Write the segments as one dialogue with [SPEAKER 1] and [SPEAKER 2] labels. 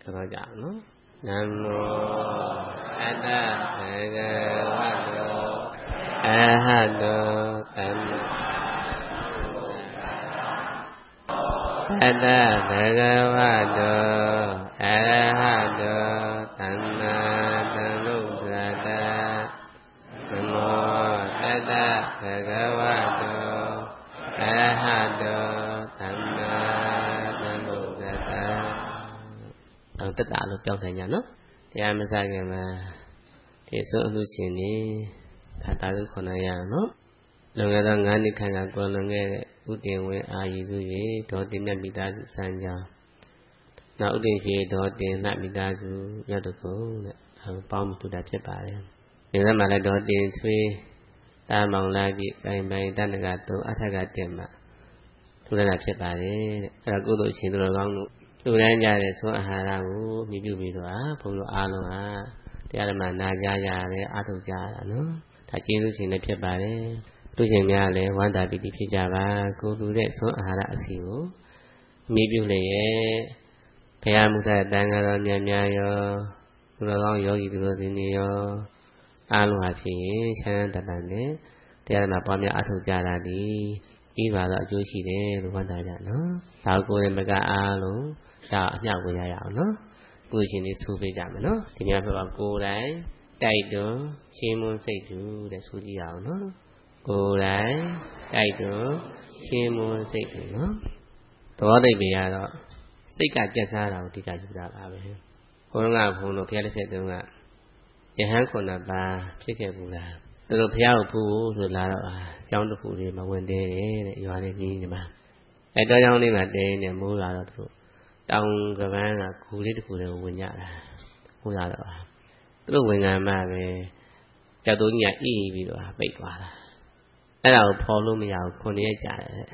[SPEAKER 1] ကတော့ကြအောင်နော်နမောအတ္တဘဂဝတောအဟတောသမ္မာအတ္တဘဂဝတောအဟတောသမ္မာသမ္ဗုဒ္ဓတ္တနမောတတ္တဘဂဝတောအဟတောသမ္မာသမ္ဗုဒ္ဓတ္တအောင်တက်တာလို့ပြောနိုင်ကြနော်တရားမစခင်မှာဒီဆုံးအမှုရှင်နေခါတာစု900ရနော်လွန်ခဲ့သော9နှစ်ခန့်ကကိုလွန်ခဲ့တဲ့ဥတင်ဝင်းအာရည်စု၍ဒေါ်တင်နဲ့မိသားစုစံကြောင်းနောက်ဥတင်ဖြေဒေါ်တင်နဲ့မိသားစုရတကုတဲ့ပေါင်းတူတာဖြစ်ပါတယ်ဒီကမှာလည်းဒေါ်တင်ဆွေးတာမောင်လာပြီပိုင်တဏ္ဍက3အထက်ကတင်မှာထူတာဖြစ်ပါတယ်တဲ့အဲ့ဒါကုသိုလ်ရှင်သူတော်ကောင်းတို့လူတိုင်းကြတဲ့သွန်အာဟာရကိုမြည်ပြုပြီးတော့ဘုံတို့အားလုံးဟာတရားဓမ္မနာကြားကြရတယ်အားထုတ်ကြရတာနော်ဒါကျေးဇူးရှင်လည်းဖြစ်ပါတယ်လူရှင်များလည်းဝမ်းသာပီတိဖြစ်ကြပါကိုလူတဲ့သွန်အာဟာရအစီကိုမြည်ပြုလျက်ဘုရားမူတဲ့တန်ခါတော်များများရောသူတော်ကောင်းယောဂီသူတော်စင်တွေရောအားလုံးဟာဖြစ်ရင်ချမ်းသာတတ်တဲ့တရားဓမ္မပွားများအားထုတ်ကြတာဒီပြီးပါတော့အကျိုးရှိတယ်လို့ဝမ်းသာကြနော်ဒါကိုယ်ရဲ့မကအားလုံးဒါအမြောက်ဝင်ရအောင်နော်ကိုယ်ရှင်လေးဆိုပေးကြမယ်နော်ဒီများပြောပါကိုယ်တိုင်တိုက်တွန်းရှင်းမွန်းစိတ်တူတဲ့ဆိုကြည့်အောင်နော်ကိုယ်တိုင်တိုက်တွန်းရှင်းမွန်းစိတ်တူနော်သဘောသိပြီကတော့စိတ်ကကြက်စားတာကိုအဓိကယူတာပါပဲဘုန်းတော်ကဘုန်းတော်ဘုရားလက်ဆက်တုန်းကယဟန်9ပါးဖြစ်ခဲ့ဘူးလားသူတို့ဘုရားကိုဖူးဖို့ဆိုလာတော့ကျောင်းတစ်ခုလေးမှာဝင်သေးတယ်တဲ့ရွာလေးကြီးဒီမှာအဲတောကျောင်းလေးမှာတဲနေမိုးလာတော့သူတို့တောင်ကပန်းကဂူလေးတစ်ခုလေးကိုဝင်ကြတာမိုးလာတော့သူတို့ဝင်ကမှပဲကြောက်တုံးကြီးကအေးပြီးတော့ပိတ်သွားတာအဲ့ဒါကိုဖော်လို့မရဘူး9ရက်ကြာတယ်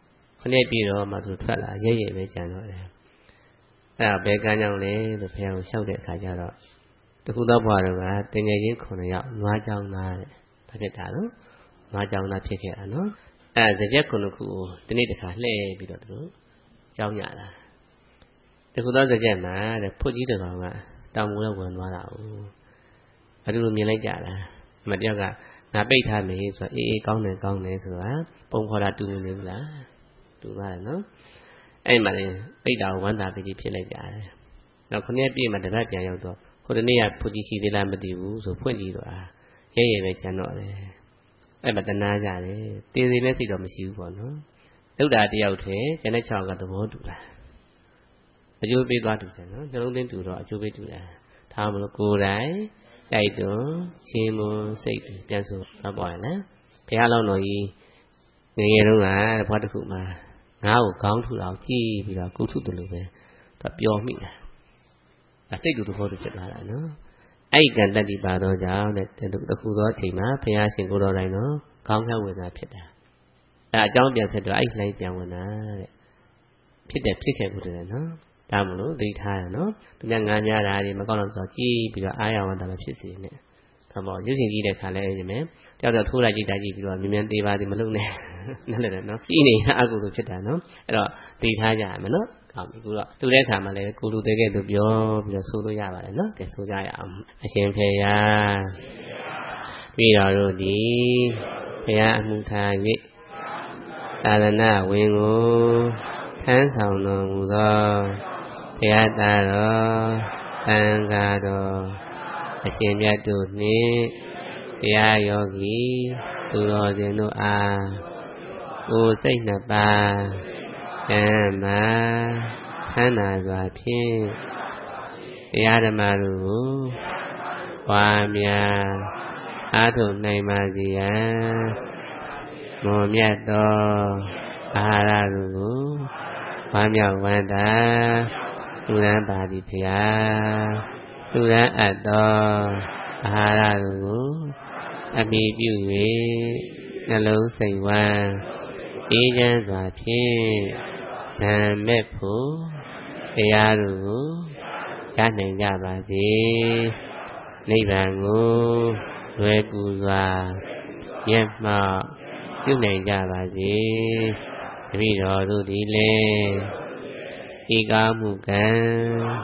[SPEAKER 1] 9ရက်ပြည့်တော့မှသူထွက်လာရဲရဲပဲကြံတော့တယ်အဲ့ဒါဘယ်ကမ်းကြောင်းလဲလို့ဘုရားကိုလျှောက်တဲ့အခါကျတော့တခုသောဘွားတို့ကတင်ငယ်ချင်း9ယောက်နွားကြောင်းသားတဲ့ဘာဖြစ်တာလို့နွားကြောင်းသားဖြစ်ခဲ့တာနော်အဲ့ဒါကြက်9ခုကိုဒီနေ့တစ်ခါလှည့်ပြီးတော့သူတို့ကြောင်းရတာတခုသောကြက်မှာတဲ့ဖွတ်ကြီးတစ်ကောင်ကတောင်မူတော့ဝင်သွားတာ哦ဘာလို့မြင်လိုက်ကြလားမတယောက်ကငါပိတ်ထားမယ်ဆိုတော့အေးကောင်းတယ်ဆိုတာပုံခေါ်တာတူနေဘူးလားတူပါတယ်နော်အဲ့မှာလည်းပိတ်တာကိုဝမ်းသာပြီးဖြစ်လိုက်ကြတယ်နောက်9ရက်ပြည့်မှာတပတ်ပြန်ရောက်တော့ဟိုတနေ့ကဖူကြီးရှိသေးလားမသိဘူးဆိုဖွင့်ကြည့်တော့ရဲရဲပဲကျန်တော့တယ်အဲ့မှာတနာကြတယ်တေးသေးလည်းစိတ်တော့မရှိဘူးပေါ့နော်ဒုက္ခတယောက်တည်းကျန်တဲ့6ကသဘောတူတာအကျိုးပေးသွားတူတယ်နော်နှလုံးသွင်းတူတော့အကျိုးပေးတူတာထားမလို့ကိုယ်တိုင်တိုက်တွန်းရှင်းမွန်းစိတ်ပြန်ဆိုတော့ပေါ့နော်ဘုရားလောင်းတော်ကြီးငယ်ငယ်တုန်းကဘွားတစ်ခုမှာငါ့ကိုခေါင်းထူအောင်ကြည့်ပြီးတော့ကုထုတယ်လို့ပဲသူပျော်မိတာစိတ်တူသဘောတူဖြစ်လာတာနော်အဲ့ကံတတ္တိပါတော့ကြောင့်တဲ့တခုသောအချိန်မှာဘုရားရှင်ကိုယ်တော်တိုင်တော့ခေါင်းဖြောက်ဝင်တာဖြစ်တာအဲ့အကြောင်းပြန်ဆက်တော့အဲ့လှိုင်းပြန်ဝင်တာတဲ့ဖြစ်ခဲ့ဘူးတယ်နော်ဒါမလို့သိထားရနော်သူများငားညားတာတွေမကောင်းတော့ဆိုကြည့်ပြီးတော့အားရဝမ်းသာပဲဖြစ်စီနေဒါပေါ့ရုပ်ရှင်ကြည့်တဲ့ခါလဲဒီမဲ့တယောက်တော့ထိုးလိုက်ကြည့်ပြီးတော့မြင်သေးပါသေးမလုံနဲ့နားလည်တယ်နော်ကြည့်နေတာအကုသိုလ်ဖြစ်တာနော်အဲ့တော့သိထားကြရမယ်နော်ဟုတ်ပြီခုတော့သူတဲ့ခါမှာလည်းကိုလူသေးကဲ့သို့ပြောပြီးတော့ဆိုလို့ရပါတယ်နော်ကဲဆိုကြရအောင်အရှင်ဖေယပြီးတော်တို့သည်ဘုရားအမှုထား၍သာသနာဝင်ကိုထမ်းဆောင်တော်မူသောဘုရားသားတော်သံဃာတော်အရှင်မြတ်တို့နှင့်တရားယောဂီသူတော်စင်တို့အားကိုယ်စိတ်နှစ်ပါးကျမ်းမာချမ်းသာစွာဖြင့်တရားဓမ္မတို့ကိုပွားများအားထုတ်နိုင်ပါစေရန်မော်မြတ်သောအာဟာရတို့ကိုဝမ်းမြောက်ဝမ်းသာလူရန်ပါသည်ဖျားလူရန်အပ်သောအာဟာရတို့ကိုအမိပြု၍နှလုံးစိတ်ဝမ်းအေးချမ်းစွာဖြင့်ဇံမဲ့ဖို့တရားတို့ကိုရနိုင်ကြပါစေနိဗ္ဗာန်ကိုလွယ်ကူစွာမျက်မှောက်ပြုနိုင်ကြပါစေတပည့်တော်တို့သည်လည်းဤကားမှုကံ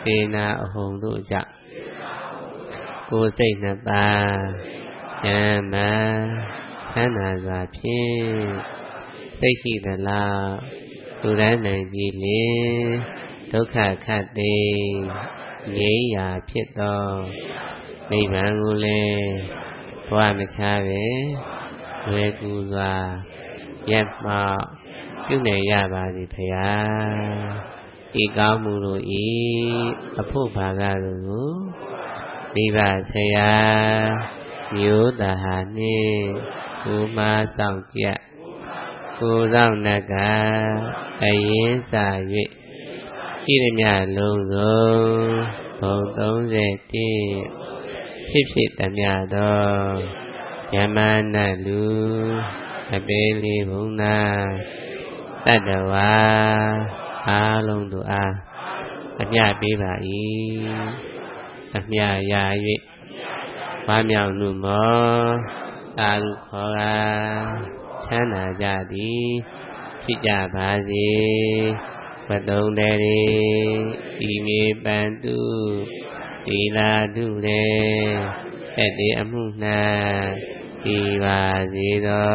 [SPEAKER 1] စေနာအဟုန်တို့ကြောင့်ကိုယ်စိတ်နှစ်ပါးဉာဏ်မှချမ်းသာစွာဖြင့်စိတ်ရှိသလားလူတိုင်းနိုင်ပြီလေဒုက္ခခတ်သိငြိမ်းရာဖြစ်သောနိဗ္ဗာန်ကိုလည်းဘဝမချပဲလွယ်ကူစွာမျက်မှောက်ပြုနိုင်ရပါသည်ဖရာဤကောင်းမှုတို့ဤအဖို့ဘာကတို့ကိုမိဘဆရာမျိုးသားဟာနှင့်ကိုမဆောင်ကြကိုဆောင်နတ်ကအရင်စာ၍ရှိရမြလုံးစုံဘုံ31ဖြစ်ဖြစ်တမျှသောယမနာလူအပေလေးဘုံနာတတ္တဝါအားလုံးတို့အားအမြတ်ပေးပါ၏အမြတ်ရ၍ဝါမြောက်မှုမောသာလူခေါ်ကားချမ်းသာကြသည်ဖြစ်ကြပါစေဘတုံတေဤမြေပန်တုဒီလာတုလေအဲ့ဒီအမှု၌ဤပါစေသော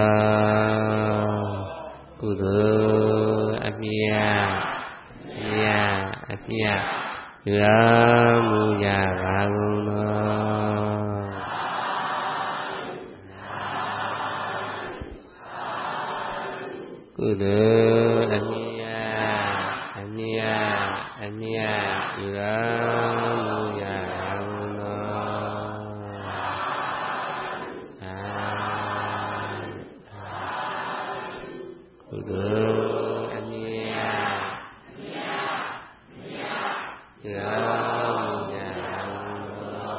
[SPEAKER 1] ကုသိုလ်အမြတ်ယူတော်မူကြပါကုန်သောကုသိုလ်အမြတ်ယူတော်မူကြပါကုန်သောကုသိုလ်အမြတ်ယူတော်မူကြပါကုန်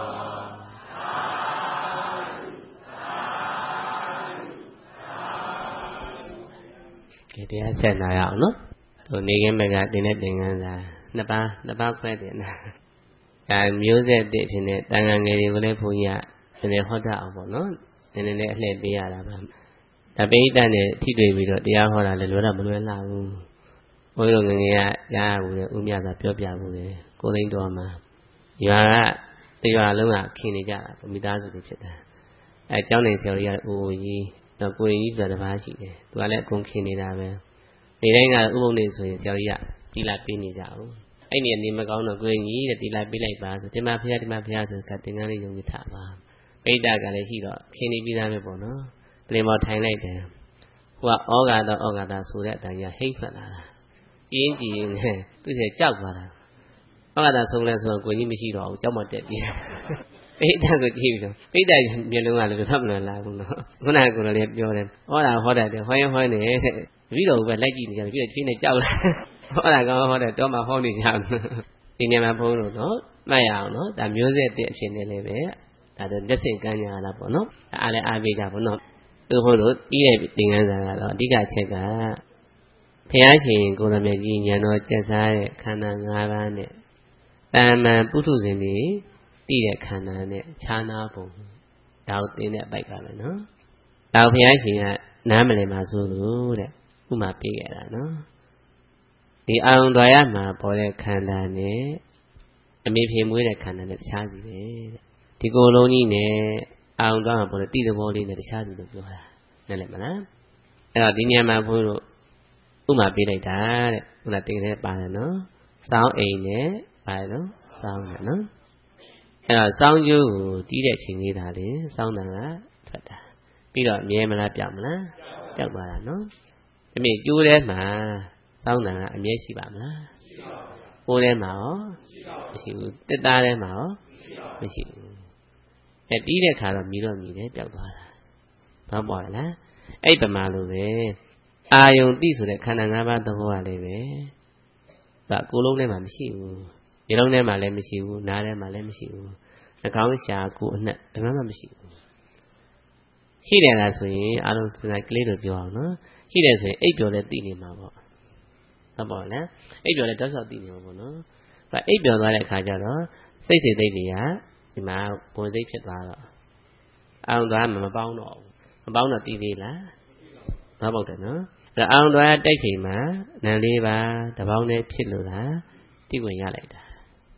[SPEAKER 1] သောတရားဆက်လာရအောင်နော်သူနေခင်းဘက်ကတင်တဲ့သင်္ကန်းစာနှစ်ပါးခွဲတင်တာဒါမျိုးဆက်တစ်ဖြစ်နေတန်ခါငယ်တွေကိုလည်းဘုန်းကြီးကနည်းနည်းဟောတတ်အောင်ပေါ့နော်နည်းနည်းလေးအလှည့်ပေးရတာပါဒါပိဋကနဲ့ထိတွေ့ပြီးတော့တရားဟောတာလည်းလွယ်တော့မလွယ်လာဘူးဘုန်းကြီးတို့ငယ်ငယ်ကရရဘူးလေဥမြသာပြောပြဘူးလေကိုသိန်းတော်မှာရွာကရွာလုံးကခင်နေကြတာမိသားစုတွေဖြစ်တာအဲကျောင်းနေဆရာကြီးကအိုကြီးတော့ကိုရင်ကြီးဆိုတာတစ်ပါးရှိတယ်သူကလည်းအကုန်ခင်နေတာပဲနေတိုင်းကဥပုံနေဆိုရင်ဆရာကြီးကတီလာပေးနေကြအောင်အဲ့ဒီနေမကောင်းတော့ကိုရင်ကြီးတဲ့တီလာပေးလိုက်ပါဆိုဒီမှာဖះဆိုကတင်ကန်းလေးယုံကြည်ထားပါပိဋကကလည်းရှိတော့ခင်နေပြီးသားပဲပေါ့နော်ပလင်ပေါ်ထိုင်လိုက်တယ်ဟိုကဩဃာတဆိုတဲ့အတိုင်းဟိတ်ထွက်လာတာကြည်ရင်နဲ့သူ့ရဲ့ကြောက်သွားတာဩဃာတဆုံးလဲဆိုတော့ကိုကြီးမရှိတော့ဘူးကြောက်မတက်ပြီးပိဋကကိုကြည့်ပြီးတော့ပိဋကမျက်လုံးကလည်းထပ်မလွယ်လာဘူးနော်ခုနကကိုလည်းပြောတယ်ဟောတာဟောတတ်တယ်ဟောရင်ဟောနေပြီးတော့ပဲလိုက်ကြည့်နေကြပြီးတော့ချင်းနဲ့ကြောက်လာဟောတာကောဟောတယ်တော့မှဟောနေကြဒီနေရာမှာဘုန်းတော်နော်မှတ်ရအောင်နော်ဒါမျိုးဆက်တဲ့အဖြစ်နဲ့လည်းပဲဒါတော့မျက်စိကမ်းညာလာပေါ့နော်အားလည်းအားပေးကြပေါ့နော်သူဘုန်းတော်ပြီးတဲ့သင်္ကန်းစာကတော့အဓိကချက်ကဘုရားရှင်ကိုယ်တော်မြတ်ကြီးဉာဏ်တော်ကျက်စားတဲ့ခန္ဓာ၅ပါးနဲ့တာမန်ပုထုဇဉ်တွေပြီးတဲ့ခန္ဓာနဲ့ခြားနာပုံဒါကိုသင်တဲ့အပိုက်ကပဲနော်ဒါကိုဘုရားရှင်ကနားမလည်ပါဆိုလို့တဲ့ဥမာပေးခဲ့တာနော်ဒီအာရုံတော်ရမှာပေါ်တဲ့ခန္ဓာနဲ့အမေဖေမွေးတဲ့ခန္ဓာနဲ့တခြားစီပဲတဲ့ဒီကိုယ်လုံးကြီးနဲ့အာရုံတော်မှာပေါ်တဲ့တိသဘောလေးနဲ့တခြားစီလို့ပြောတာနားလည်မလားအဲ့တော့ဒီညမှာဘုန်းတို့ဥမာပေးလိုက်တာတဲ့ခုနတင်တဲ့ပါတယ်နော်စောင်းအိမ်နဲ့ပါတယ်နော်စောင်းတယ်နော်အဲ့တော့စောင်းကျိုးကိုတီးတဲ့အချိန်လေးဒါလေစောင်းတန်ကထွက်တာပြီးတော့မြဲမလားပြောက်မလားပြောက်သွားတာနော်ဒီမိကျိုးထဲမှာစောင်းတန်ကအမြဲရှိပါမလားပိုးထဲမှာရောမရှိဘူးတစ်သားထဲမှာရောမရှိဘူးအဲတီးတဲ့ခါတော့မြည်တော့မြည်တယ်ပြောက်သွားတာတော့ပေါ်ရလားအဲ့ပမာလိုပဲအာယုံတိဆိုတဲ့ခန္ဓာ၅ပါးသဘောကလည်းပဲဒါကိုယ်လုံးထဲမှာမရှိဘူးမျက်လုံးထဲမှာလည်းမရှိဘူးနားထဲမှာလည်းမရှိဘူးနှာခေါင်းရှာကိုယ်အနှက်ဘယ်မှမရှိဘူးရှိတယ်လားဆိုရင်အားလုံးစဉ်းစားကလေးတို့ပြောအောင်နော်ရှိတယ်ဆိုရင်အိပ်ပျော်လည်းသိနေမှာပေါ့ဟုတ်ပါလားအိပ်ပျော်လည်းတောက်လျှောက်သိနေမှာပေါ့နော်ဒါအိပ်ပျော်သွားတဲ့အခါကျတော့စိတ်စိတ်သိတွေကဒီမှာဝင်စိတ်ဖြစ်သွားတော့အောင်သွားမှမပေါင်းတော့ဘူးမပေါင်းတော့သိသေးလားသွားပေါက်တယ်နော်အဲ့ဒါအောင်သွားတိုက်ချိန်မှာနံလေးပါတပေါင်းနဲ့ဖြစ်လို့လားသိဝင်ရလိုက်တာ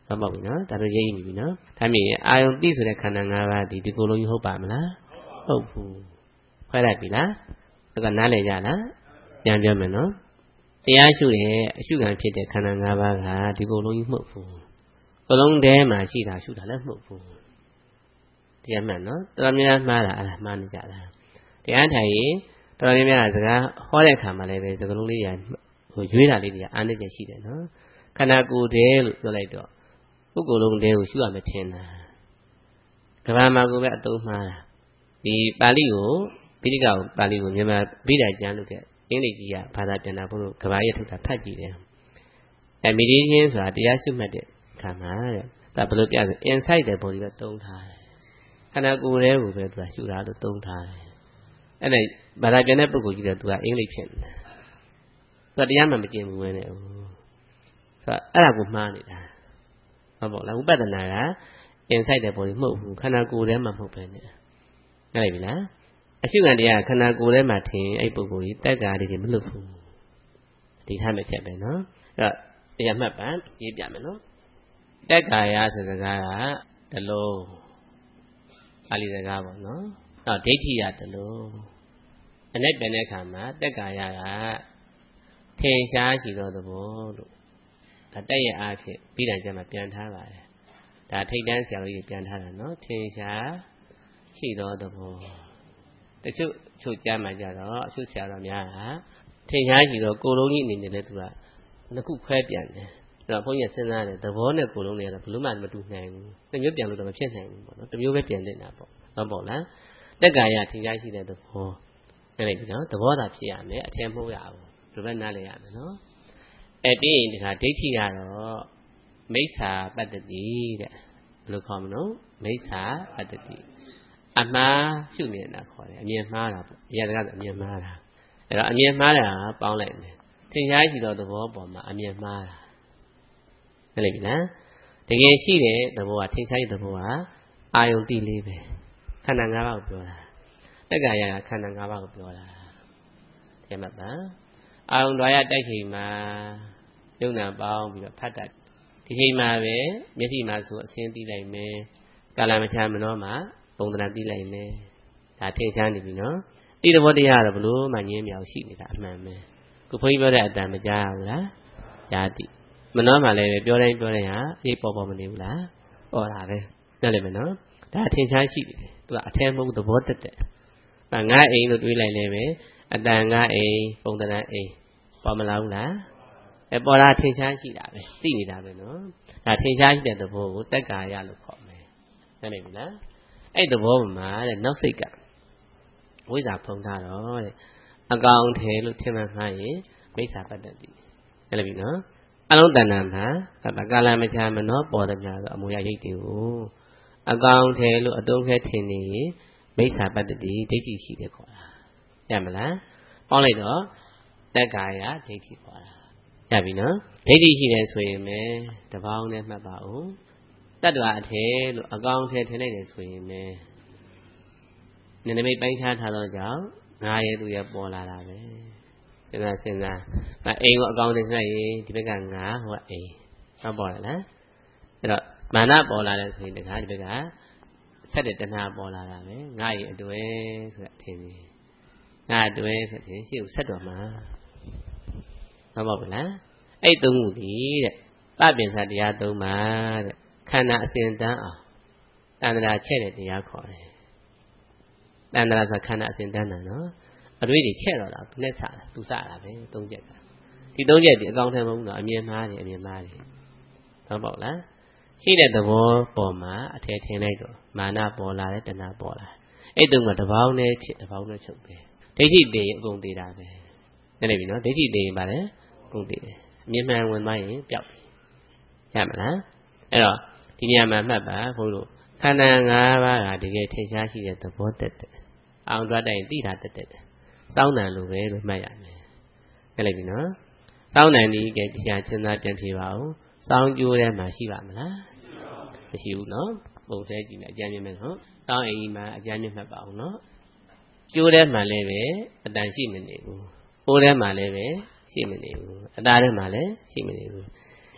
[SPEAKER 1] တော့ပေါ့နော်ဒါတို့ရိပ်နေပြီနော်ဒါမြင်အာယုံသိဆိုတဲ့ခန္ဓာ၅ပါးဒီကိုယ်လုံးကြီးဟုတ်ပါမလားဟုတ်ဘူးခွဲလိုက်ပြီလားဒါကနားလည်ကြလားပြန်ပြောမယ်နော်တရားရှုတဲ့အရှုခံဖြစ်တဲ့ခန္ဓာ၅ပါးကဒီကိုယ်လုံးကြီးမဟုတ်ဘူးကိုယ်လုံးထဲမှာရှိတာရှုတာလည်းမဟုတ်ဘူးတရားမှန်နော်တော်တော်များမှားတာအဲ့ဒါမှားနေကြတာတရားထိုင်ရင်တော်တော်များစကားဟောတဲ့အခါမှာလည်းပဲစကားလုံးလေးဟိုရွေးတာလေးတွေကအားနည်းချက်ရှိတယ်နော်ခန္ဓာကိုယ်တည်းလို့ပြောလိုက်တော့ပုဂ္ဂိုလ်လုံးတည်းကိုရှုရမထင်တာကဘာမှာကိုပဲအသုံးမှားတာဒီပါဠိကိုပိဋကပါဠိကိုမြန်မာဗိဓာကျမ်းလို့တဲ့အင်္ဂလိပ်ကြီးကဘာသာပြန်တာဘုလို့ကဘာရဲ့ထုတ်တာဖတ်ကြည့်တယ်မီဒီချင်းဆိုတာတရားရှုမှတ်တဲ့အခါမှာတဲ့ဒါဘယ်လိုပြဆို insight တဲ့ပုံလေးပဲသုံးထားတယ်ခန္ဓာကိုယ်တည်းကိုပဲသူကရှုတာလို့သုံးထားတယ်အဲ့ဒါဘာသာပြန်တဲ့ပုဂ္ဂိုလ်ကြီးတဲ့သူကအင်္ဂလိပ်ဖြစ်နေတယ်သူကတရားမှမကျင်ဘူးပဲနဲ့ဆိုတော့အဲ့ဒါကိုမှားနေတာဟုတ်ပေါ့လားဝိပဿနာက insight တဲ့ပုံလေးမဟုတ်ဘူးခန္ဓာကိုယ်ထဲမှာမဟုတ်ပဲနဲ့ဟုတ်ပြီလားအရှုခံတရားခန္ဓာကိုယ်ထဲမှာထင်အဲ့ပုဂ္ဂိုလ်ကြီးတက်ကားလေးတွေမလွတ်ဘူးဒီထားမဲ့ချက်ပဲနော်အဲ့တော့တရားမှတ်ပါရေးပြမယ်နော်တက်ကာယဆိုစကားကတလုံးပါဠိစကားပေါ့နော်အော်ဒိဋ္ဌိရတလုံးအနဲ့ပြန်တဲ့အခါမှာတက်ကာယကထင်ရှားရှိသောသဘောလို့ဒါတက်ရအားဖြင့်ပြီးတယ်ကျမှပြန်ထားပါတယ်ဒါထိတ်တန်းဆရာတော်ကြီးပြန်ထားတာနော်ထင်ရှားရှိသောသဘောတချို့ကြားမှကြတော့အချို့ဆရာတော်များကထင်ရှားရှိသောကိုယ်လုံးကြီးအနေနဲ့လည်းသူကနှစ်ခုခွဲပြန်တယ်အဲ့တော့ဘုန်းကြီးစဉ်းစားတယ်သဘောနဲ့ကိုယ်လုံးတွေကတော့ဘယ်လို့မှမတူနိုင်ဘူးတစ်မျိုးပြန်လို့တော့မဖြစ်နိုင်ဘူးပေါ့နော်တစ်မျိုးပဲပြန်နေတာပေါ့ဟုတ်ပေါ့လားတက်ကာယထင်ရှားရှိတဲ့သဘောအဲ့လိုက်ပြီနော်သဘောသာဖြစ်ရမယ်အထင်မဟုတ်ရဘူးဒီဘက်နားလည်ရမယ်နော်ပြီးရင်ဒီခါဒိဋ္ဌိကတော့မိစ္ဆာပတ္တတိတဲ့ဘယ်လိုခေါ်မလို့မိစ္ဆာပတ္တတိအမှားရှုနေတာခေါ်တယ်အမြင်မှားတာပေါ့အရာတကားဆိုအမြင်မှားတာအဲ့တော့အမြင်မှားတာပေါင်းလိုက်မယ်ထင်ရှားရှိသောသဘောပေါ်မှာအမြင်မှားတာဟုတ်ပြီလားတကယ်ရှိတဲ့သဘောကထင်ရှားတဲ့သဘောကအာယုံတိလေးပဲခန္ဓာ၅ပါးကိုပြောတာတက်ကာယကခန္ဓာ၅ပါးကိုပြောတာဒီမှာပါအာယုံတော်ရတိုက်ချိန်မှာယုံနာပေါင်းပြီးတော့ဖတ်တတ်ဒီချိန်မှာပဲမျက်စိမှာဆိုအစင်းသိလိုက်မယ်ကာလမချမနောမှာပုံသဏ္ဍာန်သိလိုက်မယ်ဒါထင်ရှားနေပြီနော်ဒီသဘောတရားကတော့ဘလို့မှငြင်းမြောက်ရှိနေတာအမှန်ပဲခုဘုန်းကြီးပြောတဲ့အတန်မကြားဘူးလားကြားသိမနှောမှလည်းပြောတိုင်းဟာအေးပေါ်မနေဘူးလားပေါ်တာပဲနားလည်မယ်နော်ဒါထင်ရှားရှိတယ်သူကအထက်မဟုတ်သဘောတက်တယ်ငါအိမ်လို့တွေးလိုက်လည်းပဲအတန်ငါအိမ်ပုံသဏ္ဍာန်အိမ်ပေါ်မလာဘူးလားပေါ်တာထင်ရှားရှိတာပဲသိနေတာပဲနော်ဒါထင်ရှားရှိတဲ့သဘောကိုတက်ကာယလို့ခေါ်မယ်နားလည်ပြီလားအဲ့သဘောမှာတဲ့နောက်စိတ်ကဝိဇ္ဇာဖုံးထားတော့တဲ့အကောင်ထဲလို့ထင်မှန်းမှားရင်မိစ္ဆာပတ္တတိနားလည်ပြီနော်အလုံးတဏ္ဍာမှာကာလမချမနောပေါ်တယ်များဆိုအမူအရာရိတ်တွေကိုအကောင်ထဲလို့အတုံးခဲထင်နေရင်မိစ္ဆာပတ္တတိဒိဋ္ဌိရှိတယ်ခေါ်တာရမလားပေါင်းလိုက်တော့တက်ကာယဒိဋ္ဌိခေါ်တာရပြီနော်ဒိဋ္ဌိရှိတယ်ဆိုရင်ပဲတပေါင်းနဲ့မှတ်ပါဦးတတ္တဝါအထဲလို့အကောင်ထဲထင်လိုက်တယ်ဆိုရင်ပဲနည်းနည်းပိုင်းခြားထားတော့ကြောင့်ငါရဲ့သူရဲ့ပေါ်လာတာပဲစဉ်းစားအိမ်ကိုအကောင်ထဲထင်လိုက်ရင်ဒီဘက်ကငါဟိုကအိမ်တော့ပေါ်လာလားအဲ့တော့မာနပေါ်လာတယ်ဆိုရင်တခါဒီဘက်ကဆက်တဲ့တဏှာပေါ်လာတာပဲငါရဲ့အတွဲဆိုတာထင်တယ်ငါအတွဲဆိုရင်ရှေ့ကိုဆက်တော်မှာဟုတ်ပါဘူးလားအဲ့သုံးခုဒီတဲ့ပပင်္စတရားသုံးပါတဲ့ခန္ဓာအစဉ်တန်းအောင်တဏှာချက်တဲ့တရားခေါ်တယ်တဏှာဆိုခန္ဓာအစဉ်တန်းတာနော်အတွေ့တွေချက်တော့တာသူနဲ့စားတာသူစားတာပဲသုံးချက်ကဒီသုံးချက်ဒီအကောင်ထဲမဟုတ်ဘူးနော်အမြင်မှားတယ်ဟုတ်ပါဘူးလားရှိတဲ့သဘောပေါ်မှာအထည်ထင်လိုက်တော့မာနပေါ်လာတယ်တဏှာပေါ်လာအဲ့တုန်းကတပေါင်းနဲ့ဖြစ်တပေါင်းနဲ့ချုပ်ပဲဒိဋ္ဌိတည်ရင်အကုန်တည်တာပဲနားလည်ပြီနော်ဒိဋ္ဌိတည်ရင်ပါလေအကုန်တည်တယ်အမြင်မှန်ဝင်သွားရင်ပျောက်ပြီရမလားအဲ့တော့ဒီနေရာမှာမှတ်ပါဘုလို့ခန္ဓာ၅ပါးကတကယ်ထင်ရှားရှိတဲ့သဘောတက်တယ်အောင်သွားတိုင်းသိတာတက်တယ်စောင်းတယ်လို့ပဲလို့မှတ်ရမယ်နားလည်ပြီနော်စောင်းတယ်ဒီကဲတရားစဉ်းစားပြန်ဖြေပါဦးစောင်းကျိုးထဲမှာရှိပါမလားမရှိဘူးနော်ပုံစဲကြည့်မယ်အကြမ်းမြင်မယ်နော်စောင်းအိမ်မှာအကြမ်းမြင်မှတ်ပါအောင်နော်ကျိုးထဲမှာလည်းပဲအတန်ရှိမနေဘူးပိုးထဲမှာလည်းပဲရှိမနေဘူးအသားထဲမှာလည်းရှိမနေဘူး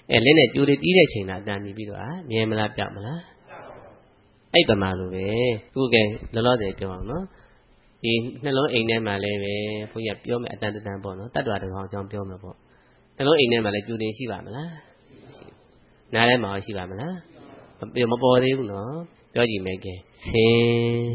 [SPEAKER 1] လင်းနဲ့ကြိုးလေးတီးတဲ့ချိန်လာတန်နေပြီးတော့မြဲမလားပြောက်မလားအဲ့ပမာလိုပဲခုကဲလောလောဆယ်ပြောအောင်နော်ဒီနှလုံးအိမ်ထဲမှာလည်းပဲဘုန်းကြီးပြောမယ်အတန်တန်ပေါ့နော်တတ္တဝါတစ်ကောင်အကြောင်းပြောမယ်ပေါ့နှလုံးအိမ်ထဲမှာလည်းကြိုးတင်ရှိပါမလားနားထဲမှာရှိပါမလားမပေါ်သေးဘူးနော်ပြောကြည့်မယ်ကဲဆင်း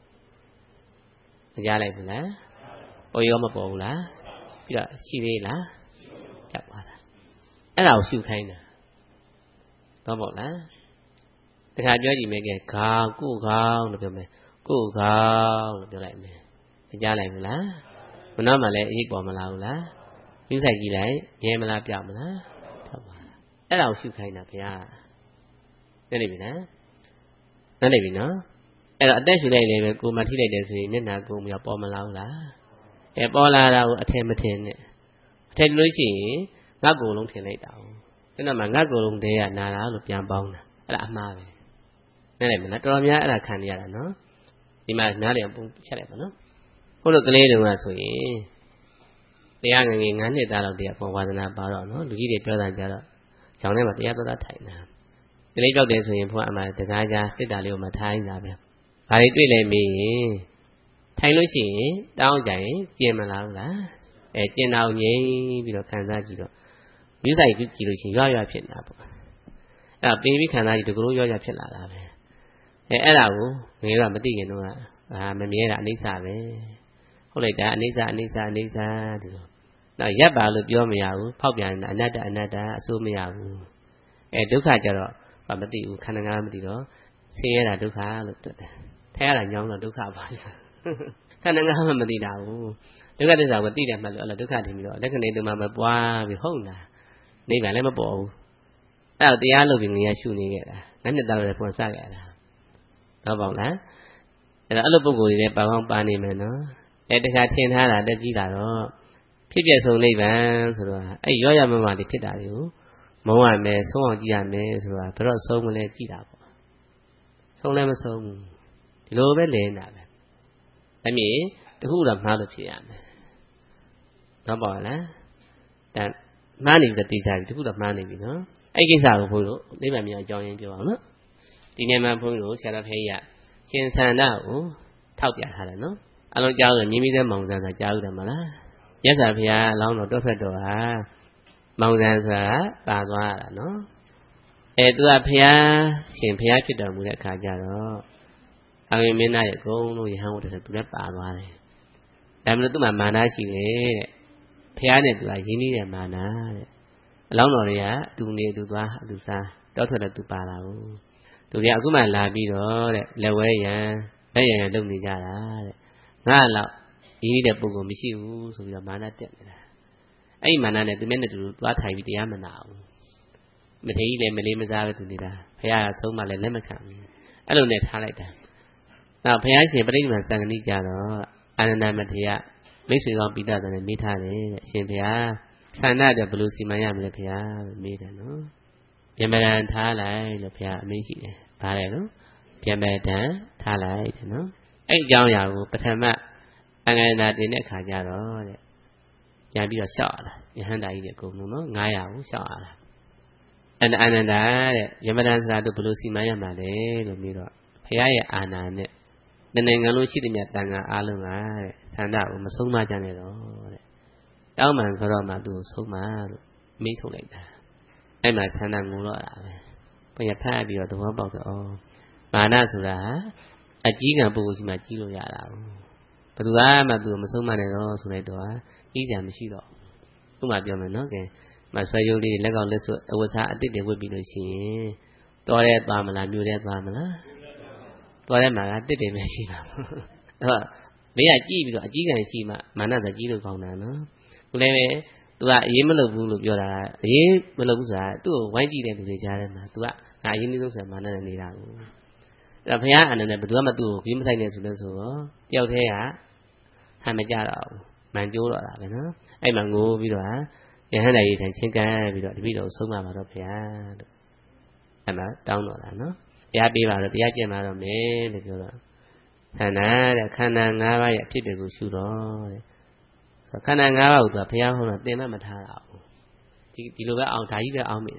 [SPEAKER 1] ကြားလိုက်ဘူးလားပေါ်ရောမပေါ်ဘူးလားပြီးတော့ရှိသေးလားကြောက်ပါလားအဲ့ဒါကိုရှုခိုင်းတာတော့ပေါ့လားတခါပြောကြည့်မယ်ကဲခေါင်းကိုယ်ခေါင်းလို့ပြောမယ်ကိုယ်ခေါင်းလို့ပြောလိုက်မယ်ကြားလိုက်ဘူးလားမနှောမှလည်းအရေးပေါ်မလာဘူးလားယူဆိုင်ကြည့်လိုက်မြဲမလားပြောက်မလားထောက်ပါလားအဲ့ဒါကိုရှုခိုင်းတာဘုရားနားနေပြီနော်နားနေပြီနော်အဲ့တော့အသက်ရှူလိုက်လေပဲကိုယ်မှထိလိုက်တယ်ဆိုရင်မျက်နှာကိုယ်မြောက်ပေါ်မလာဘူးလားပေါ်လာတာကိုအထင်မထင်နဲ့အထင်လို့ရှိရင်ငါ့ကိုယ်လုံးထင်လိုက်တာ။အဲ့တော့မှငါ့ကိုယ်လုံးတည်းကနာတာလို့ပြန်ပေါင်းတာ။အဲ့ဒါအမှားပဲ။နားလည်မလားတော်တော်များအဲ့ဒါခံရတာနော်။ဒီမှာနားလည်အောင်ပုံဖြတ်လိုက်ပါနော်။ဟုတ်လို့ကလေးတွေကဆိုရင်တရားငယ်ငယ်9နှစ်သားလောက်တည်းအပေါ်ဝါသနာပါတော့နော်လူကြီးတွေပြောတာကြတော့ကျောင်းထဲမှာတရားတော်တာထိုင်တာ။ကလေးပြောက်တယ်ဆိုရင်ဘုရားအမှတကားကြားစစ်တာလေးကိုမထိုင်းတာပဲ။ဘာတွေတွေ့လဲမေးရင်ထိုင်လို့ရှိရင်တောင်းကြရင်ကျင်မလားဘူးလားကျင်အောင်ငြိမ်ပြီးတော့ခံစားကြည့်တော့မြစ်ဆိုင်ကြည့်လို့ရှိရင်ရွဖြစ်နေတာပေါ့အဲ့ဒါပေးပြီးခံစားကြည့်ဒီကလေးရွဖြစ်လာတာပဲအဲ့ဒါကိုငယ်ကမသိခင်တော့မမြဲတာအနိစ္စပဲဟုတ်လိုက်တာအနိစ္စဒီလိုတော့ရပ်ပါလို့ပြောမရဘူးဖောက်ပြန်နေတာအနတ္တအစိုးမရဘူးဒုက္ခကြတော့မသိဘူးခန္ဓာငါးမသိတော့ဆင်းရဲတာဒုက္ခလို့တွက်တယ်ထဲရတာညောင်းတော့ဒုက္ခပါခန္ဓာငါးမှမသိတာဘူးဒုက္ခသစ္စာကိုသိတယ်မှလို့အဲ့လိုဒုက္ခထင်ပြီးတော့လက္ခဏာတုံးမှာမပွားပြီးဟုတ်လားနိဗ္ဗာန်လည်းမပေါ်ဘူးအဲ့တော့တရားလုပ်ပြီးငြိမ်ရှုနေခဲ့တာငါနှစ်သားလည်းဖွင့်စခဲ့တာတော့ပေါ့လားအဲ့တော့အဲ့လိုပုံကိုယ်တွေလည်းပါပေါင်းပါနေမယ်နော်တခါထင်ထားတာတက်ကြီးလာတော့ဖြစ်ပြဆုံးနိဗ္ဗာန်ဆိုတော့အဲ့ရောရမမလေးဖြစ်တာတွေကိုမုံရမယ်ဆုံးအောင်ကြည့်ရမယ်ဆိုတော့ဘယ်တော့ဆုံးမလဲကြည့်တာပေါ့ဆုံးလည်းမဆုံးဘူးဒီလိုပဲလင်းတာပဲအမြင်တခုတော့မှားလို့ဖြစ်ရမယ်တော့ပေါ့လားဒါမှားနေပြီသိကြပြီတခုတော့မှားနေပြီနော်အဲ့ကိစ္စကိုဘုန်းကြီးတို့နိဗ္ဗာန်မြောက်အကြောင်းရင်းပြောအောင်နော်ဒီနေ့မှဘုန်းကြီးတို့ဆရာတော်ဖေးရရှင်သန္တာကိုထောက်ပြထားတယ်နော်အလုံးကြောက်လို့မြင်းမိတဲ့မောင်ဆန်းဆိုတာကြားဦးတယ်မလားမြတ်စွာဘုရားအလောင်းတော်တွတ်ဖက်တော်ဟာမောင်ဆန်းဆိုတာပါသွားတာနော်သူကဘုရားရှင်ဘုရားဖြစ်တော်မူတဲ့အခါကျတော့အဝိမင်းသားရဲ့အကုန်လုံးယဟန်ဝတ္တသူလည်းပါသွားတယ်ဒါမှမဟုတ်သူ့မှာမာနရှိတယ်တဲ့ဘုရားနဲ့သူကရင်းနှီးတဲ့မာနတဲ့အလောင်းတော်တွေကအတူနေသူသွားအတူစားတောထွက်တဲ့သူပါလာဘူးသူတွေကအခုမှလာပြီးတော့တဲ့လက်ဝဲရန်လက်ရန်လုပ်နေကြတာတဲ့ငါလောက်ရင်းနှီးတဲ့ပုဂ္ဂိုလ်မရှိဘူးဆိုပြီးတော့မာနတက်နေတာအဲ့ဒီမာနနဲ့သူမျက်နှာတူသွားထိုင်ပြီးတရားမနာဘူးမထေကြီးလည်းမလေးမစားပဲသူနေတာဘုရားကဆုံးမလည်းလက်မခံဘူးအဲ့လိုနဲ့ထားလိုက်တာနောက်ဘုရားရှင်ပြိဋိဘံစံဃဏိကြတော့အာနန္ဒမထေရမိတ်ဆွေကောင်းပိဋကသံနဲ့မေးထားတယ်တဲ့အရှင်ဘုရားဆန္ဒတဲ့ဘယ်လိုစီမံရမလဲဘုရားမေးတယ်နော်ဗျမဒံထားလိုက်လို့ဘုရားအမေးရှိတယ်ဗါတယ်နော်ဗျမဒံထားလိုက်တယ်နော်အဲ့အကြောင်းအရာကိုပထမအင်္ဂန္တာတင်တဲ့အခါကျတော့တဲ့ပြန်ပြီးတော့ရှောက်ရတာယဟန္တာကြီးတဲ့အကုန်လုံးနော်900ကိုရှောက်ရတာအာနန္ဒာတဲ့ဗျမဒံဆိုတာတို့ဘယ်လိုစီမံရမှာလဲလို့မေးတော့ဘုရားရဲ့အာဏာနဲ့နိုင်ငံလုံးရှိတဲ့မြတ်တန်ခါအားလုံးကတဲ့သန္တာကိုမဆုံးမကြနဲ့တော့တဲ့တောင်းမှန်ဆိုတော့မှသူ့ကိုဆုံးမလို့မေးထုတ်လိုက်တာအဲ့မှာသန္တာငုံတော့တာပဲဘုရားဖတ်ပြီးတော့သဘောပေါက်တော့မာနဆိုတာအကြီးကံပုဂ္ဂိုလ်ရှိမှကြီးလို့ရတာဘယ်သူမှသူ့ကိုမဆုံးမနဲ့တော့ဆိုလိုက်တော့ကြီးစံမရှိတော့ဥပမာပြောမယ်နော်ကဲမဆွဲရုပ်လေးလက်ကောက်လက်စွပ်အဝတ်စားအတစ်တွေဝတ်ပြီးလို့ရှိရင်တော်ရဲသွားမလားမြို့ရဲသွားမလားတော်ရဲမှာကတစ်တွေပဲရှိမှာအဲ့တော့မင်းကကြည့်ပြီးတော့အကြီးကံရှိမှမာနဆိုကြီးလို့ကောင်းတာနော်ခုလည်းပဲသူကအရေးမလုပ်ဘူးလို့ပြောတာအရေးမလုပ်ဘူးဆိုတာသူ့ကိုဝိုင်းကြည့်တဲ့လူတွေကြားထဲမှာသူကငါအရေးနည်းဆုံးဆိုမာနနဲ့နေတာကိုအဲ့တော့ဘုရားအနေနဲ့ဘယ်သူမှသူ့ကိုကြီးမဆိုင်နေဆိုလို့ဆိုတော့တယောက်တည်းကဟန်မကြတော့ဘူးမန်ကျိုးတော့တာပဲနော်အဲ့မှာငိုပြီးတော့ယဟန္တာကြီးထိုင်ချင်းကန်းပြီးတော့တပည့်တော်ဆုံးမပါတော့ဘုရားလို့အဲ့မှာတောင်းတော့တာနော်တရားပေးပါတော့တရားကျင့်ပါတော့မယ်လို့ပြောတော့ခန္ဓာတဲ့ခန္ဓာ၅ပါးရဲ့အဖြစ်တွေကိုရှုတော့တဲ့ဆိုခန္ဓာ၅ပါးကိုသူကဘုရားဟောတော့သင်မှမထားတာဘူးဒီလိုပဲအောင်ဒါကြီးပဲအောင်မိတာ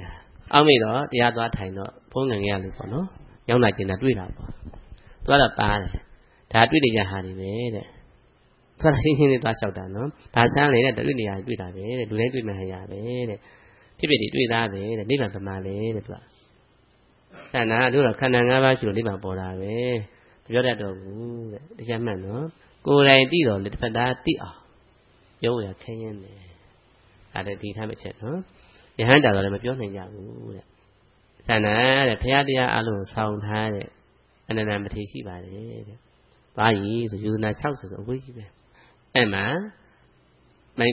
[SPEAKER 1] အောက်မိတော့တရားသွားထိုင်တော့ဖုန်းငယ်ရလို့ပေါ့နော်ရောက်လာကျင်တာတွေ့တာပေါ့သွားတော့ပါတယ်ဒါတွေ့နေကြဟာနေပဲတဲ့သွားတာရှင်းရှင်းလေးသွားလျှောက်တာနော်ဘာစမ်းလေတဲ့တွေ့နေရတွေ့တာပဲတဲ့လူတိုင်းတွေ့မှဟရပဲတဲ့ဖြစ်ဖြစ်ဒီတွေ့သားပဲတဲ့နိဗ္ဗာန်ပမာလေတဲ့သူကခန္ဓာတို့တော့ခန္ဓာ၅ပါးရှိလို့နိဗ္ဗာန်ပေါ်တာပဲမပြောတတ်တော့ဘူးတဲ့တရားမှန်နော်ကိုယ်တိုင်သိတော့လေတစ်ဖက်သားသိအောင်ပြောရခင်းရင်းတယ်ဒါတည်းဒီထားမှချက်နော်ယဟန်တာတော့လည်းမပြောနိုင်ကြဘူးတဲ့ခန္ဓာတဲ့ဘုရားတရားအလုံးဆောင်းထားတဲ့အနန္တမထေရှိပါတယ်တဲ့ဘာကြီးဆိုယူဇနာ60ဆိုအဝေးကြီးပဲအဲ့မှာမိုင်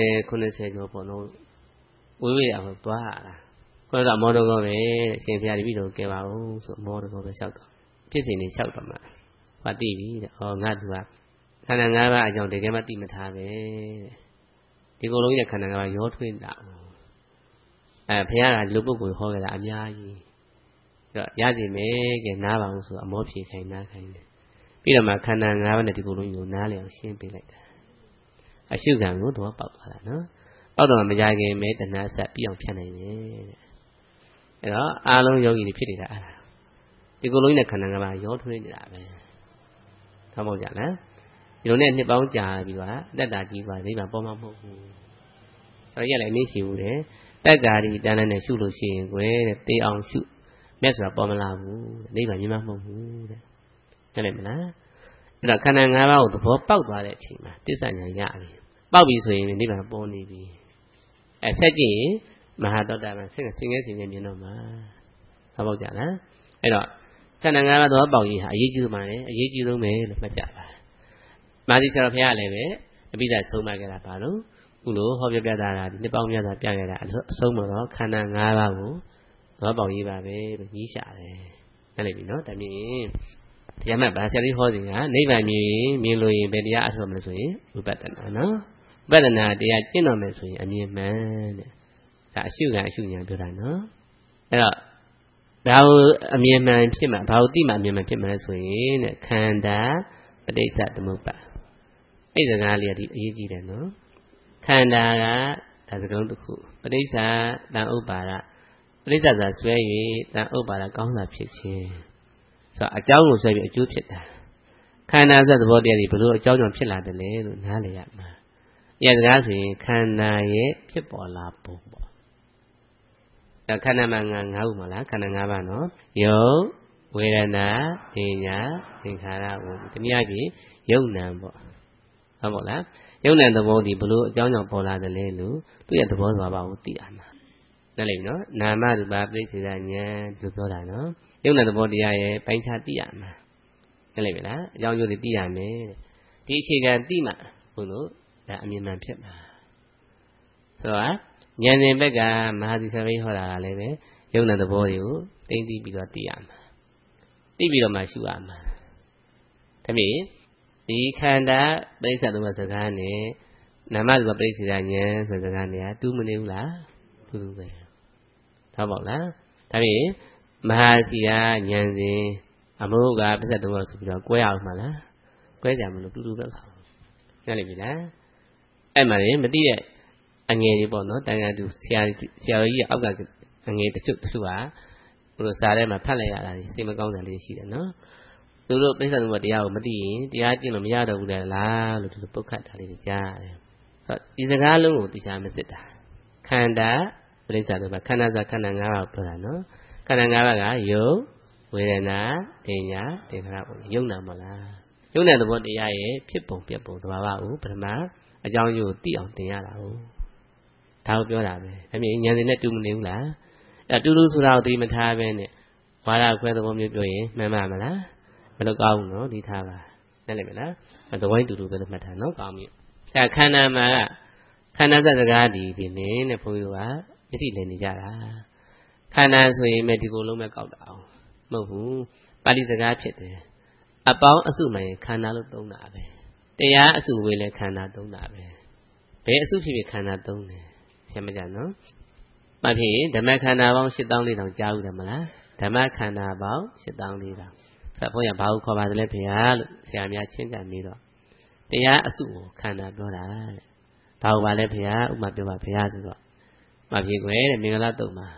[SPEAKER 1] 90ကျော်ပေါ့နော်ဝေးဝေးအောင်သွားရတာခေါ်တော့မောတော်ကောပဲအရှင်ဘုရားတပည့်တော်ကဲပါဦးဆိုမောတော်ကောပဲလျှောက်တော့ဖြစ်စဉ်နေလျှောက်တော့မှဟောသိပြီတဲ့ဩငါသူကခန္ဓာ၅ပါးအကြောင်းတကယ်မှသိမထားပဲတဲ့ဒီကိုယ်လုံးရဲ့ခန္ဓာ၅ပါးရောထွေးတာဘုရားကလူပုဂ္ဂိုလ်ဟောခဲ့တာအများကြီးတော့ရစီမယ်ကဲနားပါအောင်ဆိုအမောဖြေခိုင်းနားခိုင်းတယ်ပြီးတော့မှခန္ဓာ၅ပါးနဲ့ဒီကိုယ်လုံးကိုနားလည်အောင်ရှင်းပေးလိုက်တာအရှုခံကိုတော့ပေါက်သွားတာနော်ပေါက်တော့မကြခင်မဲတဏှာဆက်ပြီးအောင်ဖြတ်နိုင်တယ်တဲ့အဲ့တော့အားလုံးယောဂီတွေဖြစ်နေတာဒီကိုယ်လုံးနဲ့ခန္ဓာ၅ပါးရောထွေးနေတာပဲထောက်ပေါက်ကြလားဒီလိုနဲ့နှစ်ပေါင်းကြာပြီးတော့အတ္တကြီးသွားနိဗ္ဗာန်ပေါ်မှာမဟုတ်ဘူးဆိုတော့ရလည်းအနည်းရှိဘူးတဲ့တက္ကာရီတန်းနဲ့ရှုလို့ရှိရင်ကွယ်တဲ့တေးအောင်ရှုမြတ်စွာပေါ်မလာဘူးတဲ့နိဗ္ဗာန်မြင်မှာမဟုတ်ဘူးတဲ့ဟုတ်တယ်မလားအဲ့တော့ခန္ဓာ၅ပါးကိုသဘောပေါက်သွားတဲ့အချိန်မှာတစ္ဆညာရပြီပေါက်ပြီဆိုရင်နိဗ္ဗာန်ပေါ်နေပြီဆက်ကြည့်ရင်မဟာသောတာပန်ဆင်းရဲမြင်တော့မှာသဘောပေါက်ကြလားအဲ့တော့ခန္ဓာ၅ပါးသဘောပေါက်ရင်ဟာအရေးကြီးဆုံးပါလေအရေးကြီးဆုံးပဲလို့မှတ်ကြပါမာသီဆရာတော်ဘုရားလည်းပဲအပိဓာဆုံးမခဲ့တာပါလို့ခုလိုဟောပြပြတာဒီနှစ်ပေါင်းများစွာပြခဲ့တာအဆုံးမတော့ခန္ဓာ၅ပါးကိုသဘောပေါက်ရေးပါပဲလို့ကြီးရှာတယ်နားလည်ပြီနော်ဒါမြင်တရားမှတ်ပါဆရာလေးဟောစဉ်ကနိဗ္ဗာန်မြင်လို့ရင်ဘယ်တရားအထောက်မလဲဆိုရင်ဝိပဿနာနော်ဝိပဿနာတရားကျင့်တော်မယ်ဆိုရင်အမြင်မှန်တဲ့ဒါအရှုခံအရှုဉာဏ်ပြောတာနော်အဲ့တော့ဘာလို့အမြင်မှန်ဖြစ်မှာဘာလို့သိမှအမြင်မှန်ဖြစ်မှာလဲဆိုရင်တဲ့ခန္ဓာပဋိစ္စသမုပ္ပါအဲ့စကားလေးကဒီအရေးကြီးတယ်နော်ခန္ဓာကဒါစကားလုံးတစ်ခုပဋိစ္စတန်ဥပ္ပါဒပဋိစ္စဆိုတာဆွဲ၍တန်ဥပ္ပါဒကောင်းတာဖြစ်ခြင်းဆိုတော့အကြောင်းကိုဆွဲပြီးအကျိုးဖြစ်တာခန္ဓာဆိုတဲ့သဘောတရားတွေဘယ်လိုအကြောင်းကြောင့်ဖြစ်လာတယ်လဲလို့နားလည်ရမှာဒီစကားဆိုရင်ခန္ဓာရဲ့ဖြစ်ပေါ်လာပုံပေါ့ဒါခန္ဓာမှာ၅ခုမလားခန္ဓာ၅ပါးနော်ယုတ်ဝေဒနာဉာဏ်သင်္ခါရဝိတနည်းအားဖြင့်ယုတ်နံပေါ့ဟုတ်ပါလားယုတ်နံသဘောဒီဘလို့အကြောင်းကြောင့်ပေါ်လာတယ်လဲလို့သူ့ရဲ့သဘောသဘာဝကိုသိရမှာနားလည်ပြီနော်နာမရူပပရိစ္ဆေဒဉာဏ်လို့ပြောတာနော်ယုတ်နံသဘောတရားရဲ့ပိုင်းခြားသိရမှာနားလည်ပြီလားအကြောင်းကျိုးတွေသိရမယ်ဒီအခြေခံသိမှဘုလို့ဒါအမြင်မှန်ဖြစ်မှာဆိုတော့ဉာဏ်ရှင်ဘက်ကမဟာသီဆရာကြီးဟောတာကလည်းပဲယုတ်နံသဘောတွေကိုသိသိပြီးတော့သိရမှာသိပြီးတော့မှရှုရမှာဒါဖြင့်ဒီခန္ဓာပရိစ္ဆေသမုပ္ပါစကားနဲ့နာမရူပပရိစ္ဆေဒဉာဏ်ဆိုစကားနဲ့တူးမနေဘူးလားတူတူပဲဟုတ်ပါ့လားဒါဖြင့်မဟာစီယာဉာဏ်စဉ်အမုကပစ္စသမုပ္ပါဆိုပြီးတော့ကွဲအောင်မှာလားကွဲကြမလို့တူတူပဲခေါ်နားလည်ပြီလားအဲ့မှာလည်းမသိတဲ့အငယ်တွေပေါ့နော်တန်ခါတူဆရာကြီးအောက်ကအငယ်တချို့ကဘုလိုစားထဲမှာဖတ်လိုက်ရတာစိတ်မကောင်းတာလေးရှိတယ်နော်သူတို့ပိဿသမုပ္ပါတရားကိုမသိရင်တရားကျင့်လို့မရတော့ဘူးလေလားလို့သူတို့ပုတ်ခတ်တာလေးကြားရတယ်ဆိုတော့ဒီစကားလုံးကိုတရားမစစ်တာခန္ဓာပရိစ္ဆေသမုပ္ပါခန္ဓာဆိုခန္ဓာ၅ပါးပြောတာနော်ခန္ဓာ၅ပါးကယုတ်ဝေဒနာဉာဏ်သင်္ခါရပေါ့ယုတ်နာမလားယုတ်နာသဘောတရားရဲ့ဖြစ်ပုံပြပုံတဘာဝကိုပထမအကြောင်းကျိုးသိအောင်သင်ရတာဟုတ်ဒါကိုပြောတာပဲဒါမြင်ဉာဏ်စဉ်နဲ့တူမနေဘူးလားအဲ့တူတူဆိုတာကိုသိမထားပဲနဲ့ဝါဒခွဲသဘောမျိုးပြောရင်မှန်ပါမလားမလို့ကောင်းဘူးနော်ဒီထားပါနားလည်မလားသဘောတူတူပဲလို့မှတ်ထားနော်ကောင်းပြီအဲ့ခန္ဓာမှာခန္ဓာစကားဒီနေနဲ့ဘုန်းကြီးကမျက်စိလည်နေကြတာခန္ဓာဆိုရင်မဲ့ဒီကိုလုံးမဲ့ကောက်တာအောင်မဟုတ်ဘူးပါဠိစကားဖြစ်တယ်အပေါင်းအစုမှရင်ခန္ဓာလို့သုံးတာပဲတရားအစုဝေးလဲခန္ဓာသုံးတာပဲဘယ်အစုဖြစ်ဖြစ်ခန္ဓာသုံးတယ်ရှင်းမကြနော်မဖြစ်ရင်ဓမ္မခန္ဓာပေါင်း 84,000 ကြားဦးတယ်မလားဓမ္မခန္ဓာပေါင်း 84,000ဆက်ဘုရားဘာကိုခေါ်ပါတယ်လဲဖေဟာလို့ဆရာများချင်းကန်ပြီးတော့တရားအစုကိုခန္ဓာပြောတာတဲ့ဘာကိုပါလဲဖေဟာဥမာပြောပါဖေဟာဆိုတော့မဖြစ်ွယ်တဲ့မင်္ဂလာတုံမှာ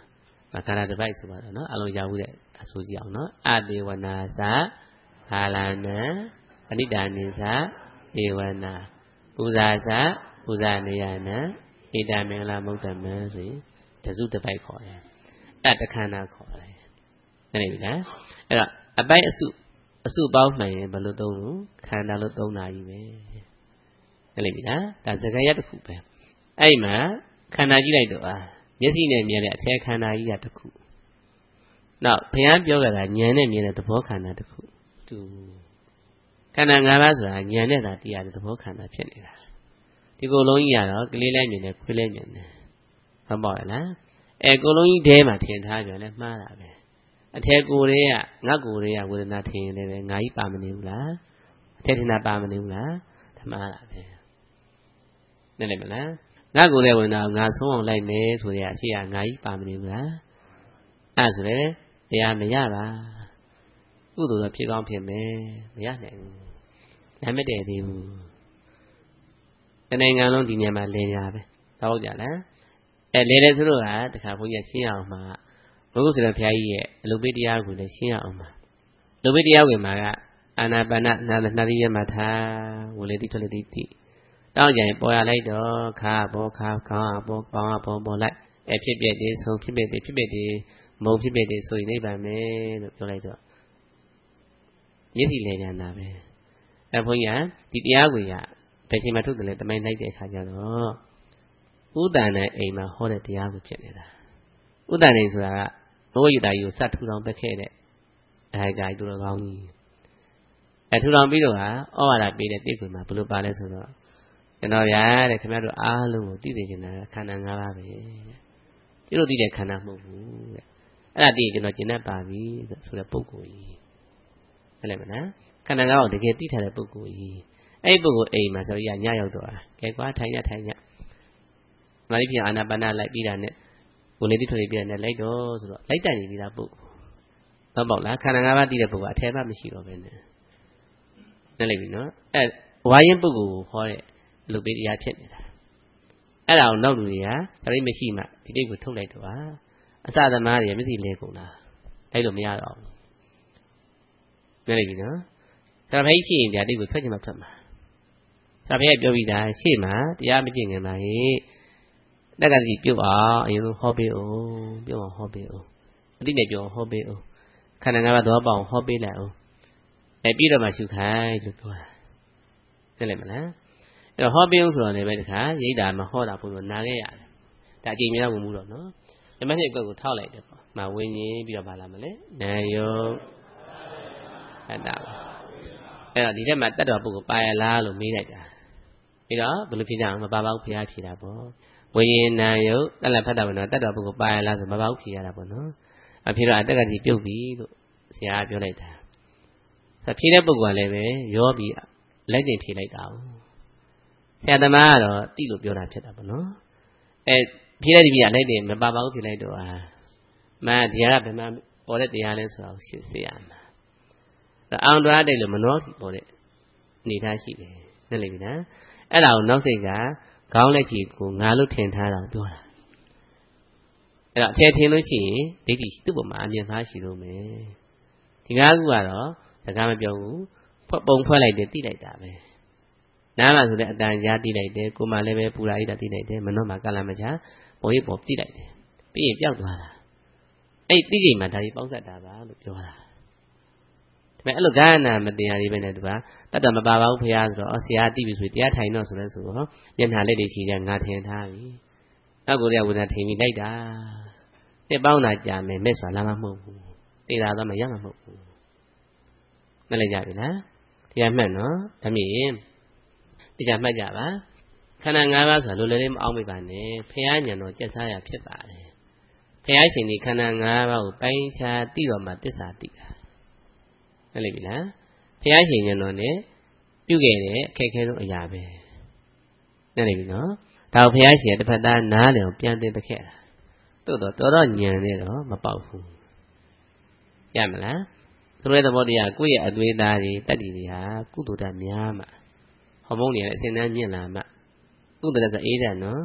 [SPEAKER 1] ခန္ဓာတစ်ပိုက်ဆိုပါတော့နော်အလုံးရဘူးတဲ့အဆိုကြည့်အောင်နော်အတေဝနာသဘာလနံပဏိတာနိသဒေဝနာပူဇာသပူဇာနေယနံဣဒံမင်္ဂလာမုဒ္ဓမံဆိုရင်တစုတစ်ပိုက်ခေါ်တယ်အဲ့တခန္ဓာခေါ်တယ်နားလည်ပြီလားအဲ့တော့အပိုက်အစုပေါင်းမှန်ရင်ဘယ်လိုသုံးလို့ခန္ဓာလို့သုံးတာကြီးပဲနားလည်ပြီလားဒါစကားရတစ်ခုပဲအဲ့မှာခန္ဓာကြည့်လိုက်တော့မျက်စိနဲ့မြင်တဲ့အထက်ခန္ဓာကြီးကတစ်ခုနောက်ဘုရားပြောကြတာဉာဏ်နဲ့မြင်တဲ့သဘောခန္ဓာတစ်ခုတူခန္ဓာ၅ပါးဆိုတာဉာဏ်နဲ့သာတရားတဲ့သဘောခန္ဓာဖြစ်နေတာဒီကိုယ်လုံးကြီးကတော့ကလေးလည်းမြင်တယ်ခွေးလည်းမြင်တယ်ဟုတ်ပါ့လားကိုယ်လုံးကြီးထဲမှာထင်ထားပြန်လဲမှားတာပဲအထက်ကိုယ်တွေကငါကိုယ်တွေကဝေဒနာထင်နေတယ်ပဲငါကြီးပါမနေဘူးလားအထက်ထင်တာပါမနေဘူးလားဓမ္မတာပဲနားလည်မလားငါကိုယ်ရဲ့ဝေဒနာကိုငါဆုံးအောင်လိုက်မယ်ဆိုတဲ့အရှိကငါကြီးပါမနေဘူးလားအဲ့ဆိုလေတရားမရပါကုသိုလ်တော့ဖြစ်ကောင်းဖြစ်မယ်မရနိုင်ဘူးနားမတည့်သေးဘူးတနိုင်ငံလုံးဒီနေရာမှာလင်းရပဲဟုတ်ကြလားလဲလဲဆိုတော့တခါဘုန်းကြီးရှင်းအောင်မှာဘုရားဆိုတဲ့ဘုရားကြီးရဲ့အလုပ်ပေးတရားကိုလည်းရှင်းအောင်မှာလုပ်ပေးတရားဝင်မှာကအာနာပါနနာတိယမထာဝလေတိထွက်လေတိတောင်းကြရင်ပေါ်ရလိုက်တော့ခါဘောခါခေါင်းဘောပေါင်းဘောပေါ်လိုက်ဖြစ်ပြတဲ့ဆုံးဖြစ်ပြတဲ့မုံဖြစ်တဲ့ဆိုရင်နိဗ္ဗာန်မယ်လို့ပြောလိုက်တော့မျက်စိလဲညာနာပဲဘုန်းကြီးကဒီတရားကိုရဘယ်ချိန်မှထုတ်တယ်လဲတမိုင်းလိုက်တဲ့အခါကျတော့ဥဒ္ဒဏနဲ့အိမ်မှာဟောတဲ့တရားကိုဖြစ်နေတာဥဒ္ဒဏဆိုတာကဘုရားယူတာကြီးကိုစထူထောင်ပက်ခဲ့တဲ့ဒါကြိုက်သူတော်ကောင်းကြီးထူထောင်ပြီးတော့ဩဝါဒပေးတဲ့တိတ်ခွေမှာဘယ်လိုပါလဲဆိုတော့ကျွန်တော်ဗျာတဲ့ခင်ဗျားတို့အားလုံးကိုသိသိချင်တာခန္ဓာ၅ပါးပဲကျတို့သိတဲ့ခန္ဓာမဟုတ်ဘူးတဲ့အဲ့ဒါသိရင်ကျွန်တော်ကျင့်တတ်ပါပြီဆိုတဲ့ပုဂ္ဂိုလ်ကြီးဟုတ်တယ်မလားခန္ဓာ၅ပါးကိုတကယ်သိထားတဲ့ပုဂ္ဂိုလ်ကြီးအဲ့ဒီပုဂ္ဂိုလ်အိမ်မှာဆိုရညရောက်တော့ကဲကွာထိုင်ညမာရိပြအာနာပါနလိုက်ပြီးတာနဲ့ကိုယ်လေးတိထွက်ပြီးတာနဲ့လိုက်တော့ဆိုတော့လိုက်တိုင်နေပြီလားပုဂ္ဂိုလ်တော့ပေါ့လားခန္ဓာ၅ပါးသိတဲ့ပုဂ္ဂိုလ်အထက်ကမရှိတော့ဘဲနဲ့နားလည်ပြီနော်ဝါရင်ပုဂ္ဂိုလ်ကိုဟောတဲ့လူပေးတရားဖြစ်နေတာအဲ့ဒါကိုနောက်လူတွေကဒါလေးမရှိမှဒီတိတ်ကိုထုတ်လိုက်တော့အစသမားတွေမျက်စိလဲကုန်တာလိုက်လို့မရတော့ဘူးနားလည်ပြီနော်ဒါပဲရှိရင်ဒါတိတ်ကိုထွက်ချင်မှထွက်မှာဒါပဲပြောပြီးသားရှေ့မှာတရားမကျင့်ခင်မှာဟိတက္ကတိပြုတ်အောင်အရင်ဆုံးဟောပေးအောင်ပြုတ်အောင်ဟောပေးအောင်အတိနဲ့ပြောအောင်ဟောပေးအောင်ခန္ဓာ၅ပါးသဘောပေါက်အောင်ဟောပေးလိုက်အောင်ပြီးတော့မှရှုခိုင်းလို့ပြောတာသိလိုက်မလားအဲ့တော့ဟောပေးအောင်ဆိုတော့လည်းပဲတခါရိတ်တာမဟောတာဘုလို့နာခဲ့ရတယ်ဒါအချိန်များဝင်မှုတော့နော်ဓမ္မနှစ်ကွက်ကိုထောက်လိုက်တယ်ပေါ့မဝင်းရင်ပြီးတော့ဗာလာမလဲနာယောအတ္တပါအဲ့တော့ဒီထက်မှတတ္တဝပုဂ္ဂိုလ်ပါရလားလို့မေးလိုက်တာပြီးတော့ဘယ်လိုဖြေကြအောင်မပါပါဘူးဘုရားဖြေတာပေါ့ဝိညာဉ်နာယုတ်တလဖတ်တာဘယ်နော်တတ္တဝပုဂ္ဂိုလ်ပါရလားဆိုမပါဘူးဖြေရတာပေါ့နော်အဖြေတော့အတ္တကကြီးပြုတ်ပြီလို့ဆရာပြောလိုက်တာဖြေတဲ့ပုဂ္ဂိုလ်ကလည်းပဲရောပြီးလက်ကျင်ဖြေလိုက်တာဆရာသမားကတော့တိလို့ပြောတာဖြစ်တာပေါ့နော်ဖြေလိုက်ဒီပြလိုက်တယ်မပါပါဘူးဖြေလိုက်တော့မှန်တရားကဘယ်မှာပေါ်တဲ့တရားလဲဆိုတော့ရှင်းစေရမှာအောင်တွားတယ်လို့မနှောပေါ်တဲ့အနေထားရှိတယ်နားလည်ပြီနော်အဲ့ဒါကိုနောက်စိတ်ကခေါင်းလက်ချီကိုငါလို့ထင်ထားတာပြောတာအဲ့တော့အထည်ထင်လို့ရှိရင်ဒိဋ္ဌိသူ့ပေါ်မှာအမြင်သားရှိလို့မယ်ဒီ၅ခုကတော့စကားမပြောဘူးပုံဖွဲ့လိုက်တယ်တိလိုက်တာပဲနားမှာဆိုတဲ့အတန်ကြားတိလိုက်တယ်ကိုယ်မှလည်းပဲပူရာဣတာတိလိုက်တယ်မနှောမှာကလမချာပေါ်ရိပ်ပေါ်တိလိုက်တယ်ပြီးရင်ပျောက်သွားတာအဲ့တိကိမှဒါကြီးပေါင်းဆက်တာပါလို့ပြောတာဒါပေမဲ့အဲ့လိုဂါနာမတရားကြီးပဲနဲ့သူကတတ်တမပါပါဘူးဖရားဆိုတော့ဆရာတိပြီဆိုတရားထိုင်တော့ဆိုလဲဆိုတော့မျက်နှာလက်တွေရှိကြငါထင်ထားပြီနောက်ကိုယ်ကဝိညာဉ်ထင်ပြီးလိုက်တာတစ်ပေါင်းတာကြာမယ်မဲ့စွာလာမှမဟုတ်ဘူးတေတာတော့မရမှာမဟုတ်ဘူးမလဲကြပြီလားတရားမှတ်နော်ဒါမြင်တရားမှတ်ကြပါခန္ဓာ၅ပါးဆိုလိုလေးမအောင်မိပါနဲ့ဖရားဉာဏ်တော်ကျက်စားရဖြစ်ပါတယ်ဖရားရှင်ဒီခန္ဓာ၅ပါးကိုပိုင်းခြားသိတော့မှသစ္စာသိတာဟုတ်ပြီလားဖရားရှင်ဉာဏ်တော်နဲ့ပြုခဲ့တဲ့အခက်အခဲဆုံးအရာပဲနားလည်ပြီနော်ဒါကိုဖရားရှင်တစ်ဖက်သားနားလည်အောင်ပြန်သင်ပခဲ့တာတော်တော်ဉာဏ်နဲ့တော့မပေါက်ဘူးရမလားသူရဲ့သဘောတရားကိုယ့်ရဲ့အသွေးသားတွေတတ္တိတွေဟာကုသိုလ်ဓာတ်များမှဟော်မုန်းတွေလည်းအစဉ်တန်းမြင့်လာမှကုသိုလ်ဓာတ်ဆိုအေးတယ်နော်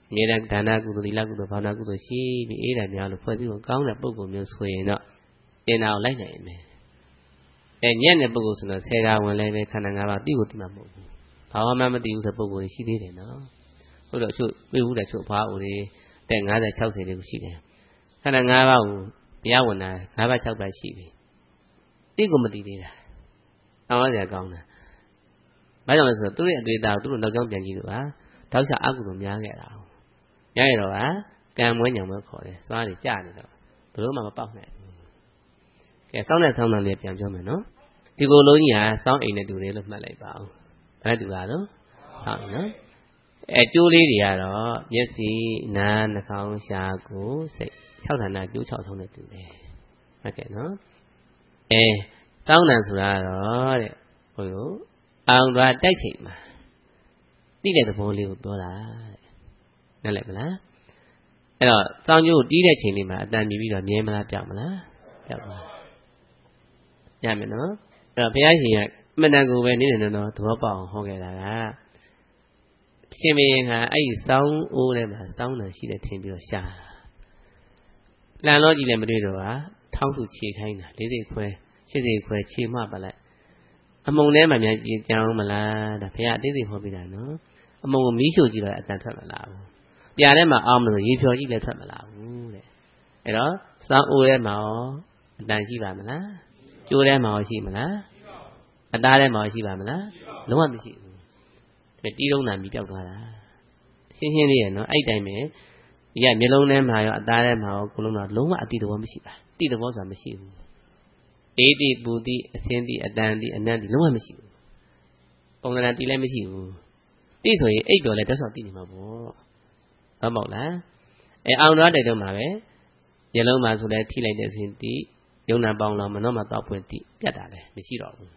[SPEAKER 1] မြေတဒါနကုသိုလ်သီလကုသိုလ်ဘာဝနာကုသိုလ်ရှိပြီးအေးတယ်များလို့ဖွဲ့စည်းဖို့ကောင်းတဲ့ပုဂ္ဂိုလ်မျိုးဆိုရင်တော့တင်တာကိုလိုက်နိုင်မယ်ညံ့တဲ့ပုဂ္ဂိုလ်ဆိုတော့ဆယ်ကားဝင်လည်းပဲခန္ဓာ၅ပါးတိကိုတိမှမဟုတ်ဘူးဘာမှမသိဘူးဆိုပုဂ္ဂိုလ်တွေရှိသေးတယ်နော်ဟုတ်တော့ချုပ်ပြေးဦးတဲ့ချုပ်ဘာဦးတွေတဲ့50 60တွေကိုရှိတယ်ခန္ဓာ၅ပါးကိုတရားဝင်တာ5ပါး6ပါးရှိပြီတိကိုမသိသေးတာအောင်းရစရာကောင်းတာဘာကြောင့်လဲဆိုတော့သူတို့ရဲ့အတွေ့အကြုံသူတို့နောက်ကြောင်းပြန်ကြည့်လို့ပါတောက်ချအကုသိုလ်များခဲ့တာညရတော့ကံမွေးညံမွေးခေါ်တယ်စွားတွေကြာနေတော့ဘယ်လို့မှမပေါက်နိုင်ဘူးကဲစောင်းတဲ့ဆောင်းတယ်လေးပြန်ပြောမယ်နော်ဒီကိုယ်လုံးကြီးဟာစောင်းအိမ်နဲ့တူတယ်လို့မှတ်လိုက်ပါဦးဘာတူလားလို့ဟုတ်နော်ကျိုးလေးတွေကတော့မျက်စိနားနှာခေါင်းရှားကိုယ်စိတ်6ဌာနကျိုး6ထုံးနဲ့တူတယ်ဟုတ်ကဲ့နော်တောင်းတန်ဆိုတာတော့တဲ့ဟိုလိုအောင်သွားတိုက်ချိန်မှာတိတဲ့သဘောလေးကိုပြောတာတဲ့နားလည်မလားအဲ့တော့စောင်းကျိုးတီးတဲ့ချိန်လေးမှာအတန်မြည်ပြီးတော့မြဲမလားပြောက်မလားပြောက်ပါညမယ်နော်အဲ့တော့ဘုရားရှင်ကအမှန်တန်ကိုပဲနေနေတော့သဘောပေါက်အောင်ဟောခဲ့တာကရှင်မင်းကအဲ့ဒီစောင်းအိုးထဲမှာစောင်းတန်ရှိတဲ့ထင်ပြီးတော့ရှာလန်လို့ကြည့်လည်းမတွေ့တော့ပါထောင်းသူခြေခိုင်းတာ၄စိတ်ခွဲ၈စိတ်ခွဲခြေမှပါလိုက်အမုံထဲမှာများကြံအောင်မလားဒါဘုရားအသေးစိတ်ဟောပြတာနော်အမုံကိုမီးရှို့ကြည့်တော့အတန်ထွက်မလာဘူးပြာထဲမှာအောင်လို့ရေဖြော်ကြည့်လည်းထွက်မလာဘူးတဲ့အဲ့တော့စောင်းအိုးထဲမှာရောအတန်ရှိပါမလားကျိုးထဲမှာရောရှိမလားအသားထဲမှာရောရှိပါမလားလုံးဝမရှိဘူးတီးလုံးနာပြီးပျောက်သွားတာရှင်းရှင်းလေးရနော်အဲ့တိုင်းပဲဒီကမျက်လုံးထဲမှာရောအသားထဲမှာရောကိုလုံးတော့လုံးဝအတိသဘောမရှိပါတိသဘောဆိုတာမရှိဘူးအေးတိပူတိအစင်းတိအတန်တိအနံ့တိလုံးဝမရှိဘူးပုံစံတိလည်းမရှိဘူးတိဆိုရင်အိတ်တော်လည်းတက်ဆောက်တိနေမှာပေါ့ဟုတ်မဟုတ်လားအောင်သွားတဲ့တုန်းမှာပဲမျက်လုံးမှာဆိုလဲထိလိုက်တဲ့စင်းတိယုံနာပေါင်းလောင်မနှောမှာတော့ပွင့်တိပြတ်တာပဲမရှိတော့ဘူး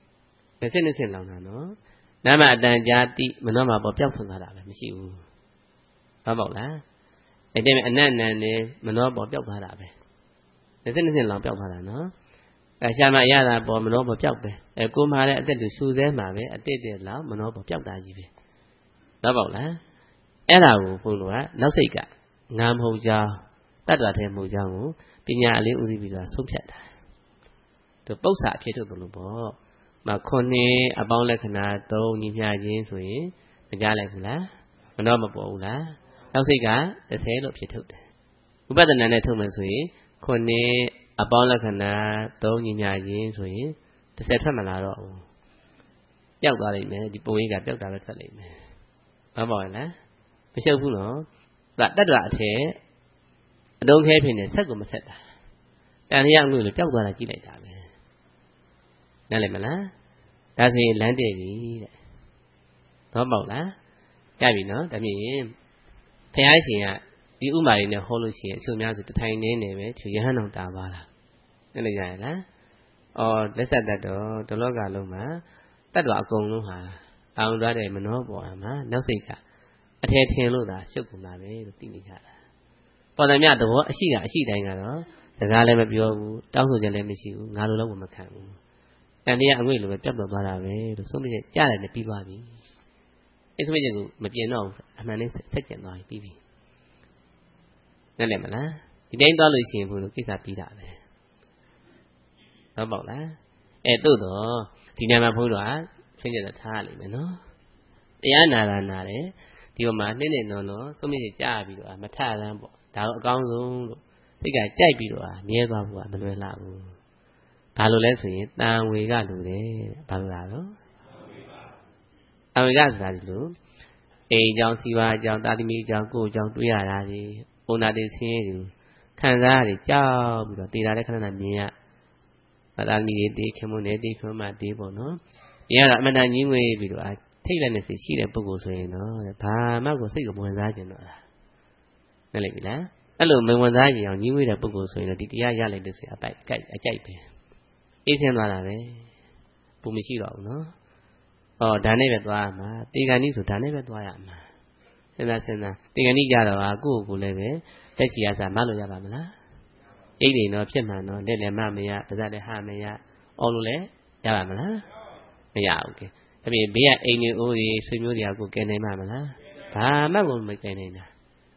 [SPEAKER 1] 20လောင်တာနော်နာမအတန်ကြာတိမနှောမှာပေါ့ပျောက်ထွန်းသွားတာပဲမရှိဘူးဟုတ်မဟုတ်လားအဲ့ဒီအနတ်နံနေမနှောပေါ့ပျောက်သွားတာပဲ20လောင်ပျောက်သွားတာနော်ရှာမရတာပေါ်မနှောပေါ်ပျောက်ပဲကိုမှလည်းအသက်တူရှူစဲမှာပဲအတက်တက်လောက်မနှောပေါ်ပျောက်တာကြီးပဲတော့ပေါ့လားအဲ့ဒါကိုဘုန်းတော်ကနောက်စိတ်ကငါမဟုတ်ကြောင်းတတ္တဝါထဲမဟုတ်ကြောင်းကိုပညာအလေးဥသိပြီးတော့ဆုံးဖြတ်တာသူပု္ပ္ပာအဖြစ်ထုတ်တယ်လို့ပေါ့မခုနှစ်အပေါင်းလက္ခဏာ3ညီမျှခြင်းဆိုရင်မကြားလိုက်ဘူးလားမနှောမပေါ်ဘူးလားနောက်စိတ်က30လို့ဖြစ်ထုတ်တယ်ဥပဒနာနဲ့ထုတ်မယ်ဆိုရင်ခုနှစ်အပေါင်းလက္ခဏာ3ညီမျှခြင်းဆိုရင်30ထွက်မလာတော့ဘူးပျောက်သွားလိမ့်မယ်ဒီပုံရိပ်ကပျောက်တာပဲထွက်လိမ့်မယ်ဘာပါလဲမရှုပ်ဘူးနော်တတ္တဝအထက်အတုံးခဲဖြစ်နေဆက်ကိုမဆက်တာတန်လျောက်လို့ပျောက်သွားတာကြည့်လိုက်တာပဲနားလည်မလားဒါဆိုရင်လမ်းတည့်ပြီတဲ့တော့ပေါ့လားရပြီနော်ဒါဖြင့်ဘုရားရှင်ကဒီဥမာရင်းနဲ့ဟောလို့ရှိရင်အချို့များဆိုတထိုင်နေနေပဲသူရဟန်းတော်တာပါလားနားလည်ကြရလားလက်ဆက်တတ်တော့တလောကလုံးမှာတတ္တဝအကုန်လုံးဟာအောင်သွားတယ်မနှောပေါ်မှာနောက်စိတ်ကအထဲထင်လို့သာရှုပ်ကုန်တာပဲလို့သိနေကြတာပေါ်တယ်မြသဘောအရှိတာအရှိတိုင်းကတော့စကားလည်းမပြောဘူးတောင်းဆိုချက်လည်းမရှိဘူးငါလိုတော့မခံဘူးတန်တရားအငွေ့လိုပဲပြတ်သွားတာပဲလို့ဆုံးဖြတ်ကြားတယ်နဲ့ပြီးသွားပြီအဲ့ဆုံးဖြတ်ချက်ကိုမပြင်တော့အမှန်နဲ့ဆက်ကျင်သွားပြီပြီးပြီနားလည်မလားဒီတိုင်းသွားလို့ရှိရင်ဘုလို့ကိစ္စပြီးတာပဲဟုတ်ပေါ့လားတို့တော့ဒီညမှာဘုန်းတော်ကဖြင်းချက်ထားရလိမ့်မယ်နော်တရားနာတာနာတယ်ဒီပေါ်မှာနှစ်နော်ဆုံးဖြတ်ချက်ကြားပြီးတော့မထရမ်းပေါ့ဒါတော့အကောင်းဆုံးလို့စိတ်ကကြိုက်ပြီးတော့မြဲသွားဖို့ကမလွယ်လှဘူးဘာလို့လဲဆိုရင်တန်ဝေကလူတယ်ဘာလို့လားတော့တန်ဝေကဆိုတာဒီလိုအိမ်ကြောင့်စီဝါကြောင့်တာသမီကြောင့်ကိုယ်ကြောင့်တွေ့ရတာဒီပုံနာတွေဆင်းရဲတွေခံစားရတယ်ကြောက်ပြီးတော့တေတာတဲ့ခဏခဏမြင်ရတာသမီတွေတေခင်မွန်းနေတေခွန်းမတေပေါ့နော်ဒီကတော့အမှန်တန်ကြီးငွေပြီးတော့ထိတ်လက်နေစိတ်ရှိတဲ့ပုဂ္ဂိုလ်ဆိုရင်တော့ဘာမှကိုစိတ်ကိုမဝင်စားကျင်တော့လားနားလည်ပြီလားအဲ့လိုမဝင်စားကြအောင်ညီးဝေးတဲ့ပုဂ္ဂိုလ်ဆိုရင်တော့ဒီတရားရလိုက်တဲ့ဆိုအပိုက်အကြိုက်ပဲအေးဆင်းသွားတာပဲပုံမရှိတော့ဘူးနော်ဒါနဲ့ပဲသွားရမှာတေဂန်ဤဆိုဒါနဲ့ပဲသွားရမှာစဉ်းစားတေဂန်ဤကြတော့ကိုယ့်ကိုယ်လည်းပဲတက်ချီရစားမလို့ရပါမလားအိတ်နေတော့ဖြစ်မှန်တော့လက်လည်းမမရပါးစပ်လည်းဟမရအော်လို့လည်းရပါမလားမရဘူးကဲဒါပေမဲ့ဘေးကအိမ်နေအိုးကြီးဆွေမျိုးတွေကကိုယ်ကဲနိုင်မှာမလားဘာမှကိုမကဲနိုင်တာ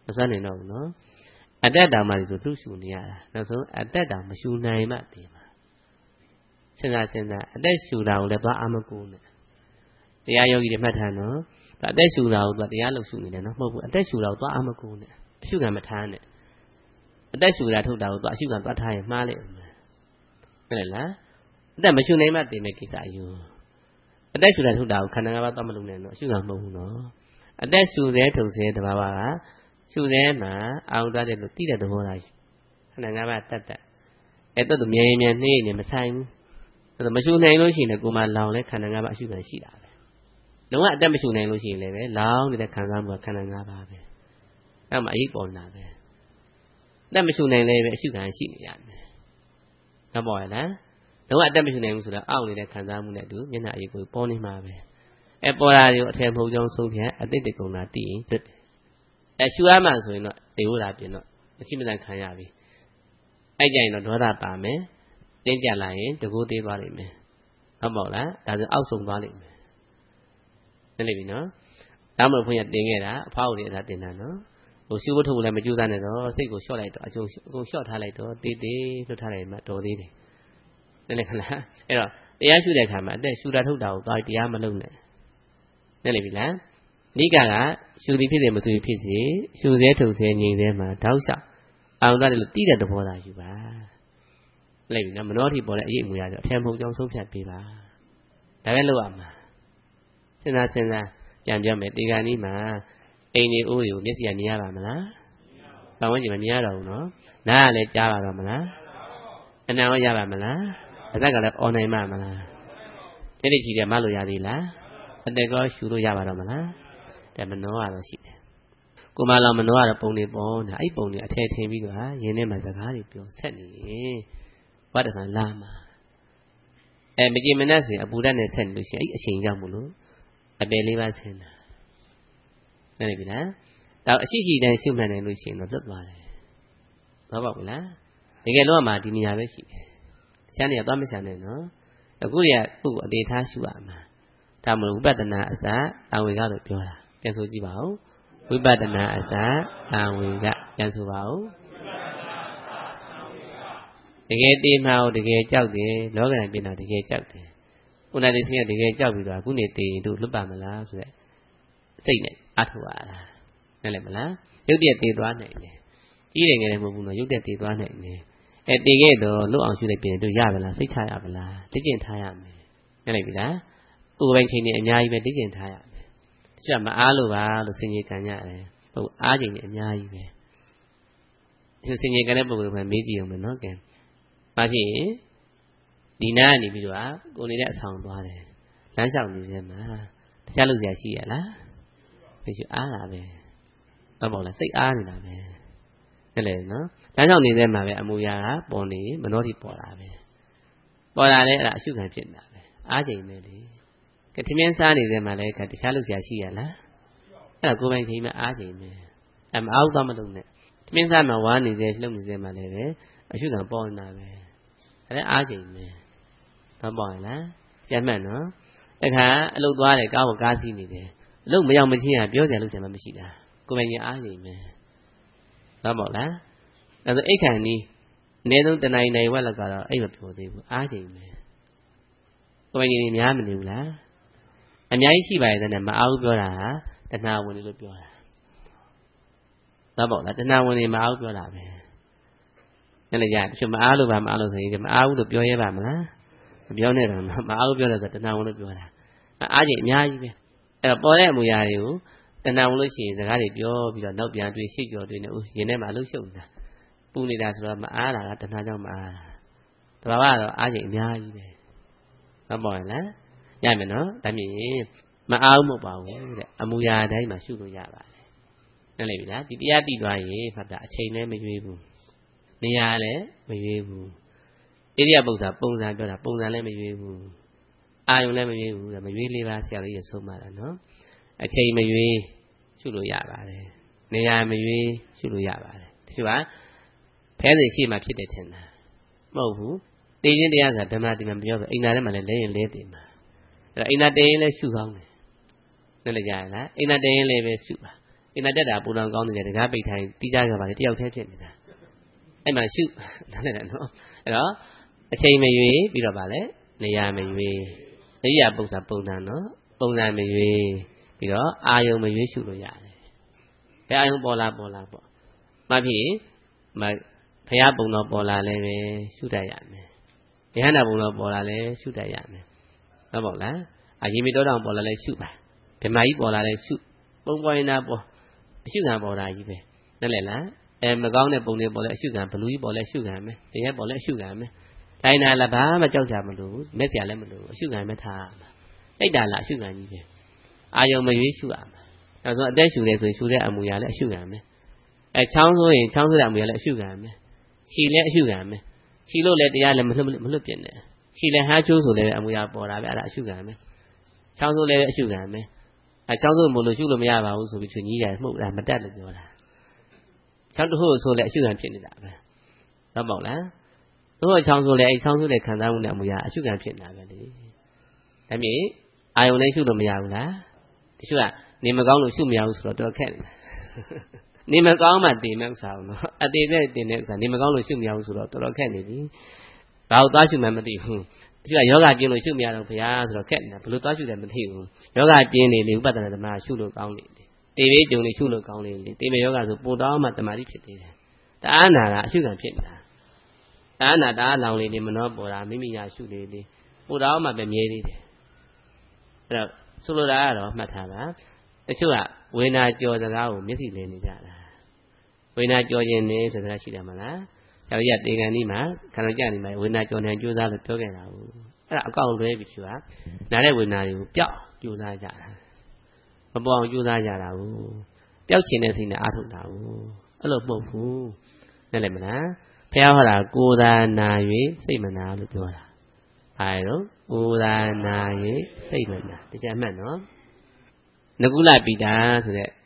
[SPEAKER 1] စွမ်းနေတော့နော်အတက်တာမှဆိုလှုပ်ရှူနေရတာနောက်ဆုံးအတက်တာမရှူနိုင်မှတည်မှာစဉ်းစားအသက်ရှူတာကိုလည်းသွားအာမကိုနဲ့တရားယောဂီတွေမှတ်ထားနော်အသက်ရှူတာကိုသွားတရားလှုပ်ရှူနေတယ်နော်မဟုတ်ဘူးအသက်ရှူတာကိုသွားအာမကိုနဲ့အရှုခံမထားနဲ့အသက်ရှူတာထုတ်တာကိုသွားအရှုခံသွားထားရင်မှားလိုက်မယ်ဟုတ်လားအသက်မရှူနိုင်မှတည်မဲ့ကိစ္စအယူအသက်ရှူတာထုတ်တာကိုခန္ဓာ၅ပါးသွားမလုပ်နဲ့နော်အရှုခံမဟုတ်ဘူးနော်အသက်ရှူစေထုတ်စေတဘာဝကရှုစေမှာအောင်သွားတယ်လို့သိတဲ့သဘောလားခန္ဓာ၅ပါးတတ်အဲ့တော့မြဲမြဲနှေးနေမဆိုင်ဘူးမရှုနိုင်လို့ရှိရင်ကိုယ်မှလောင်လဲခန္ဓာ၅ပါးအရှုခံရှိတာပဲလုံးဝအသက်မရှုနိုင်လို့ရှိရင်လည်းပဲလောင်နေတဲ့ခံစားမှုကခန္ဓာ၅ပါးပဲအဲ့မှာအရေးပေါ်လာပဲအသက်မရှုနိုင်လည်းပဲအရှုခံရှိနေရမယ်တော့ပေါ်ရလားလုံးဝအသက်မရှုနိုင်ဘူးဆိုတော့အောက်နေတဲ့ခံစားမှုနဲ့အတူမျက်နှာအရေးကိုပေါ်နေမှာပဲအဲ့ပေါ်လာရောအထည်မဟုတ်ကြောင်းဆုံးဖြတ်အတိတ်တကုံလာတည်ရင်ဖြစ်တယ်အဲ့ရှုရမှဆိုရင်တော့တေဝလာပြင်တော့မရှိမတန်ခံရပြီအဲ့ကြရင်တော့ဒေါသပါမယ်တင်းကြပ်လာရင်တကူသေးသွားလိမ့်မယ်ဟုတ်ပါ့လားဒါဆိုအောက်ဆုံးသွားလိမ့်မယ်သိလိမ့်ပြီနော်ဒါမှမဟုတ်ဘုန်းကြီးတင်ခဲ့တာအဖောက်တွေအဲ့ဒါတင်တာနော်ဟိုရှုဖို့ထုတ်လည်းမကြိုးစားနဲ့တော့စိတ်ကိုလျှော့လိုက်တော့အကုန်လျှော့ထားလိုက်တော့တေးတေးလွတ်ထားလိုက်မှတော်သေးတယ်သိလိမ့်ခလားအဲ့တော့တရားရှုတဲ့အခါမှာအသက်ရှုတာထုတ်တာကိုသွားတရားမလုပ်နဲ့သိလိမ့်ပြီလားအဓိကရှုသည်ဖြစ်စေမရှုသည်ဖြစ်စေရှုစေထုတ်စေငြိမ်စေမှာတောက်လျှောက်အောင်သားတယ်လို့သိတဲ့သဘောသာယူပါလိုက်ပြီနော်မနှောထိပေါ်တဲ့အရေးအမူအရာဆိုအထည်မဟုတ်ကြောင်းဆုံးဖြတ်ပေးပါဒါပဲလုပ်ရမှာစဉ်းစားပြန်ပြောမယ်ဒီကနေ့မှာအိမ်နေအိုးတွေကိုမျက်စိကနေရပါမလားပတ်ဝန်းကျင်မမြင်ရတော့ဘူးနော်နားကလည်းကြားပါတော့မလားအနံရောရပါမလားအသက်ကလည်းအော်နိုင်ပါမလားတိတိကျကျမလို့ရသေးလားအတက်ကောရှူလို့ရပါတော့မလားဒါမနှောရတော့ရှိတယ်ကိုမလောင်မနှောရတော့ပုံတွေပေါ်နေတာအဲ့ပုံတွေအထည်ထင်ပြီးတော့ရင်းထဲမှာစကားတွေပြောဆက်နေရင်ဝတ္တကလာမှာမကြည်မနှက်ဆိုရင်အပူဓာတ်နဲ့ဆက်နေလို့ရှိရင်အဲ့အချိန်ကြောင့်မလို့အပယ်လေးပါးဆင်းတာနားလည်ပြီလားဒါအရှိရှိတိုင်းရှုမှတ်နိုင်လို့ရှိရင်တော့လွတ်သွားတယ်ဟုတ်ပါဘူးလားတကယ်လို့မှဒီနေရာပဲရှိတယ်ရှမ်းနေရသွားမရှမ်းနဲ့နော်အခုတည်းကသူ့ကိုအသေးထားရှုရမှာဒါမလို့ဝိပဿနာအစအာဝေကလို့ပြောတာပြန်ဆိုကြည့်ပါဦးဝိပဿနာအစအာဝေကပြန်ဆိုပါဦးတကယ်တေးမှာတကယ်ကြောက်တယ်လောကရန်ပြင်တာတကယ်ကြောက်တယ်ဥနာတိဆင်းကတကယ်ကြောက်ပြီးတော့အခုနေတေးရင်တို့လွတ်ပါမလားဆိုတဲ့စိတ်နဲ့အထောက်ရတာနားလည်မလားရုပ်တရက်တေးသွားနိုင်တယ်ကြီးတယ်ငယ်တယ်မဟုတ်ဘူးနော်ရုပ်တရက်တေးသွားနိုင်တယ်တေးခဲ့တော့လွတ်အောင်ရှုလိုက်ပြင်တို့ရပါလားစိတ်ချရပါလားသိကျင်ထားရမယ်နားလည်ပြီလားဥပ္ပပိုင်းချိန်နေအများကြီးပဲသိကျင်ထားရမယ်တချို့ကမအားလို့ပါလို့စင်ကြီးကန်ရတယ်ဟုတ်အားချိန်နေအများကြီးပဲတချို့စင်ကြီးကန်တဲ့ပုံစံကမေးကြည့်အောင်မယ်နော်ကဲဘာဖြစ်ရင်ဒီနားကနေပြီးတော့ကိုနေတဲ့အဆောင်သွားတယ်လမ်းလျှောက်နေသေးမှာတခြားလို့ရရှိရလားမရှိအားတာပဲဟုတ်ပါလားစိတ်အားနေတာပဲအဲ့လေနော်လမ်းလျှောက်နေသေးမှာပဲအမူအရာကပေါ်နေမနှောတိပေါ်လာပဲပေါ်လာလဲအဲ့ဒါအရှုခံဖြစ်နေတာပဲအားချိန်ပဲလေကထမင်းစားနေသေးမှာလဲတခြားလို့ရရှိရလားအဲ့ဒါကိုယ်ပိုင်ချိန်မှာအားချိန်ပဲမအားတော့မလုပ်နဲ့ထမင်းစားမှာဝါနေသေးလှုပ်နေသေးမှာလဲပဲအရှုခံပေါ်နေတာပဲအဲ့ဒါအားချိန်ပဲတော့ပေါ်ရလားပြန်မှတ်နော်တခါအလုပ်သွားတယ်ကားကိုကားစီးနေတယ်အလုပ်မရောက်မချင်းပြောကြလို့ဆင်မမရှိတာကိုယ်ပိုင်ကြီးအားချိန်ပဲတော့ပေါ့လားအဲ့ဒါအိတ်ခံနီးအနည်းဆုံးတနိုင်နိုင်ဝက်လောက်ကတော့အိတ်မပြောသေးဘူးအားချိန်ပဲကိုယ်ပိုင်ကြီးများမနေဘူးလားအများကြီးရှိပါရဲ့တဲ့မအားဘူးပြောတာဟာတဏှာဝင်လို့ပြောတာတော့ပေါ့လားတဏှာဝင်နေမအားဘူးပြောတာပဲအဲ့လည်းရတချို့မအားလို့ပါမအားလို့ဆိုရင်မအားဘူးလို့ပြောရဲပါမလားမပြောနဲ့တော့မအားဘူးပြောတယ်ဆိုတဏှာဝင်လို့ပြောတာအားကြီးအများကြီးပဲအဲ့တော့ပေါ်တဲ့အမူအရာတွေကိုတဏှာဝင်လို့ရှိရင်စကားတွေပြောပြီးတော့နောက်ပြန်တွေးရှေ့ကျော်တွေနဲ့ရင်ထဲမှာအလုပ်ရှုပ်နေတာပူနေတာဆိုတော့မအားတာကတဏှာကြောင့်မအားတာတဘာဝကတော့အားကြီးအများကြီးပဲဟုတ်ပါ့လားရမယ်နော်ဒါမြင်မအားဘူးမဟုတ်ပါဘူးတဲ့အမူအရာတိုင်းမှာရှုလို့ရပါတယ်နားလည်ပြီလားဒီတရားတည်သွားရင်ဖတ်တာအချိန်လည်းမရွေးဘူးနေရာလည်းမရွေးဘူးဣရိယာပု္ပ္ပာပုံစံပြောတာပုံစံလည်းမရွေးဘူးအာယုံလည်းမရွေးဘူးမရွေးလေးပါဆရာလေးရဆုံးပါလားနော်အချိန်မရွေးရှုလို့ရပါတယ်နေရာမရွေးရှုလို့ရပါတယ်တချို့ကဖဲစဉ်ရှိမှဖြစ်တယ်ထင်တာမဟုတ်ဘူးတည်ခြင်းတရားဆိုတာဓမ္မတိမပြောဘူးအိမ်နာထဲမှာလည်းလဲရင်လဲတည်မှာအဲ့တော့အိမ်နာတည်ရင်လည်းရှုကောင်းတယ်နားလည်ကြရလားအိမ်နာတည်ရင်လည်းပဲရှုပါ in a dead put on the habit time, Tija about it, I'm a shoot. A chain may be a ballet, Naya may be. The ya books are Pongano, Ponga may be. I am a issue. I am Bola. My P. My Payabuna Bola leve, shoot I am. The Hannah Bola le, shoot I am. No bola. I give me down Bola le shoot. The my Bola le shoot. Bongoina bo. Sugar Bola, you be. Nella, and Magona Bonnet Bola sugar, Blue Bola sugar, the air Bola sugar. Dina Laba, Josamalu, Metia Lemonu, sugar meta. They die like sugar. I am a issue. That's what they should say, sugar and we are let sugar. A council in council and we are let sugar. She let sugar. She looked at the island look in there. She let her choose and we are bought out at sugar. Council let sugar. A council Molusula Miava also between years, smoke and my dad. Council also let sugar pin it up. About that. No council let can down and we are sugar pin. I mean, I only shoot them Yavla. Sure, Nimagon shoot me out for the can. Nimagon at the next hour. At the next, Nimagon shoot me out for the Kennedy. About that, you remember the Yoga Gino shoot me out of Piaz or Ken, Pluto shoot them at him. Yoga Gini, but the Mash shoot look only. They wait only shoot look only. They may yoga to put on at the Maripiti. The Anna, sugar pin. Anna, that lonely Monopola, Mimi, I shoot lady. Put on my baby. So that of Matala. The two are when I join the Gao, Missy Lenny. When I join in the Rashidamala, how yet they can ima, can I get my when I join and use out the token. I'll go away with you. Now I will not use that. About use that. Belchin is in the Atu. A lot more fool. Nelemana, Pella, Goda, Naye, Simana, the Dora. I don't. Ura Naye, Simon, the German, no? Nagula Bida,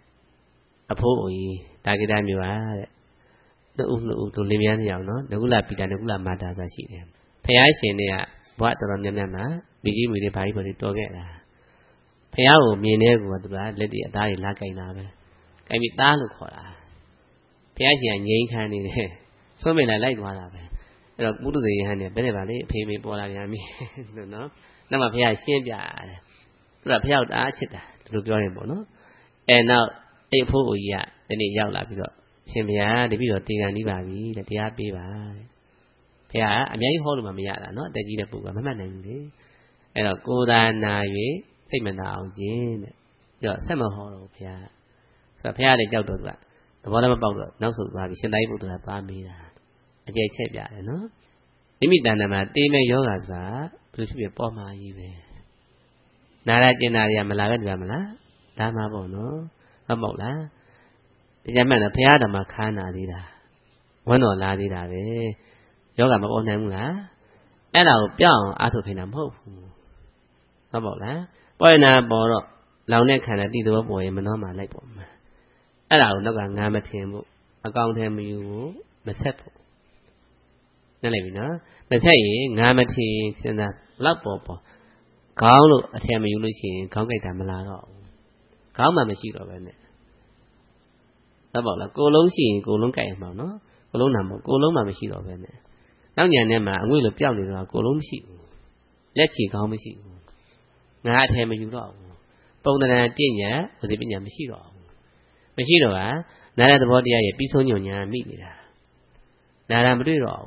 [SPEAKER 1] a poe, Tagadan you are the Unu to Livian, no? Nagula Bida, Nagula Mata, as I see them. Payasenia, what on Yanama, begin with the Bible together. Payao, Minego, what the blood, let it die like I know. Can be Dalukora. Payasia and Yank hand in here. So many like what happened. Buddha the Benevali, pay me Bola Yami. No, Nama Pia Shabia. The Piao Archita, to go in. And now, a poor ya, then a young lapid. Sambia, the video thing and Ibavi, the Tia Biva. Pia, I may hold my Miata, not that you book of my name. And a good and Naye, Simon now, Jane. Your summer hall, Pia. So Pia the Jauda. The bottom about no so glad we should able to have Bambi. A jay check, no? Imitanama, they may yogas, but to be a bomber, you may. Nara Genaria Malaga Gamala, Dama Bono, a mola. The Yaman of Piada Macana Dida. One or La Dida, Yoga Mabonamula, and I'll be out of Pinam Hope. A mola. Boy na Boro, Laune Canada, the boy, Manoma like bomb. And I'll not go Namatim, account him you, Masepo. Nalevina, but say, Namati, and that love pop. Call a time you listen, Congress Amalado. Come, I'm a sheet of it. About a Golonsi, Golonka, no? Golonam, Goloma sheet of it. Now, Yanema, will appear with a Golomsi. Let's see how much you. Now, I tell you go. Bona Tinya, or the Binya Machiro. Machiro, Nara the body I be so young, meet me. Nara Maduro.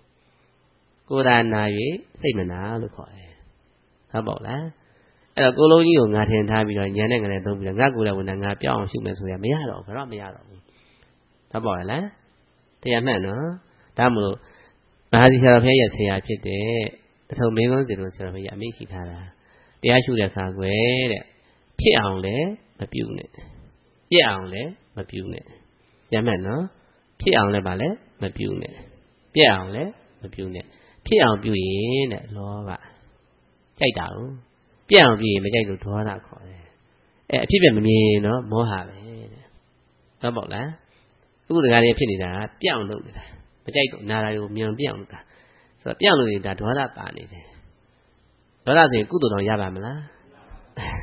[SPEAKER 1] Good and Naye, Simona, look for it. How about that? And a Golo you got in time with Yanning and I don't be a Gagula when I got young humans with a Miaro, Ramiaro. How about that? They are men, no? Damu, Mahadi say I pit it. So Megons it was a Mexicana. The actual Kagwe, Pianle, a punit. Pianle, a punit. Yaman, no? Pianle ballet, a punit. Pianle, a punit. Pian Buin, Lova. Take down. Pian Buin, Major to that call. A people mean no more have it. How about that? Who the guy opinion that? Pian look. Major Nara, Mian Bianca. So Pian look that to that banny. But that's a good on Yabamala.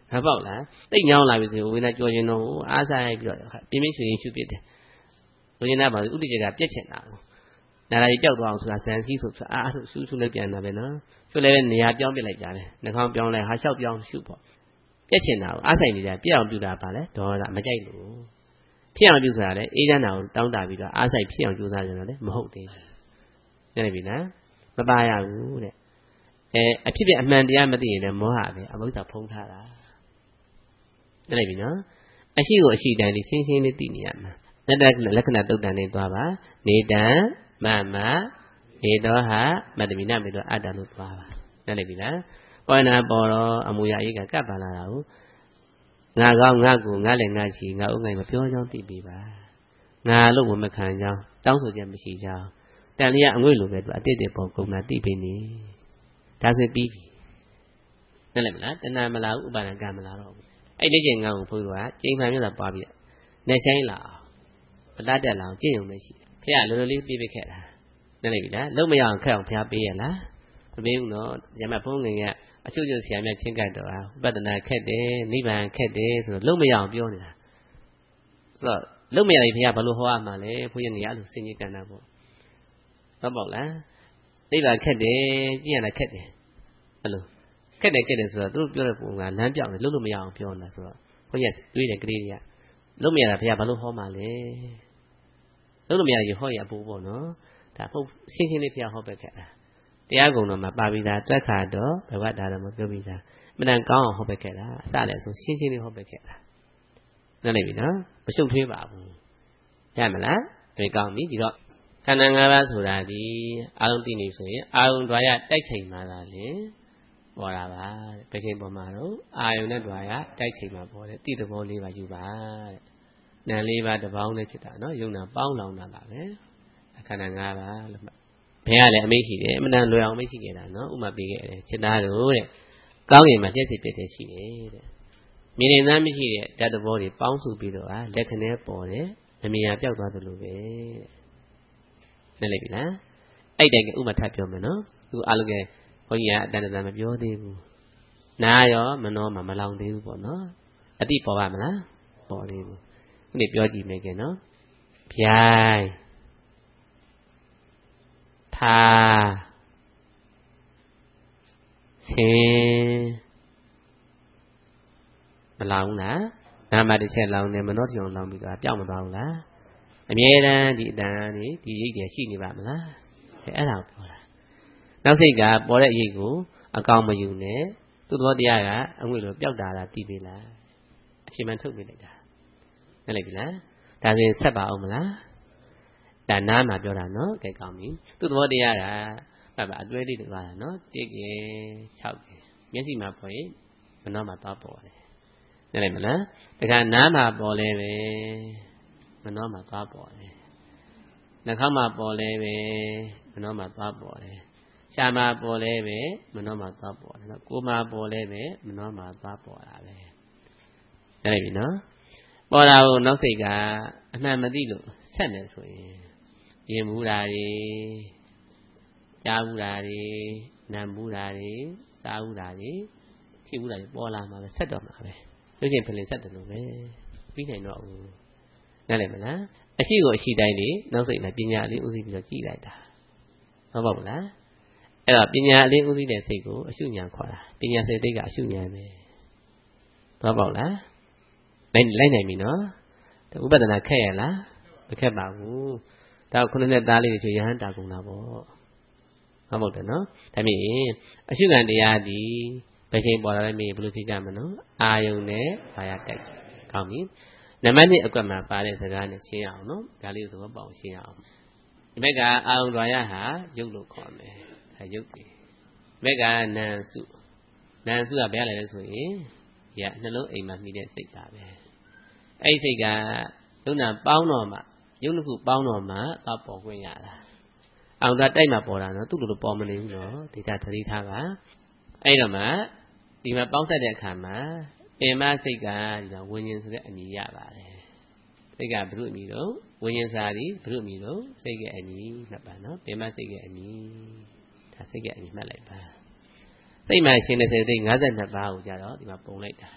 [SPEAKER 1] ဟုတ်ပေါ့လားတိတ်ညောင်းလာပြီဆိုဝိညာဉ်ကြော်ရင်တော့အားဆိုင်ပြီးတော့ပြင်းပြင်းရွှင်ရွှင်ရှုပြတယ်ဝိညာဉ်ကပါဥဒိကျေကပြက်ချင်တာနာရာကြီးကြောက်သွားအောင်ဆိုတာဇန်စီးဆိုအားဆိုရှုလိုက်ပြန်တာပဲနော်ရှုလည်းနေရာပြောင်းပြလိုက်ကြတယ်နှာခေါင်းပြောင်းလိုက်ဟာလျှောက်ပြောင်းရှုပေါ့ပြက်ချင်တာကိုအားဆိုင်နေတာပြက်အောင်ပြုတာပါလေဒေါသမကြိုက်လို့ဖြစ်အောင်ပြုဆိုတာလေအေးချမ်းတာကိုတောင်းတပြီးတော့အားဆိုင်ဖြစ်အောင်ကြိုးစားကြတယ်လေမဟုတ်သေးဘူးနားလည်ပြီလားမပါရဘူးတဲ့အဖြစ်ပြအမှန်တရားမသိရင်လည်းမောဟပဲအဘုဒ္ဓဖုံးထားတာနားလည်ပြီနော်အရှိကိုအရှိတိုင်းလေးရှင်းရှင်းလေးသိနေရမှာလက္ခဏာတုတ်တန်လေးသွားပါနေတံမမနေတော့ဟာမတ္တမိနမေတော့အတ္တလို့သွားပါနားလည်ပြီလားပေါ်နာပေါ်တော့အမူအရာကြီးကကပ်ပါလာတာကိုငါကောင်းငါကိုငါလည်းငါချီငါဥငိုင်မပြောကြောင်းသိပြီပါငါလို့ဝန်မခံကြောင်းတောင်းဆိုချက်မရှိကြောင်းတန်လျာအငွေ့လိုပဲသူအတိတ်တွေပေါ်ကုန်တာသိပြီနေဒါဆိုပြီးပြီနားလည်မလားတဏှာမလားဥပါဒံကံမလားတော့အဲ့ဒီချိန်ငါ့ကိုဘုရားကကျိန်မှန်မျိုးသာပွားပြီးနေဆိုင်လာအောင်ပတတ်တက်လာအောင်ကြည့်ုံနဲ့ရှိတယ်ဖះလိုလိုလေးပြေးပေးခဲ့တာနားလည်ပြီလားလုံးမရအောင်ခက်အောင်ဖះပေးရလားမပေးဘူးနော်ညမဖုံးငင်ကအချို့ချို့ဆရာမြတ်ချင်းကြိုက်တော့ဥပဒနာခက်တယ်နိဗ္ဗာန်ခက်တယ်ဆိုတော့လုံးမရအောင်ပြောနေတာဆိုတော့လုံးမရရင်ဖះဘာလို့ဟောရမှာလဲဘုရားနေရလို့စင်ကြီးကန္တာပေါ့ဟုတ်ပေါ့လားနိဗ္ဗာန်ခက်တယ်ကြည့်ရတာခက်တယ်အဲ့လိုခက်တယ်ဆိုတော့သူတို့ပြောတဲ့ပုံကလမ်းပြောင်းတယ်လို့မရအောင်ပြောနေတာဆိုတော့ဘုရားတွေးတယ်ကလေးတွေကလုံးမရတာဘုရားဘာလို့ဟောမှာလဲလုံးမရရင်ဟောရပို့ပေါ့နော်ဒါဟုတ်ရှင်းရှင်းလေးဘုရားဟောပဲခဲ့တာတရားကုံတော်မှာပါပြီးသားတွက်ခါတော့ဘဝဒါရမပြောပြီးသားမတန်ကောင်းအောင်ဟောပဲခဲ့တာအစလည်းဆိုရှင်းရှင်းလေးဟောပဲခဲ့တာနားလည်ပြီနော်မရှုပ်ထွေးပါဘူးရမလားဒီကောင်းပြီဒီတော့ခန္ဓာ၅ပါးဆိုတာဒီအာယုန်သိနေဆိုရင်အာယုန်ဓာရတိုက်ချိန်မှသာလေပေါ်တာပါဘယ်ချိန်ပေါ်မှာတော့အာယုန်နဲ့ဓာရတိုက်ချိန်မှပေါ်တယ်တိသဘောလေးပါယူပါတဲ့နာမ်လေးပါတစ်ပေါင်းနဲ့ဖြစ်တာနော်ယုံနာပေါင်းလောင်တာပါပဲခန္ဓာ၅ပါးလို့ဘယ်ကလည်းအမိတ်ရှိတယ်အမှန်တန်လွယ်အောင်အမိတ်ရှိခဲ့တာနော်ဥမာပေးခဲ့တယ်จิตသားတို့တဲ့ကောင်းရင်မှကျက်စီပြည့်တဲ့ရှိတယ်တဲ့မြင်နေသားမရှိတဲ့ဓာတ်သဘောတွေပေါင်းစုပြီးတော့လက်ခနဲပေါ်တယ်မမြင်ရပျောက်သွားသလိုပဲတဲ့နားလည်ပြီလားအဲ့တိုင်ကဥမာထပ်ပြောမယ်နော်သူအားလုံးကဘုန်းကြီးကအတန်တန်မပြောသေးဘူးနားရောမနှောမှမလောင်သေးဘူးပေါ့နော်အတိပေါ်ပါမလားပေါ်သေးဘူးခုနေပြောကြည့်မယ်ကဲနော်ဗျိုင်းထားဆင်းမလောင်လားနာမတစ်ချက်လောင်နေမနှောတိအောင်လောင်ပြီးတော့ပြောင်းမသွားဘူးလားအမြဲတမ်းဒီအတန်ဒီရိတ်တွေရှိနေပါမလားအဲ့ဒါကိုပြောတာနောက်စိတ်ကပေါ်တဲ့ရိတ်ကိုအကောင်မယူနဲ့သူ့သောတရားကအငွေ့လိုပျောက်တာလားတည်ပြီလားအဖြစ်မှန်ထုတ်ပြလိုက်တာနားလည်ပြီလားဒါဆိုရင်ဆက်ပါအောင်မလားဒါနားမှာပြောတာနော်ကဲကောင်းပြီသူ့သဘောတရားကအတွဲလေးတွေပါတာနော်1က6ကမျက်စိမှာပေါ်ရင်မနှောမှာသွားပေါ်တယ်နားလည်မလားတခါနားမှာပေါ်လဲပဲမနှောမှာသွားပေါ်တယ်နှာခေါင်းမှာပေါ်လဲပဲမနှောမှာသွားပေါ်တယ်ရှားမှာပေါ်လဲပဲမနှောမှာသွားပေါ်တယ်နော်ကိုယ်မှာပေါ်လဲပဲမနှောမှာသွားပေါ်တာပဲနားလည်ပြီနော်ပေါ်တာကိုနောက်စိတ်ကအမှန်မသိလို့ဆက်နေဆိုရင်ရင်မူတာတွေကြားဘူးတာတွေနာမ်ဘူးတာတွေစားဘူးတာတွေဖြစ်ဘူးတာတွေပေါ်လာမှာပဲဆက်တော့မှာပဲလို့ချင်းဖလင်ဆက်တယ်လို့ပဲပြီးနိုင်တော့ဘူးနားလည်မလားအရှိကိုအရှိတိုင်းနေနောက်စိတ်နဲ့ပညာလေးဥသိပြီးတော့ကြည်လိုက်တာဟုတ်ပါဘူးလားအဲ့တော့ပညာလေးဥသိတဲ့စိတ်ကိုအရှုဉာဏ်ခေါ်တာပညာစိတ်တိတ်ကအရှုဉာဏ်ပဲဟုတ်ပါဘူးလားလိုက်နိုင်ပြီနော်ဥပဒနာခက်ရလားမခက်ပါဘူးဒါခုနှစ်သားလေးတွေဆိုရဟန်းတာကုန်တာပေါ့ဟုတ်တယ်နော်ဒါမြင်အရှုခံတရားဒီဘယ်ချိန်ပေါ်လာလဲမြင်ဘယ်လိုဖြစ်ကြမလို့အာယုန်နဲ့ဘာရတိုက်ချင်ကောင်းပြီနံပါတ်1အကွက်မှာပါတဲ့စကားနဲ့ရှင်းအောင်နော်ဒါလေးကိုသဘောပေါက်ရှင်းအောင်ဒီဘက်ကအာယုန်ဓာရဟာယုတ်လို့ခေါ်မယ်ဒါယုတ်ပြီဒီဘက်ကနံစုကဘယ်လဲဆိုရင်ရနှလုံးအိမ်မှာမိတဲ့စိတ်ကပဲအဲ့ဒီစိတ်ကယုံနာပေါင်းတော့မှယုံတစ်ခုပေါင်းတော့မှတော့ပေါ်ခွင့်ရတာအောင်သာတိုက်မှပေါ်တာနော်သူ့လိုပေါ်မနေဘူးနော်ဒေတာသတိထားပါအဲ့တော့မှဒီမှာပေါင်းဆက်တဲ့အခါမှာပင်မစိတ်ကဒီတော့ဝิญဉ်ဆိုတဲ့အမည်ရပါတယ်စိတ်ကဘုရုအမည်တော့ဝิญဉ်စာဒီဘုရုအမည်တော့စိတ်ကအမည်မှတ်ပါနော်ပင်မစိတ်ကအမည်ဒါစိတ်ကအမည်မှတ်လိုက်ပါစိတ်မှရှင်တဲ့စိတ်52ပါးကိုကြတော့ဒီမှာပုံလိုက်တာ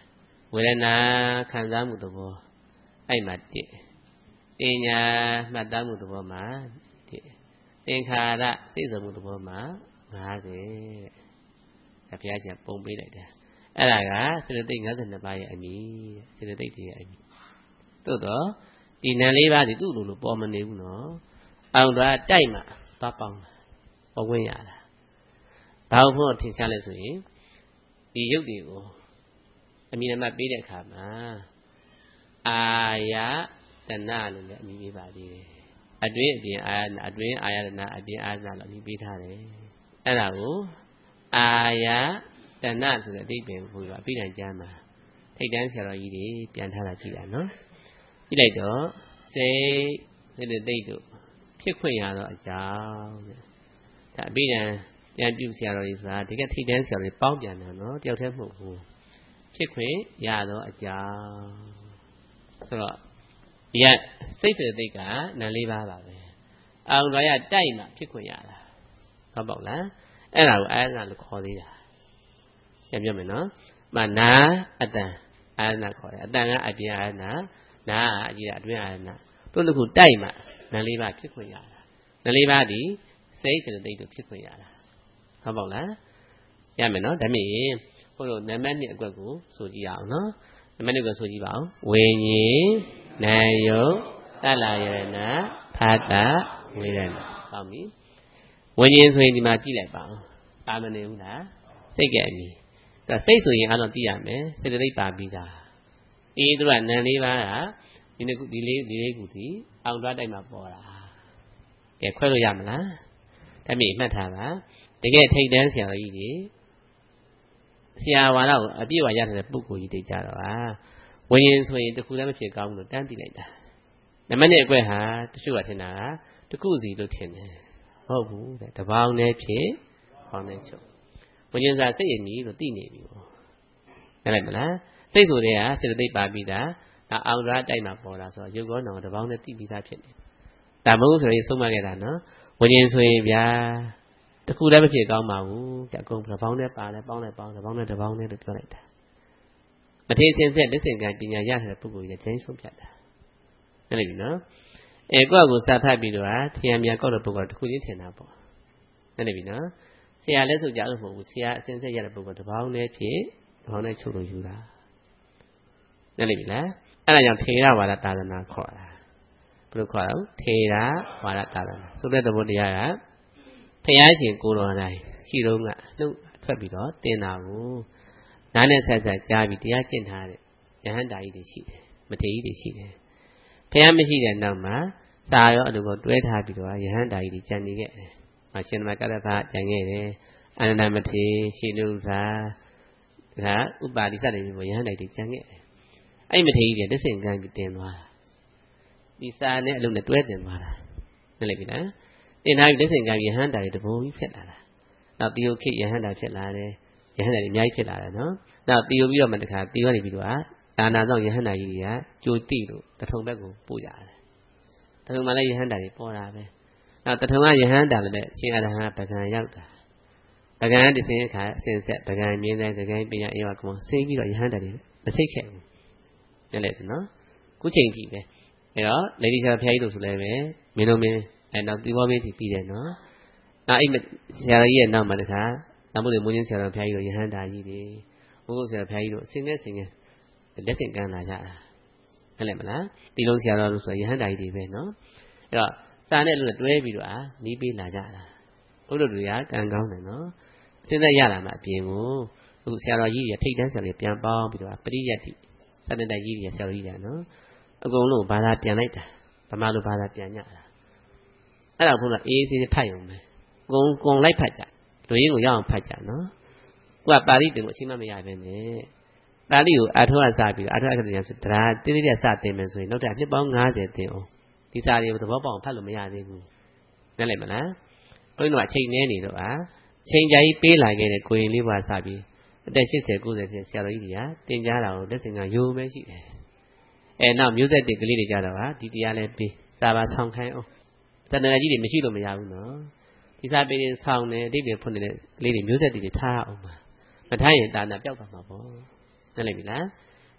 [SPEAKER 1] ဝေဒနာခံစားမှုသဘောအဲ့မှာတည်ပညာမှတ်သားမှုသဘောမှာတည်သင်္ခါရစိတ်ဆိုမှုသဘောမှာ50တဲ့ဘုရားရှင်ပုံပေးလိုက်တာအဲ့ဒါကစေတသိက်52ပါးရဲ့အမည်စေတသိက်တွေရဲ့အမည်သို့တော့ဒီနံ4ပါးဒီသူ့လိုပေါ်မနေဘူးနော်အောင်သွားတိုက်မှသွားပေါင်းတာပေါ်ဝင်ရတာဘာလို့ဖို့ထင်ရှားလဲဆိုရင်ဒီရုပ်တွေကိုအမည်နံပေးတဲ့အခါမှာအာယတနာလို့လည်းအမည်ပေးပါသေးတယ်အတွင်းအပြင်အာယတနာအတွင်းအာယတနာအပြင်အာယတနာလို့အမည်ပေးထားတယ်အဲ့ဒါကိုအာယတနာဆိုတဲ့အဓိပ္ပာယ်ကိုအပိဓာန်ကျမ်းမှာထိတ်တန်းဆရာတော်ကြီးတွေပြန်ထားတာကြည့်တာနော်ကြည့်လိုက်တော့စိတ်စေတသိက်တို့ဖြစ်ခွင့်ရသောအကြောင်းတဲ့ဒါအပိဓာန်ပြန်ပြုဆရာတော်ကြီးဆိုတာဒီကထိတ်တန်းဆရာတော်ကြီးပေါင်းပြန်တာနော်တယောက်တည်းမဟုတ်ဘူးဖြစ်ခွင့်ရသောအကြောင်းဆိုတော့ဒီကစိတ်စေတသိက်ကနံ4ပါးပါပဲအောင်တော်ရတိုက်မှဖြစ်ခွင့်ရတာဟုတ်ပေါ့လားအဲ့ဒါကိုအာယတနာလို့ခေါ်သေးတာပြန်ပြောမယ်နော်မနာအတန်အာယတနာခေါ်တယ်အတန်ကအပြင်အာယတနာနာကအကြီးအတွင်းအာယတနာသူတို့ကတိုက်မှနံ4ပါးဖြစ်ခွင့်ရတာနံ4ပါးဒီစိတ်စေတသိက်တို့ဖြစ်ခွင့်ရတာဟုတ်ပေါ့လားရမယ်နော်ဒါမြင်ဘုလို့နံပါတ်2အကွက်ကိုဆိုကြည့်အောင်နော်နံပါတ်2ကိုဆိုကြည့်ပါအောင်ဝိညာဉ်နာယုတတ္တယရဏဖာတဝေဒနာဟောပြီဝိညာဉ်ဆိုရင်ဒီမှာကြည့်လိုက်ပါဦးပါမနေဘူးလားစိတ်ကအမည်ဒါစိတ်ဆိုရင်အားလုံးသိရမယ်စေတသိက်ပါပြီးသားဒီသူကနံ4ပါးကဒီနေ့ခုဒီလေးခုစီအောင်တွားတိုက်မှာပေါ်တာကဲခွဲလို့ရမလားဒါမြင်မှတ်ထားပါတကယ်ထိတ်တန်းဆရာကြီးတွေဆရာဝါတော့အပြည့်ဝရတဲ့ပုဂ္ဂိုလ်ကြီးတွေကြတော့ဝိညာဉ်ဆိုရင်တခုလည်းမဖြစ်ကောင်းဘူးလို့တန်းသိလိုက်တာနံပါတ်1အကွက်ဟာတချို့ကထင်တာတခုစီလို့ထင်တယ်မဟုတ်ဘူးတဲ့တပေါင်းနဲ့ဖြစ်ပေါင်းနဲ့ချုပ်ဝိညာဉ်စာစိတ်ရည်လို့သိနေပြီပေါ့နားလည်မလားစိတ်ဆိုတဲ့ကစေတသိက်ပါပြီးတာဒါအောင်သားတိုက်မှာပေါ်တာဆိုတော့ရုပ်ကောနောင်တပေါင်းနဲ့သိပြီးသားဖြစ်တယ်ဒါမဟုတ်ဆိုရင်ဆုံးမခဲ့တာနော်ဝိညာဉ်ဆိုရင်ဗျာတခုလည်းမဖြစ်ကောင်းပါဘူးကြအကုန်တပေါင်းနဲ့ပါလဲပေါင်းလိုက်ပေါင်းတပေါင်းနဲ့တပေါင်းနဲ့လို့ပြောလိုက်တာမထေစင်ဆက်လက်စင်ကံပညာရတဲ့ပုဂ္ဂိုလ်ကြီးချင်းဆုံးဖြတ်တာနားလည်ပြီနော်ကိုယ့်ကိုစာဖတ်ပြီးတော့ထရံမြန်ကောက်တဲ့ပုဂ္ဂိုလ်တခုချင်းထင်တာပေါ့နားလည်ပြီနော်ဆရာလည်းဆိုကြလို့မဟုတ်ဘူးဆရာအစင်ဆက်ရတဲ့ပုဂ္ဂိုလ်တပေါင်းနဲ့ဖြစ်တပေါင်းနဲ့ချုပ်လို့ယူတာနားလည်ပြီလားအဲ့ဒါကြောင့်ထေရဝါဒသာသနာခေါ်တာဘယ်လိုခေါ်တော့ထေရဝါဒသာသနာဆိုတဲ့သဘောတရားကဘုရားရှင်ကိုယ်တော်တိုင်းရှိတော့ကနှုတ်ထွက်ပြီးတော့တင်တာကိုနားနဲ့ဆက်ဆက်ကြားပြီးတရားကျင့်ထားတဲ့ယဟန်တာကြီးတွေရှိတယ်မထေကြီးတွေရှိတယ်ဘုရားမရှိတဲ့နောက်မှာစာရောအတူကိုတွဲထားပြီးတော့ယဟန်တာကြီးတွေကြံနေခဲ့တယ်။ရှင်သမကတ္တဗကြံခဲ့တယ်။အနန္တမထေရှိနုသာဒါဥပါတိစတဲ့မျိုးယဟန်တာကြီးကြံခဲ့တယ်။အဲ့မထေကြီးတွေလက်ဆင့်ကမ်းပြီးတင်သွားတာ။ဒီစာနဲ့အလုံးနဲ့တွဲတင်သွားတာ။နားလည်ပြီလား။တင်ထားပြီးလက်ဆင့်ကမ်းပြီးယဟန်တာကြီးတပုံကြီးဖြစ်လာတာ။နောက်တီယိုခိယဟန်တာဖြစ်လာတယ်။ယဟန်တာကြီးအများကြီးဖြစ်လာတယ်နော်။နောက်တီယိုပြီးတော့မှတခါတီယိုကနေပြီးတော့ဒါနာဆောင်ယဟန်တာကြီးတွေကကြိုတိလို့တထုံဘက်ကိုပို့ရတယ်တထုံမှာလည်းယဟန်တာတွေပေါ်တာပဲနောက်တထုံကယဟန်တာလည်းရှင်အရဟံပကံရောက်တာပကံတသိခါအစဉ်ဆက်ပကံမြင်းတဲ့ကံပညာအေဝကမောဆင်းပြီးတော့ယဟန်တာတွေမစိတ်ခဲ့ဘူးညက်လေနော်ခုချိန်ကြည့်ပဲအဲတော့လေဒီဆရာဖျားကြီးတို့ဆိုလည်းပဲမင်းတို့မင်းအဲနောက်သီဘောမင်းစီပြီးတယ်နော်နောက်အဲ့ဆရာကြီးရဲ့နောက်မှာတခါနောက်မို့လို့မွေးင်းဆရာတော်ဖျားကြီးတို့ယဟန်တာကြီးတွေဘုရားဆရာဖျားကြီးတို့ဆင်းနေလက်ဆင့်ကမ်းလာကြတာဟုတ်လဲမလားဒီလုံးဆရာတော်တို့ဆိုရဟန္တာကြီးတွေပဲနော်အဲ့တော့စာနဲ့လို့တွဲပြီးတော့နီးပေးလာကြတာဘုရားတို့တွေကကံကောင်းတယ်နော်စဉ်းစားရတာမှအပြင်ကိုအခုဆရာတော်ကြီးတွေထိတ်တန်းဆရာတွေပြန်ပေါင်းပြီးတော့ပရိယတ်တိစတဲ့တိုင်ကြီးတွေဆရာတော်ကြီးတွေနော်အကုန်လုံးဘာသာပြန်လိုက်တာဗမာလိုဘာသာပြန်ကြတာအဲ့ဒါဘုရားအေးစေးဖတ်ရုံပဲကုံလိုက်ဖတ်ကြလူရင်းကိုရအောင်ဖတ်ကြနော်ကိုကပါဠိတင်ကိုအချိန်မှမရပဲနဲ့ပါဠိကိုအထောက်အစားပြီးအထောက်အကူရဆိုဒါတိတိကျစတင်မယ်ဆိုရင်နောက်ထပ်နှစ်ပေါင်း90တင်အောင်ဒီစာတွေကိုသဘောပေါက်အောင်ဖတ်လို့မရသေးဘူးနားလည်မလားဘုန်းကြီးတို့အချိန်နေနေတော့အချိန်ကြာကြီးပေးလာခဲ့တဲ့ကိုရင်လေးပါစပြီးအသက်80 90ဆရာတော်ကြီးတွေကတင်ကြားတာကိုလက်ဆင့်ကယိုပဲရှိတယ်အဲနောက်မျိုးဆက်တွေကလေးတွေကြတော့ဒီတရားလဲပေးစာပါဆောင်ခိုင်းအောင်စန္ဒနာကြီးတွေမရှိလို့မရဘူးနော်ဒီစာပေတွေဆောင်နေအတိတ်တွေဖွင့်နေတဲ့ကလေးတွေမျိုးဆက်တွေထားအောင်ပါမထားရင်ဒါနာပျောက်သွားမှာပေါ့နားလည်ပြီလား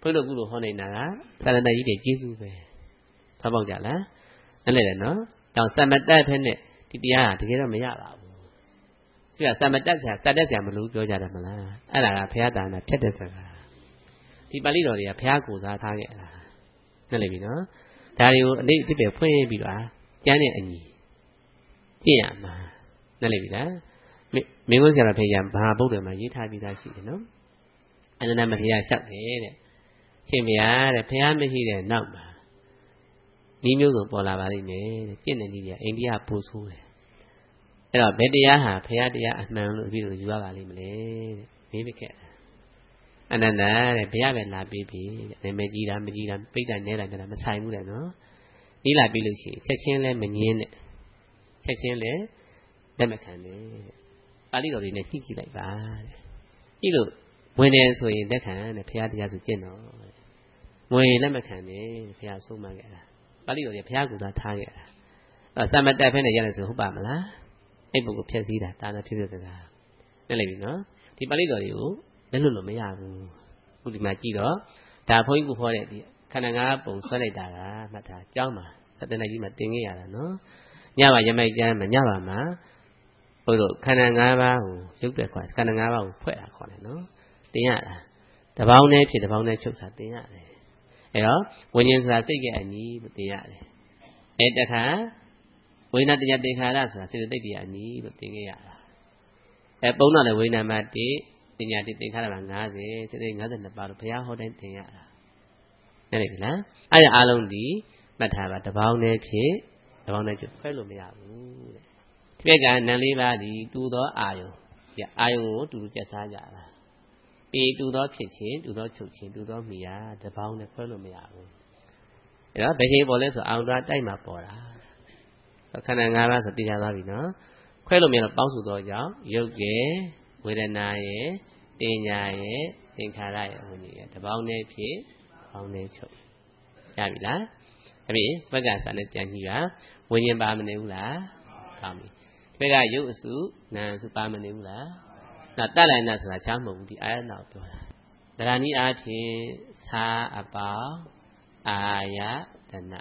[SPEAKER 1] ဘုရားကုလိုဟောနေတာကသာသနာကြီးတွေကျေးဇူးပဲသဘောပေါက်ကြလားအဲ့လေနော်တောင်စမတတ်ဖက်နဲ့ဒီတရားကတကယ်တော့မရပါဘူးဒီကစမတတ်ဆရာစတတ်ဆရာမလို့ပြောကြတယ်မလားအဲ့ဒါကဘုရားတာနာဖြတ်တဲ့စကားဒီပါဠိတော်တွေကဘုရားကိုစားထားခဲ့တာနဲ့လေပြီနော်ဒါတွေကိုအတိတ်အပြည့်ဖွင့်ပြီးတော့ကျမ်းနဲ့အညီကြည့်ရမှာနဲ့လေပြီလားမင်းတို့ဆရာတော်ဖေးကဘာဗုဒ္ဓမှာရေးထားပြီးသားရှိတယ်နော်အနန္တမထေရလျှောက်တယ်တဲ့ရှင်ဗျာတဲ့ဘုရားမရှိတဲ့နောက်မှာဤမျိုးစုံပေါ်လာပါလိမ့်မယ်တဲ့ကျင့်တဲ့နည်းကအိန္ဒိယပူဆိုးတယ်အဲ့တော့ဘယ်တရားဟာဘုရားတရားအမှန်လို့ပြီးလို့ယူရပါလိမ့်မလဲတဲ့မေးပြခဲ့တာအနန္တတဲ့ဘုရားပဲလာပြီးပြီတဲ့နာမည်ကြီးတာမကြီးတာပိဋကနဲတာမဆိုင်ဘူးတဲ့နော်ဒီလာပြီးလို့ရှိရင်ချက်ချင်းလဲမငင်းနဲ့ချက်ချင်းလဲလက်မခံနဲ့ပါဠိတော်တွေနဲ့ညှိကြည့်လိုက်ပါတဲ့ကြည့်လို့ဝင်တယ်ဆိုရင်လက်ခံတဲ့ဘုရားတရားဆိုကျင့်တော့ငွေလက်မခံနဲ့ဘုရားဆုံးမခဲ့တာပါဠိတော်တွေဘုရားကူသာထားခဲ့တာအဲ့စမတက်ဖဲနဲ့ရတယ်ဆိုဟုတ်ပါမလားအဲ့ပုဂ္ဂိုလ်ဖြည့်စည်းတာဒါနဲ့ဖြစ်တဲ့စကားနဲ့လေပြီနော်ဒီပါဠိတော်တွေကိုလက်လွတ်လို့မရဘူးခုဒီမှာကြည့်တော့ဒါဘုန်းကြီးကဟောတဲ့ဒီခန္ဓာ၅ပါးပုံဆွဲလိုက်တာကမှတ်ထားကြောင်းမှာသတ္တနာကြီးမှာတင်ခဲ့ရတာနော်ညပါရမိုက်ကျမ်းမှာညပါမှာဘုတို့ခန္ဓာ၅ပါးကိုရုပ်တယ်ခေါ်ခန္ဓာ၅ပါးကိုဖွဲ့တာခေါ်တယ်နော်တင်ရတာတပေါင်းနဲ့ဖြစ်တပေါင်းနဲ့ချုပ်တာတင်ရတယ်အဲ့တော့ဝိညာဉ်ဆိုတာစိတ်ရဲ့အညီလို့တင်ရတယ်အဲ့တခါဝိညာဉ်တရားသင်္ခါရဆိုတာစေတသိက်တရားအညီလို့တင်ခဲ့ရတာအဲ့ပုံတော့လေဝိညာဉ်မှာတိပညာတိသင်္ခါရမှာ90စေတသိက်52ပါးလို့ဘုရားဟောတိုင်းတင်ရတာနားလည်ပြီလားအဲ့ဒါအားလုံးဒီမှတ်ထားပါတပေါင်းနဲ့ဖြစ်တပေါင်းနဲ့ချုပ်ခွဲလို့မရဘူးတဲ့ဒီဘက်ကနံလေးပါးဒီတူသောအာယုံဒီအာယုံကိုတူတူကျက်စားကြတာပြီးတူသောဖြစ်ခြင်းတူသောချုပ်ခြင်းတူသောမိယာတပေါင်းနဲ့ခွဲလို့မရဘူးအဲ့တော့ဘယ်ချိန်ပေါ်လဲဆိုအောင်သွားတိုက်မှာပေါ်တာခန္ဓာ၅ပါးဆိုသိကြသွားပြီနော်ခွဲလို့မရတော့ပေါင်းစုသောကြောင့်ရုပ်ရဲ့ဝေဒနာရဲ့တင်ညာရဲ့သင်္ခါရရဲ့ဝိညာဉ်ရဲ့တပေါင်းနဲ့ဖြစ်ပေါင်းနဲ့ချုပ်ရပြီလားအဲ့ဒီဘက်ကစာနဲ့ပြန်ကြည့်ပါဝိညာဉ်ပါမနေဘူးလားကောင်းပြီဒီဘက်ကရုပ်အစုနာအစုပါမနေဘူးလားနောက်တတ်လိုက်နာဆိုတာချမ်းမဟုတ်ဘူးဒီအာယနာကိုပြောတာဒရဏီအားဖြင့်သာအပေါင်းအာယတနာ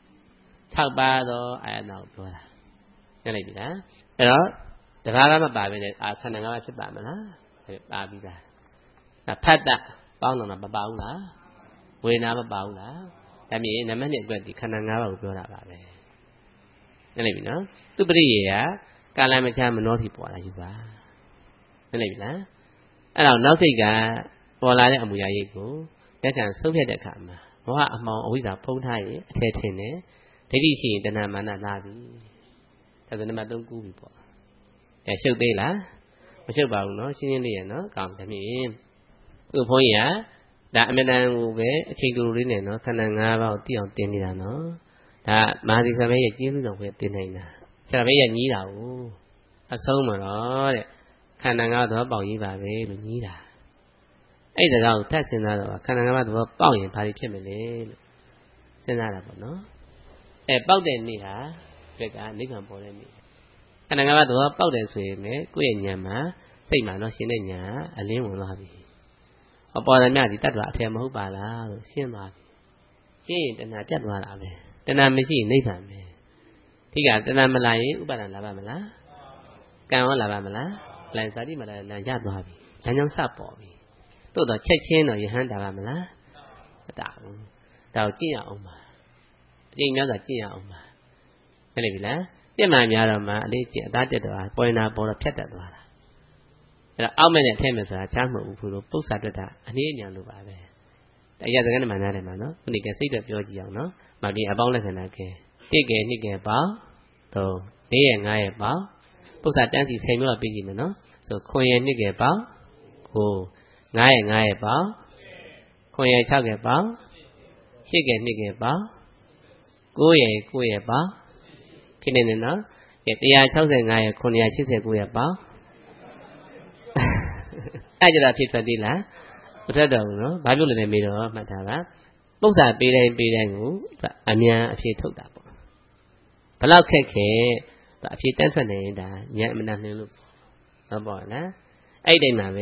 [SPEAKER 1] 6ပါးသောအာယနာကိုပြောတာသိလိုက်ပြီလားအဲ့တော့တပါးကမပါပဲလေခန္ဓာ၅ပါးဖြစ်ပါမလားပါပြီးသားဖတ်တပေါင်းတော့မပါဘူးလားဝေဒနာမပါဘူးလားဒါမြင်နံပါတ်1အတွက်ဒီခန္ဓာ၅ပါးကိုပြောတာပါပဲသိလိုက်ပြီနော်သူပရိယေကကာလမချမနောတိပေါ်လာယူပါသိလိုက်ပြီလားအဲ့တော့နောက်စိတ်ကပေါ်လာတဲ့အမူအရာရိပ်ကိုလက်ခံဆုံးဖြတ်တဲ့အခါမှာမောဟအမှောင်အဝိဇ္ဇာဖုံးထားရင်အထက်ထင်တယ်ဒိဋ္ဌိရှိရင်တဏှာမာနလာပြီဒါဆိုနံပါတ်3ကူးပြီပေါ့ရှုပ်သေးလားမရှုပ်ပါဘူးနော်ရှင်းရှင်းလေးရနော်ကောင်းတယ်မြင်သူ့ဘုန်းကြီးကဒါအမြဲတမ်းကိုပဲအချိန်တူလေးနဲ့နော်ခန္ဓာ၅ပါးကိုသိအောင်တင်နေတာနော်ဒါမဟာသီဆရာမရဲ့ကျေးဇူးတော်ပဲတင်နေတာဆရာမရဲ့ညီးတာကိုအဆုံးမှာတော့တဲ့ခန္ဓာ၅ပါးသဘောပေါက်ရေးပါပဲလို့ညီးတာအဲ့ဒါကြောင့်ထပ်စဉ်းစားတော့ခန္ဓာ၅ပါးသဘောပေါက်ရင်ဘာဖြစ်မလဲလို့စဉ်းစားတာပေါ့နော်ပေါက်တဲ့နေ့ဟာဘက်ကနိဗ္ဗာန်ပေါ်တဲ့နေ့ခန္ဓာ၅ပါးသဘောပေါက်တယ်ဆိုရင်ကိုယ့်ရဲ့ဉာဏ်မှာစိတ်မှာတော့ရှင်တဲ့ဉာဏ်အလင်းဝင်သွားပြီအပေါ်တယ်မြဒီတတ်တာအထည်မဟုတ်ပါလားလို့ရှင်းသွားပြီရှင်းရင်တဏှာပြတ်သွားတာပဲတဏှာမရှိရင်နိဗ္ဗာန်ပဲဒီကတဏှာမလာရင်ဥပါဒံလာပါမလားကံရောလာပါမလားလန်ဇာတိမလာလန်ရသွားပြီလမ်းကြောင်းစပေါ်ပြီတို့တော့ချက်ချင်းတော့ယဟန်တာပါမလားမတာဘူးဒါကိုကြည့်ရအောင်ပါအကျင့်များစွာကြည့်ရအောင်ပါဟုတ်ပြီလားပြစ်မှန်များတော့မှအလေးကျင့်အသားတက်တော့ပေါ်နေတာပေါ်တော့ဖြတ်တတ်သွားတာအဲ့တော့အောက်မဲ့နဲ့ထဲမဲ့ဆိုတာချမ်းမဟုတ်ဘူးလို့ပု္ပ္ပာတွတ်တာအနည်းအညာလိုပါပဲတရားစကားနဲ့မှနားတယ်မှာနော်ခုနေကစိတ်ပဲပြောကြည့်အောင်နော်မပြင်းအပေါင်းလက္ခဏာကဲ1ကဲ2ကဲပေါင်း3 4ရဲ့5ရဲ့ပေါင်းပု္ပ္ပာတန်းစီ10မျိုးလောက်ပြီးကြည့်မယ်နော်ဆိုခွန်ရဲ့2ကဲပေါင်း9 5ရဲ့5ရဲ့ပေါင်းခွန်ရဲ့6ကဲပေါင်း8ကဲ2ကဲပေါင်း9ရဲ့9ရဲ့ပေါင်းဖြစ်နေတယ်နော်165ရဲ့989ရဲ့ပေါင်းအဲ့ကြတာဖြစ်သက်သေးလားမထက်တော့ဘူးနော်ဘာဖြစ်လို့လဲမေးတော့မှတ်ထားပါပု္ပ္ပာပေးတိုင်းကိုအမြန်အဖြေထုတ်တာပေါ့ဘလောက်ခက်ခဲအဖြေတန်းထွက်နေတာညံ့မနှနှင်းလို့ဟုတ်ပါလားအဲ့ဒီတိုင်းမှာပဲ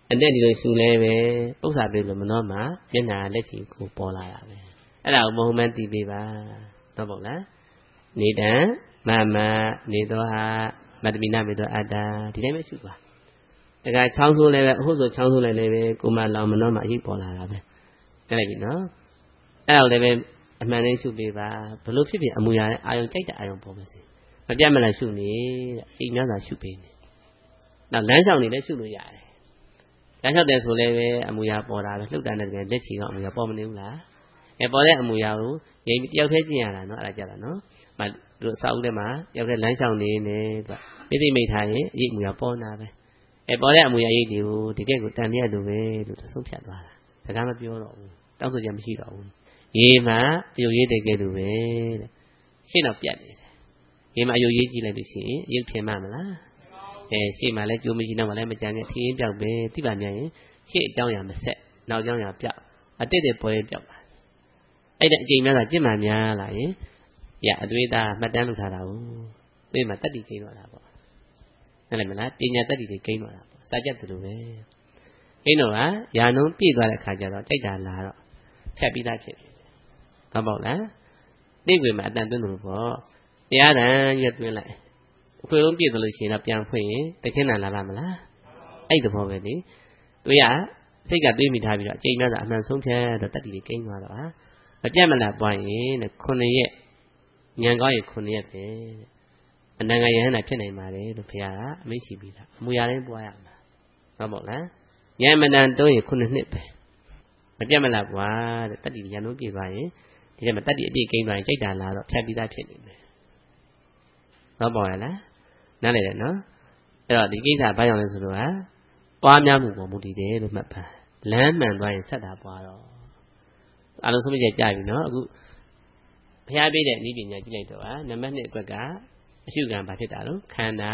[SPEAKER 1] anh em đi rồi xuống lên về bốc xả về rồi mà nó mà bên nào lấy chỉ của bỏ lại à vềအဲ့ဒါကိုမဟုတ်မှန်းသိပေးပါတော့ပေါ့လားနေတာမမနေတော့ဟာမတ္တမိနမေတော့အတ္တဒီတိုင်းပဲရှုပါတခါချောင်းဆိုးလည်းပဲအခုဆိုချောင်းဆိုးလည်းပဲကိုမလောင်မတော့မှအရေးပေါ်လာတာပဲအဲ့လိုက်ပြီနော်အဲ့ဒါလည်းပဲအမှန်တည်းရှုပေးပါဘလို့ဖြစ်ဖြစ်အမူအရာနဲ့အာယုံကြိုက်တဲ့အာယုံပေါ်ပါစေမပြတ်မလားရှုနေတဲ့အိမ်များစွာရှုပေးနေနောက်လမ်းဆောင်နေလည်းရှုလို့ရတယ်လမ်းလျှောက်တယ်ဆိုလည်းပဲအမူအရာပေါ်တာပဲလှုပ်တာနဲ့တကယ်လက်ချီတော့အမူအရာပေါ်မနေဘူးလားပေါ်တဲ့အမူအရာကိုငြိမ်တယောက်တည်းကျင့်ရတာနော်အဲ့ဒါကြတာနော်မတို့စာအုပ်ထဲမှာတယောက်တည်းလမ်းလျှောက်နေနေသူမိထားရင်အရေးအမူအရာပေါ်နာပဲပေါ်တဲ့အမူအရာအရေးတွေကိုတကယ်ကိုတန်မြတ်လို့ပဲလို့ဆုံးဖြတ်သွားတာစကားမပြောတော့ဘူးတောက်ဆိုချက်မရှိတော့ဘူးရေးမှာအယုတ်ရေးတကယ်လို့ပဲတဲ့ရှင်းတော့ပြတ်နေတယ်ရေးမှာအယုတ်ရေးကြည့်လိုက်လို့ရှိရင်ရုပ်ထင်မှမလားရှေ့မှာလည်းကြိုးမရှိတော့မှလည်းမကြမ်းနဲ့ထင်းပြောက်ပဲတိပါမြန်ရင်ရှေ့အကြောင်းအရာမဆက်နောက်အကြောင်းအရာပြောက်အတိတ်တွေပေါ်ပြောက်ပါအဲ့တဲ့အချိန်များကကြင်မှများလာရင်ရအသွေးသားမှတ်တမ်းလုပ်ထားတာကိုသွေးမှာတက်တီကိန်းတော့တာပေါ့ဟုတ်တယ်မလားပညာတက်တီတွေကိန်းတော့တာပေါ့စာကြက်တူပဲကိန်းတော့ကရာနှုံးပြည့်သွားတဲ့ခါကျတော့ကြိုက်တာလာတော့ဖြတ်ပြီးသားဖြစ်တယ်ဟုတ်ပေါ့လားတိတ်ွေမှာအတန်သွင်းလို့ပေါ့တရားတန်ရွက်သွင်းလိုက်အခွေလုံးပြည့်သလိုရှိရင်တော့ပြန်ဖွင့်ရင်တချင်းတန်လာပါမလားအဲ့သဘောပဲလေတွေးရစိတ်ကတွေးမိထားပြီးတော့အချိန်များစွာအမှန်ဆုံးဖြတ်တော့တက်တီတွေကိန်းသွားတော့ဟာမပြတ်မလားပွားရင်တဲ့9ရက်ဉာဏ်ကောင်းရင်9ရက်ပဲအနန္တယဟန္တာဖြစ်နိုင်ပါတယ်လို့ဘုရားကအမိန့်ရှိပြီးသားအမူအရာတိုင်းပွားရမှာဟုတ်ပေါ့လားဉာဏ်မနန်တုံးရင်9နှစ်ပဲမပြတ်မလားပွားတဲ့တက်တီဉာဏ်လုံးပြည့်သွားရင်ဒီထဲမှာတက်တီအပြည့်ကိန်းသွားရင်ကြိုက်တာလာတော့ဖြတ်ပြီးသားဖြစ်နေမယ်ဟုတ်ပါရဲ့လားနားလည်တယ်နော်အဲ့တော့ဒီကိစ္စဘာကြောင့်လဲဆိုတော့ပွားများမှုပေါ်မူတည်တယ်လို့မှတ်ပါလမ်းမှန်သွားရင်ဆက်တာပွားတော့အလုံးစုံပြည့်ကြပြီနော်အခုဘုရားပေးတဲ့ဤပညာကြည့်လိုက်တော့နံပါတ်1အကွက်ကအရှုခံဘာဖြစ်တာလို့ခန္ဓာ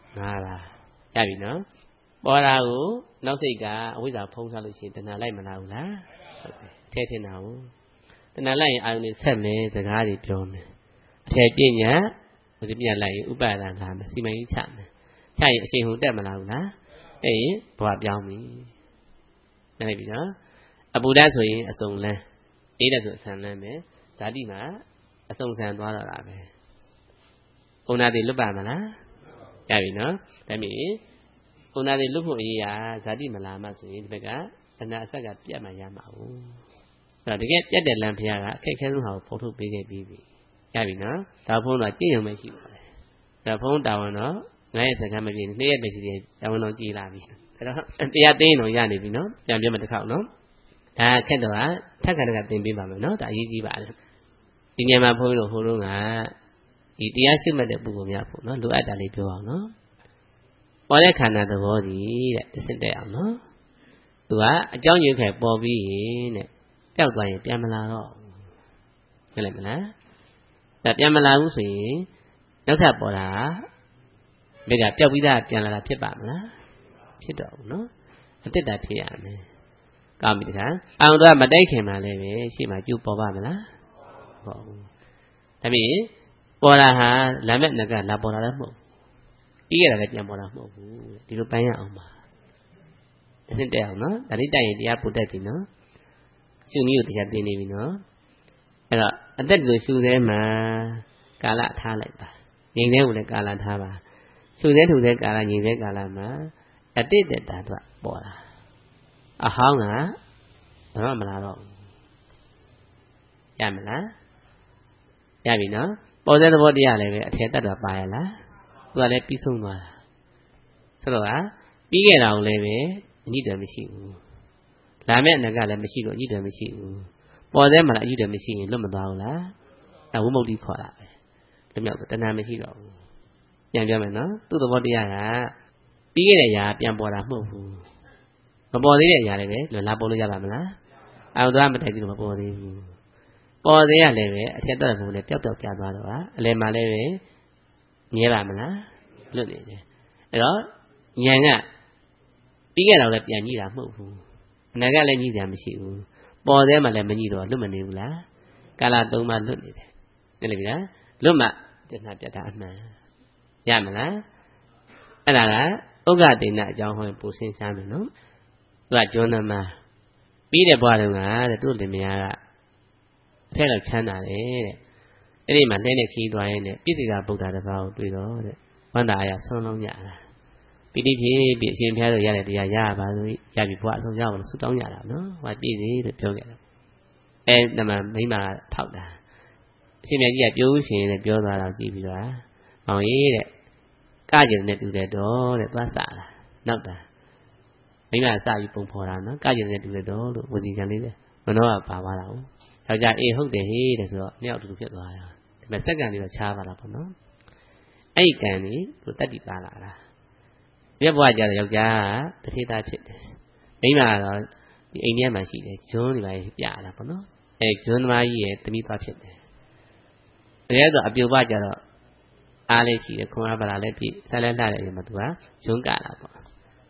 [SPEAKER 1] 5ပါးရပြီနော်ပေါ်တာကိုနောက်စိတ်ကအဝိဇ္ဇာဖုံးထားလို့ရှိရင်တဏှာလိုက်မလားဘူးလားဟုတ်တယ်ထဲထင်တာဟုတ်တဏှာလိုက်ရင်အာယုန်တွေဆက်မယ်စကားတွေပြောမယ်အထည်ပြညာဟိုဒီပြလိုက်ရင်ဥပါဒံလာမယ်စီမံကြီးချမယ်ချရင်အရှင်ဟုတက်မလားဘူးလားအဲ့ရင်ဘဝပြောင်းပြီနိုင်ပြီနော်အပူဓာတ်ဆိုရင်အစုံလန်းအေးတဲ့ဆိုအဆန်လန်းမယ်ဇာတိမှာအစုံဆန်သွားတော့တာပဲဥနာတိလွတ်ပါမလားရပြီနော်ဒါမြင်ဥနာတိလွတ်ဖို့အရေးဟာဇာတိမလာမှဆိုရင်ဒီဘက်ကတဏှာအဆက်ကပြတ်မှရမှာဟုတ်အဲ့တော့တကယ်ပြတ်တဲ့လမ်းဖျားကအခက်ခဲဆုံးဟာကိုဖော်ထုတ်ပေးခဲ့ပြီးပြီရပြီနော်ဒါဖုံးတော့ကြည့်ရုံပဲရှိပါတယ်ဒါဖုံးတာဝန်တော့9ရက်စကားမပြည့်2ရက်ပဲရှိသေးတယ်တာဝန်တော့ကြည်လာပြီအဲ့တော့တရားသိရင်တော့ရနေပြီနော်ပြန်ပြောမှတစ်ခေါက်နော်ဒါခက်တော့ထက်ခါတကသင်ပေးပါမယ်နော်ဒါအရေးကြီးပါတယ်ဒီညမှာဘုန်းကြီးတို့ဟိုတုန်းကဒီတရားရှိမှတ်တဲ့ပုဂ္ဂိုလ်များဖို့နော်လိုအပ်တာလေးပြောအောင်နော်ပေါ်တဲ့ခန္ဓာသဘောကြီးတဲ့တစ်စက်တက်အောင်နော်သူကအကြောင်းရင်းခဲပေါ်ပြီးရင်တဲ့ပျောက်သွားရင်ပြန်မလာတော့ဟုတ်တယ်မလားဒါပြန်မလာဘူးဆိုရင်နောက်ထပ်ပေါ်တာဒီကပျောက်ပြီးသားပြန်လာတာဖြစ်ပါမလားဖြစ်တော့ဘူးနော်အတ္တတာဖြစ်ရမယ်ကောင်းပြီတခါအောင်တော့မတိုက်ခင်မှလည်းပဲရှေ့မှာကျုပ်ပေါ်ပါမလားဟုတ်ဘူးဒါပေမဲ့ပေါ်လာဟာလာမဲ့ငကလာပေါ်လာလည်းမဟုတ်ပြီးရတာလည်းပြန်ပေါ်လာမဟုတ်ဘူးဒီလိုပိုင်းရအောင်ပါအစ်တဲ့အောင်နော်ဒါလေးတိုက်ရင်တရားပုတ်တတ်ပြီနော်ရှုနည်းကိုတရားသင်နေပြီနော်အဲ့တော့အသက်ကိုရှုသေးမှာကာလထားလိုက်ပါငြိမ်သေးကိုလည်းကာလထားပါရှုသေးထူသေးကာလငြိမ်သေးကာလမှာအတိတ်တတာတော့ပေါ်လာအဟောင်းကဘာမှမလာတော့ရမလားရပြီနော်ပေါ်တဲ့သဘောတရားလည်းပဲအထက်တတ်တော့ပါရလားသူကလည်းပြီးဆုံးသွားတာဆိုတော့ပြီးခဲ့တာကိုလည်းပဲအညစ်တယ်မရှိဘူးလာမဲ့အနကလည်းမရှိလို့အညစ်တယ်မရှိဘူးပေါ်တဲ့မှာလည်းအညစ်တယ်မရှိရင်လွတ်မသွားဘူးလားဝိမု ക്തി ခေါ်တာပဲလွတ်မြောက်တဏှာမရှိတော့ဘူးပြန်ပြောမယ်နော်သူ့သဘောတရားကပြီးခဲ့တဲ့အရာပြန်ပေါ်တာမဟုတ်ဘူးမပေါ်သေးတဲ့အရာလည်းပဲလာပေါ်လို့ရပါမလားအောင်သွားမတိုက်ကြည့်လို့မပေါ်သေးဘူးပေါ်သေးရလည်းပဲအထက်တော့ဘုံလည်းပျောက်ပျောက်ပြသွားတော့အလယ်မှာလည်းပဲငဲပါမလားလွတ်နေတယ်အဲ့တော့ဉာဏ်ကပြီးခဲ့တော့လည်းပြန်ကြည့်တာမဟုတ်ဘူးအနာကလည်းကြည့်စရာမရှိဘူးပေါ်သေးမှလည်းမကြည့်တော့လွတ်မနေဘူးလားကာလ3ပါးလွတ်နေတယ်သိလိမ့်ပြီလားလွတ်မှတဏှာပြတ်တာအမှန်ရမလားအဲ့ဒါကဥက္ကတိဏအကြောင်းဟောရင်ပူစင်းရှားမယ်နော် là cho nó mà biết được bao nhiêu ngã để tôi tìm nhà thế là chán à đấy cái này mà lên này khi đoài này biết gì là bồ tát vào tùy đó đấy quan đại à xong lâu nhả là biết đi thì biết xem theo rồi ra này thì ra và rồi ra bị vợ xong giao mà xuất đóng nhà đó và biết gì được cho vậy em là mà mấy mà thạo đã xem nhà gì biểu hiện này biểu là làm gì bây giờ hỏi đấy cái gì này từ đấy đó để bắt xả là nặng ta mấy mà xả bị bùng phò ra nó cái gì này từ đấy đó được một gì chẳng đấy mà nó là bà đâu thật ra không để để rồi nếu tụi biết rồi mà tất cả đều là cha và là con nó ấy cái này tụi ta đi bà là biết bao giờ là gia thì thế ta biết mấy mà rồi anh em mà chỉ để chốn thì phải giả là con nó chốn mà gì thì mi ta biết thế rồi biết bao giờ rồi ai chỉ để không ai bà lại biết sai lại lại mà tụi chốn cả là con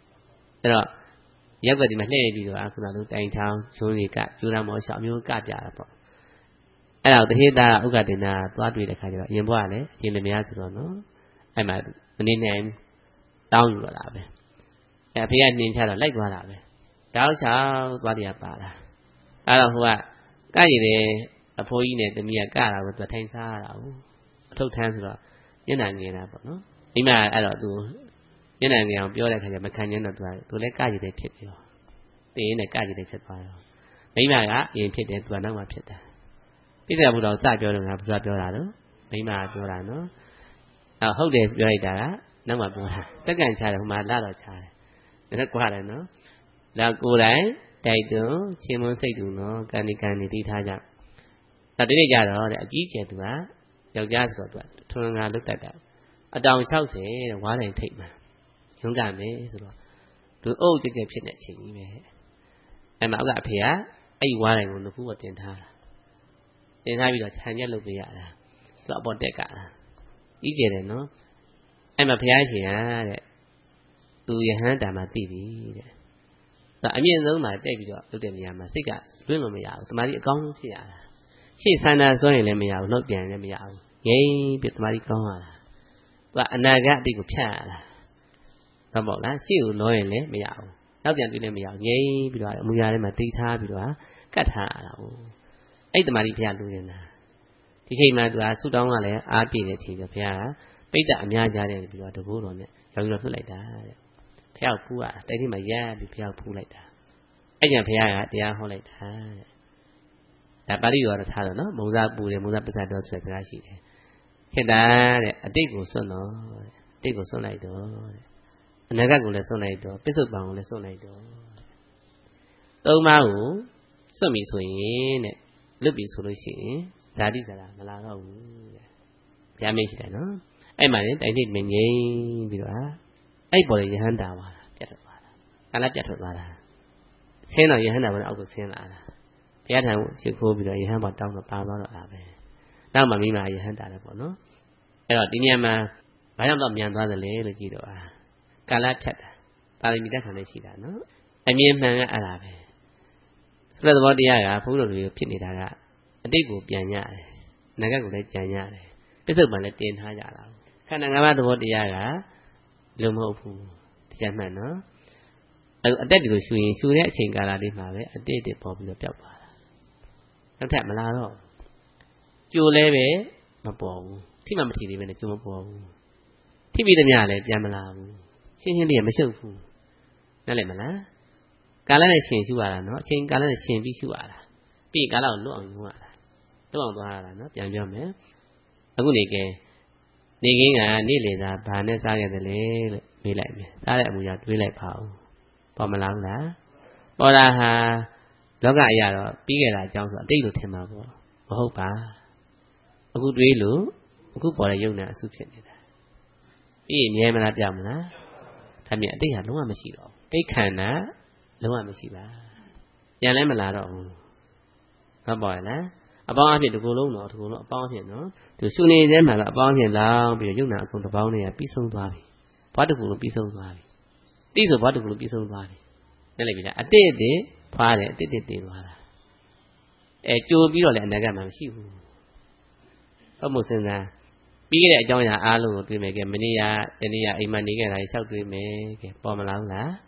[SPEAKER 1] rồi giờ cái gì mà lấy đi rồi cũng là tụi anh thao chốn gì cả chốn nào mọi sợမျိုးcả giả là conအဲ့ဒါတတိတာဥက္ကဋ္ဌနာသွားတွေ့တဲ့ခါကျတော့ရင်ဘွားလည်းရှင်သမီးဆိုတော့နော်အဲ့မှာမနေနိုင်တောင်းယူတော့တာပဲအဲ့ဖေကနှင်ချတော့လိုက်သွားတာပဲတောက်ချောက်သွားတယ်ပါလာအဲ့တော့ဟိုကကရည်တယ်အဖိုးကြီးနဲ့သမီးကကတာကိုသူထိုင်စားရတာဟုတ်အထုတ်ထမ်းဆိုတော့မျက်နှာငယ်တာပေါ့နော်မိမအဲ့တော့သူမျက်နှာငယ်အောင်ပြောတဲ့ခါကျမခံကျင်တော့သူလည်းကရည်တယ်ဖြစ်ပြီးတော့တင်းနဲ့ကရည်တယ်ဖြစ်သွားတော့မိမကရင်ဖြစ်တယ်သူကနောက်မှဖြစ်တယ်ပြည့်စုံဘုရားစပြောတော့ငါဘုရားပြောတာနော်မိမပြောတာနော်ဟုတ်တယ်ပြောလိုက်တာကနောက်မှပြောတာတက်ကန်ချတယ်ဟိုမှာလာတော့ချတယ်ဒါနဲ့ကြွားတယ်နော်လာကိုယ်တိုင်တိုက်တွန်းရှင်မွန်းစိတ်တူနော်ကန်ဒီကန်ဒီတီးထားကြဒါတနေ့ကြတော့တဲ့အကြီးကျယ်သူကယောက်ျားဆိုတော့သူထွန်းငါလုတ်တတ်တာအတောင်60တဲ့ဝါးတိုင်ထိတ်မှာရုံးကြမယ်ဆိုတော့သူအုပ်ကြကြဖြစ်တဲ့အချိန်ကြီးပဲအဲ့မှာအောက်ကအဖေကအဲ့ဝါးတိုင်ကိုနှစ်ခုပေါ်တင်ထားတာတင်ထားပြီးတော့ခြံရက်လုပ်ပေးရတာသူအပေါ်တက်ကကြီးကျယ်တယ်နော်အဲ့မှာဘုရားရှင်ကတဲ့သူယဟန်တာမှာသိပြီတဲ့ဒါအမြင့်ဆုံးမှာတက်ပြီးတော့လုပ်တဲ့နေရာမှာစိတ်ကလွင့်မရဘူးတမာတိအကောင်းဆုံးဖြစ်ရတာရှေ့ဆန္ဒစွန့်ရင်လည်းမရဘူးနှုတ်ပြန်လည်းမရဘူးငြိမ်ပြီးတမာတိကောင်းရတာသူကအနာဂတ်အတိတ်ကိုဖြတ်ရတာဟုတ်ပေါ့လားရှေ့ကိုလောရင်လည်းမရဘူးနောက်ပြန်တွေ့လည်းမရဘူးငြိမ်ပြီးတော့အမူအရာထဲမှာတိတ်ထားပြီးတော့ကတ်ထားရတာဟုတ်အဲ့တမာတိဘုရားလူနေတာဒီချိန်မှာသူကဆုတောင်းကလည်းအားပြည့်တဲ့အချိန်ပဲဘုရားကပိဋကအများကြားတယ်ပြီးတော့တကူတော်နဲ့ရောက်ပြီးတော့လွတ်လိုက်တာတဲ့ဘုရားဖူးရတာတိုက်ထိမှာရက်ပြီးဘုရားဖူးလိုက်တာအဲ့ကျန်ဘုရားကတရားဟောလိုက်တာတဲ့ဒါပါဠိတော်တော့ထားတော့နော်မုံစားပူတယ်မုံစားပစ္စတော်ဆိုတဲ့စကားရှိတယ်ခေတ္တတဲ့အတိတ်ကိုစွန့်တော့တဲ့အတိတ်ကိုစွန့်လိုက်တော့တဲ့အနာဂတ်ကိုလည်းစွန့်လိုက်တော့ပစ္စုပန်ကိုလည်းစွန့်လိုက်တော့သုံးပါးကိုစွန့်ပြီဆိုရင်တဲ့လွတ်ပြီဆိုလို့ရှိရင်ဇာတိဇာတာမလာတော့ဘူးတဲ့ဗျာမေးရှိတယ်နော်အဲ့မှာလည်းတိုင်တိမငိမ့်ပြီးတော့အဲ့ပေါ်လေယဟန္တာပါပြတ်ထွက်သွားတာကာလပြတ်ထွက်သွားတာဆင်းတော့ယဟန္တာဘောအောက်ကိုဆင်းလာတာဘုရားထံကိုရှိခိုးပြီးတော့ယဟန်ဘောတောင်းတော့ပါသွားတော့တာပဲနောက်မှမိမယဟန္တာလည်းပေါ့နော်အဲ့တော့ဒီနေရာမှာဘာကြောင့်တော့မြန်သွားသလဲလို့ကြည့်တော့ကာလဖြတ်တာပါရမီတက်ခံလည်းရှိတာနော်အမြင်မှန်ကအဲ့ဒါပဲဆိုတဲ့သဘောတရားကဘုန်းတော်တွေဖြစ်နေတာကအတိတ်ကိုပြန်ရတယ်အနာဂတ်ကိုလည်းကြံရတယ်ပြစ္ဆုတ်ပန်လည်းတင်ထားကြတာခန္ဓာ၅ပါးသဘောတရားကလုံးမဟုတ်ဘူးတရားမှန်နော်အတက်ဒီလိုရှူရင်ရှူတဲ့အချိန်ကာလလေးမှာပဲအတိတ်တွေပေါ်ပြီးတော့ပျောက်သွားတာနောက်ထပ်မလာတော့ကြိုလဲပဲမပေါ်ဘူးထိမှမထီသေးပဲနဲ့ကြိုမပေါ်ဘူးထိပြီးတဲ့မြလည်းပြန်မလာဘူးရှင်းရှင်းလေးမရှုပ်ဘူးနားလည်မလားကာလနဲ့ရှင်ရှုရတာနော်အချိန်ကာလနဲ့ရှင်ပြီးရှုရတာပြီးကာလကိုလွတ်အောင်ယူရတာလွတ်အောင်သွားရတာနော်ပြန်ပြောမယ်အခုနေကဲနေကင်းကနေ့လေသာဘာနဲ့စားခဲ့တယ်လဲလို့မေးလိုက်မယ်စားတဲ့အမူအရာတွေးလိုက်ပါဦးပေါ်မလားဘူးလားပေါ်တာဟာလောကအရာတော့ပြီးခဲ့တာအကြောင်းဆိုအတိတ်လို့ထင်မှာပေါ့မဟုတ်ပါအခုတွေးလို့အခုပေါ်တဲ့ယုံနာအစုဖြစ်နေတာပြီးရင်မြဲမလားပြောင်းမလားဒါမြင်အတိတ်ဟာလုံးဝမရှိတော့တိတ်ခန္ဓာလုံးဝမရှိပါပြန်လဲမလာတော့ဘူးဟုတ်ပါရဲ့လားအပေါင်းအဖြစ်ဒီကိုယ်လုံးတော့ဒီကိုယ်လုံးအပေါင်းအဖြစ်နော်သူရှုနေတဲ့မှာတော့အပေါင်းအဖြစ်လောင်းပြီးတော့ယုံနာအကုန်တစ်ပေါင်းနဲ့ပြီးဆုံးသွားပြီဘာတစ်ခုလုံးပြီးဆုံးသွားပြီတိဆိုဘာတစ်ခုလုံးပြီးဆုံးသွားပြီနားလည်ပြီလားအတိတ်အတိတ်ဖွားတယ်အတိတ်တည်သွားတာကြိုပြီးတော့လည်းအနာဂတ်မှာမရှိဘူးဟုတ်မို့စဉ်းစားပြီးခဲ့တဲ့အကြောင်းအရာအားလုံးကိုတွေးမယ်ကဲမနေ့ကတနေ့ကအိမ်မှာနေခဲ့တာလျှောက်တွေးမယ်ကဲပေါ်မလားဘူးလား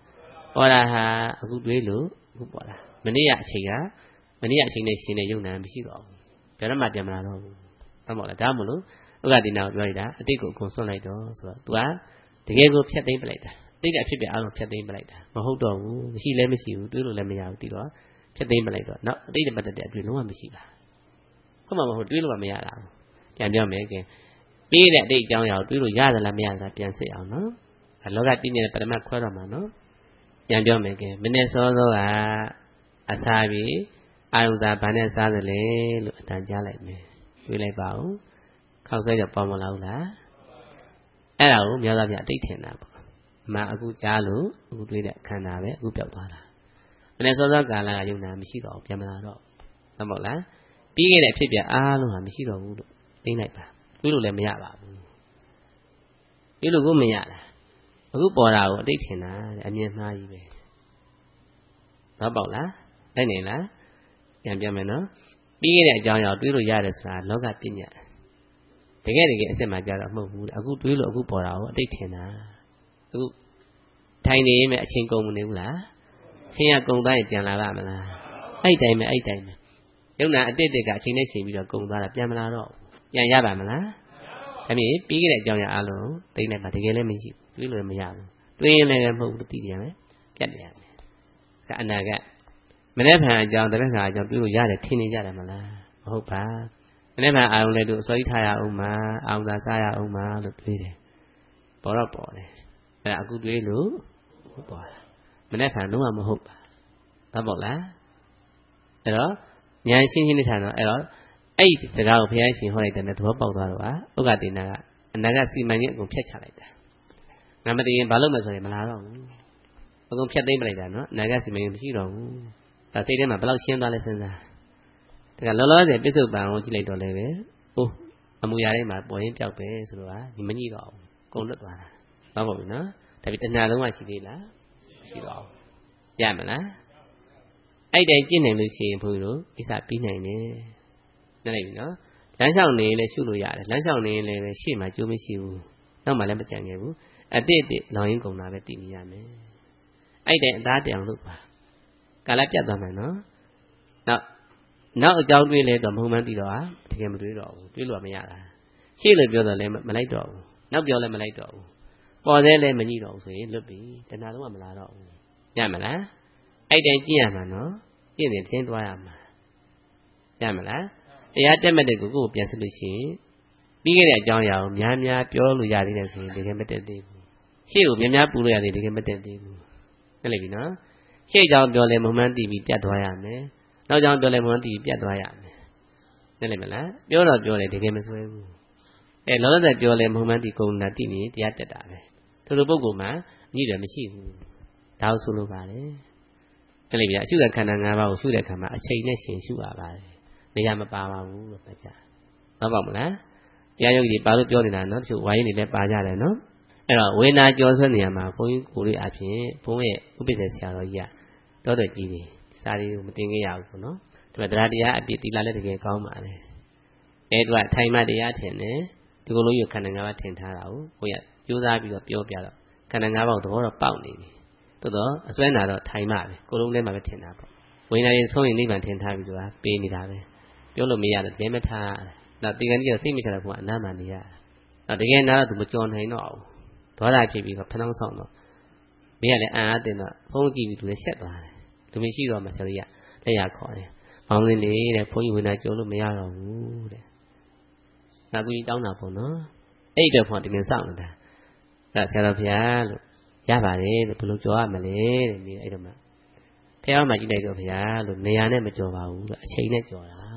[SPEAKER 1] Ora ha aku duwe lho akuပေါ်လာမနေ့ကအချိန်နဲ့ရှင်တဲ့ယုံနာမရှိတော့ဘူးဘယ်တော့မှပြန်မလာတော့ဘူးဟုတ်ပါလားဒါမှမလို့ဥက္ကတိနာကိုပြောလိုက်တာအတိတ်ကိုအကုန်ဆွန့်လိုက်တော့ဆိုတော့ तू ကတကယ်ကိုဖြတ်သိမ်းပလိုက်တာအတိတ်ကအဖြစ်ပြအားလုံးဖြတ်သိမ်းပလိုက်တာမဟုတ်တော့ဘူးမရှိလဲမရှိဘူးတွေးလို့လည်းမရဘူးတီးတော့ဖြတ်သိမ်းပလိုက်တော့နောက်အတိတ်နဲ့ပတ်သက်တဲ့အတွေ့လုံးဝမရှိတာဟုတ်မှာမဟုတ်တွေးလို့မရတာဘူးပြန်ပြောမယ်ကဲပြီးတဲ့အတိတ်အကြောင်းအရာကိုတွေးလို့ရသလားမရသလားပြန်စစ်အောင်နော်လောကတည်နေတဲ့ပရမတ်ခွဲတော့မှာနော်ပြန်ပြောမယ်ကဲမနေ့စောစောကအစာပြီးအာယုသာဘာနဲ့စားသလဲလို့အတန်ကြားလိုက်မယ်တွေးလိုက်ပါဦးခောက်ဆွဲကြပေါ်မလာဘူးလားအဲ့ဒါကိုများသောအားဖြင့်အတိတ်ထင်တာပေါ့အမှအခုကြားလို့အခုတွေးတဲ့ခန္ဓာပဲအခုပြောက်သွားတာမနေ့စောစောကာလကယုံနာမရှိတော့ပြန်မလာတော့ဟုတ်မဟုတ်လားပြီးခဲ့တဲ့အဖြစ်ပြအားလုံးဟာမရှိတော့ဘူးလို့သိလိုက်ပါတွေးလို့လည်းမရပါဘူးတွေးလို့ကိုမရလားအခုပေါ်တာကိုအတိတ်ထင်တာတဲ့အမြင်မှားကြီးပဲတော့ပေါ့လားတိုက်နေလားပြန်ပြောမယ်နော်ပြီးခဲ့တဲ့အကြောင်းအရာတွေးလို့ရတယ်ဆိုတာလောကပညာတကယ်အစ်စ်မှာကြတော့မဟုတ်ဘူးအခုတွေးလို့အခုပေါ်တာကိုအတိတ်ထင်တာအခုထိုင်နေရင်အချိန်ကုန်မနေဘူးလားအချိန်ကကုန်သွားရင်ပြန်လာပါမလားအဲ့တိုင်းပဲယုံနာအတိတ်ကအချိန်နဲ့ရှင်ပြီးတော့ကုန်သွားတာပြန်မလာတော့ပြန်ရပါမလားဒါမြင်ပြီးခဲ့တဲ့အကြောင်းအရာအလုံးသိလိုက်ပါတကယ်လည်းမရှိဘူးတွေးလို့မရဘူးတွေးရင်လည်းမဟုတ်ဘူးသိတယ်မယ်ပြတ်နေရမယ်ကအနာကမနေ့ဖန်အကြောင်းတရက်ခါအကြောင်းတွေးလို့ရတယ်ထင်နေကြတယ်မလားမဟုတ်ပါမနေ့ဖန်အာရုံလည်းတို့အစောကြီးထားရအောင်မှာအာရုံသာစားရအောင်မှာလို့တွေးတယ်ပေါ်တော့ပေါ်တယ်အဲ့အခုတွေးလို့ပေါ်လာမနေ့ဖန်လုံးဝမဟုတ်ပါဟုတ်ပေါ့လားအဲ့တော့ဉာဏ်ရှင်းနဲ့ထားတော့အဲ့တော့အဲ့ဒီစကားကိုဘုရားရှင်ဟောလိုက်တဲ့နဲ့သဘောပေါက်သွားတော့ပါဥက္ကတိနာကအနာကစီမံခြင်းအကုန်ဖျက်ချလိုက်တာငါမတည်ရင်ဘာလို့မဆိုရင်မလာတော့ဘူးအကုန်ဖျက်သိမ်းပလိုက်တာနော်အနာကစီမံခြင်းမရှိတော့ဘူးဒါစိတ်ထဲမှာဘယ်လောက်ရှင်းသွားလဲစဉ်းစားဒါကလောလောဆယ်ပြစ္ဆုတ်ပံကိုကြည့်လိုက်တော့လည်းပဲအိုးအမူအရာတွေမှာပေါ်ရင်ပြောက်ပဲဆိုတော့ဒီမညိတော့ဘူးကုန်လွတ်သွားတာဟုတ်ပါပြီနော်ဒါပေမဲ့တဏှာလုံးဝရှိသေးလားရှိတော့ရမလားအဲ့တိုင်ကျင့်နိုင်လို့ရှိရင်ဘုရားတို့ဣစ္ဆပြီးနိုင်တယ်နားလိုက်ပြီနော်လမ်းလျှောက်နေရင်လည်းရှုလို့ရတယ်လမ်းလျှောက်နေရင်လည်းပဲရှေ့မှာကျိုးမရှိဘူးနောက်မှလည်းမကြံခဲ့ဘူးအတိတ်လောင်ရင်ကုန်တာပဲတည်နေရမယ်အဲ့တိုင်အသားတအောင်လုပ်ပါကာလပြတ်သွားမယ်နော်နောက်အကြောင်းတွေးလဲတော့မဟုတ်မှန်းသိတော့တကယ်မတွေးတော့ဘူးတွေးလို့မရတာရှေ့လို့ပြောတော့လည်းမလိုက်တော့ဘူးနောက်ပြောလည်းမလိုက်တော့ဘူးပေါ်သေးလည်းမညှိတော့ဘူးဆိုရင်လွတ်ပြီတဏှာလုံးဝမလာတော့ဘူးညမလားအဲ့တိုင်ကြည့်ရမှာနော်ကြည့်ရင်သင်သွားရမှာညမလားတရားတက်မဲ့တဲ့ကိုကိုပြန်စစ်လို့ရှိရင်ပြီးခဲ့တဲ့အကြောင်းအရာကိုများပြောလို့ရသေးတယ်ဆိုရင်တကယ်မတက်သေးဘူးရှေ့ကိုများပူလို့ရသေးတယ်တကယ်မတက်သေးဘူးနားလည်ပြီနော်ရှေ့အကြောင်းပြောလဲမမှန်းသိပြီးပြတ်သွားရမယ်နောက်ကြောင်းပြောလဲမမှန်းသိပြီးပြတ်သွားရမယ်နားလည်မလားပြောတော့ပြောတယ်တကယ်မဆွဲဘူးလောလောဆယ်ပြောလဲမမှန်းသိကုန်တာသိနေတရားတက်တာပဲသူတို့ပုဂ္ဂိုလ်မှာညှိတယ်မရှိဘူးဒါကိုဆိုလိုပါတယ်နားလည်ပြီအရှုတဲ့ခန္ဓာ၅ပါးကိုရှုတဲ့ခါမှာအချိန်နဲ့ရှင်ရှုရပါတယ်နေရာမပါပါဘူးလို့ပြောကြဟုတ်ပါမလားတရားယုတ်ကြီးပါလို့ပြောနေတာနော်တချို့ဝိုင်းနေလည်းပါကြတယ်နော်အဲ့တော့ဝေနာကြောဆွဲနေရမှာဘုန်းကြီးကိုယ်လေးအဖြစ်ဘုန်းရဲ့ဥပိ္ပဇေဆရာတော်ကြီးကတော်တော်ကြီးတယ်စာရီကိုမတင်ခဲ့ရဘူးပေါ့နော်ဒါပေမဲ့တရားတရားအပြည့်တီလာလည်းတကယ်ကောင်းပါလေအဲ့တော့ထိုင်မှတရားထင်တယ်ဒီလိုလိုရခန္ဓာ၅ပါးထင်ထားတာကိုဘုရားကြိုးစားပြီးတော့ပြောပြတော့ခန္ဓာ၅ပါးသဘောတော့ပေါက်နေပြီသို့တော့အစွဲနာတော့ထိုင်မှပဲကိုယ်လုံးထဲမှာပဲထင်တာပေါ့ဝိညာဉ်ရင်ဆုံးရင်နိဗ္ဗာန်ထင်ထားပြီးတော့ပေးနေတာပဲပြောလို့မရတော့လည်းမထားတော့ဒီကနေ့စိတ်မချတဲ့ဘုရားအနာမှနေရတော့တကယ်နာတော့သူမကြော်နိုင်တော့ဘူးဒေါသဖြစ်ပြီးတော့ဖနှောင်းဆောင်တော့မင်းကလည်းအံ့အားတင်တော့ဖုံးကြည့်ပြီးသူလည်းဆက်သွားတယ်လူမရှိတော့မှဆရာကြီးကလက်ရခေါ်တယ်မောင်လေးတဲ့ဘုန်းကြီးဝိညာဉ်ကြော်လို့မရတော့ဘူးတဲ့ငါကူကြီးတောင်းတာပေါ့နော်အဲ့ဒီတော့ဘုရားဒီမင်းစောင့်နေတာအဲ့ဆရာတော်ဘုရားလို့ရပါတယ်လို့ဘယ်လိုကြော်ရမလဲတဲ့ဒီအဲ့တော့မှဖះမှာကြည့်လိုက်တော့ဘုရားလို့နေရာနဲ့မကြော်ပါဘူးလို့အချိန်နဲ့ကြော်တာ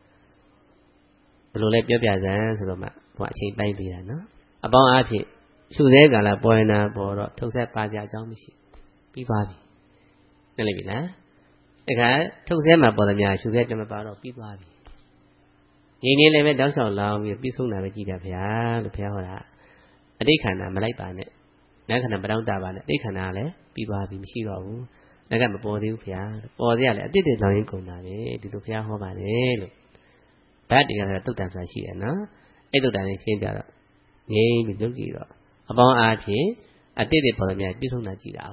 [SPEAKER 1] လို့ဘယ်လိုလဲပြောပြစမ်းဆိုတော့မှဘုရားအချိန်တိုင်းပေးတာနော်အပေါင်းအားဖြင့်ရှုသေးကလာပေါ်နေတာပေါ်တော့ထုတ်ဆက်ပါကြအကြောင်းမရှိပြီးပါပြီနားလည်ပြီလားတခါထုတ်ဆက်မှာပေါ်တယ်များရှုသေးကြမပါတော့ပြီးသွားပြီညီနေလည်းပဲတောက်လျှောက်လောင်းပြီးပြီးဆုံးတာပဲကြည်တယ်ဗျာလို့ဘုရားဟောတာအတိတ်ခန္ဓာမလိုက်ပါနဲ့နတ်ခန္ဓာမတောင်းတပါနဲ့အတိတ်ခန္ဓာလည်းပြီးသွားပြီမရှိတော့ဘူးလက်ကမပေါ်သေးဘူးဗျာပေါ်သေးရလေအတိတ်တွေလောင်းရင်းကုန်တာပဲဒီလိုဘုရားဟောပါတယ်လို့ဗတ်တရားကတုတ်တန်ဆိုတာရှိတယ်နော်အဲ့တုတ်တန်လေးရှင်းပြတော့ငြိမ်းပြီးလုပ်ကြည့်တော့အပေါင်းအားဖြင့်အတိတ်တွေပေါ်တယ်များပြီးဆုံးတာကြည်တာ哦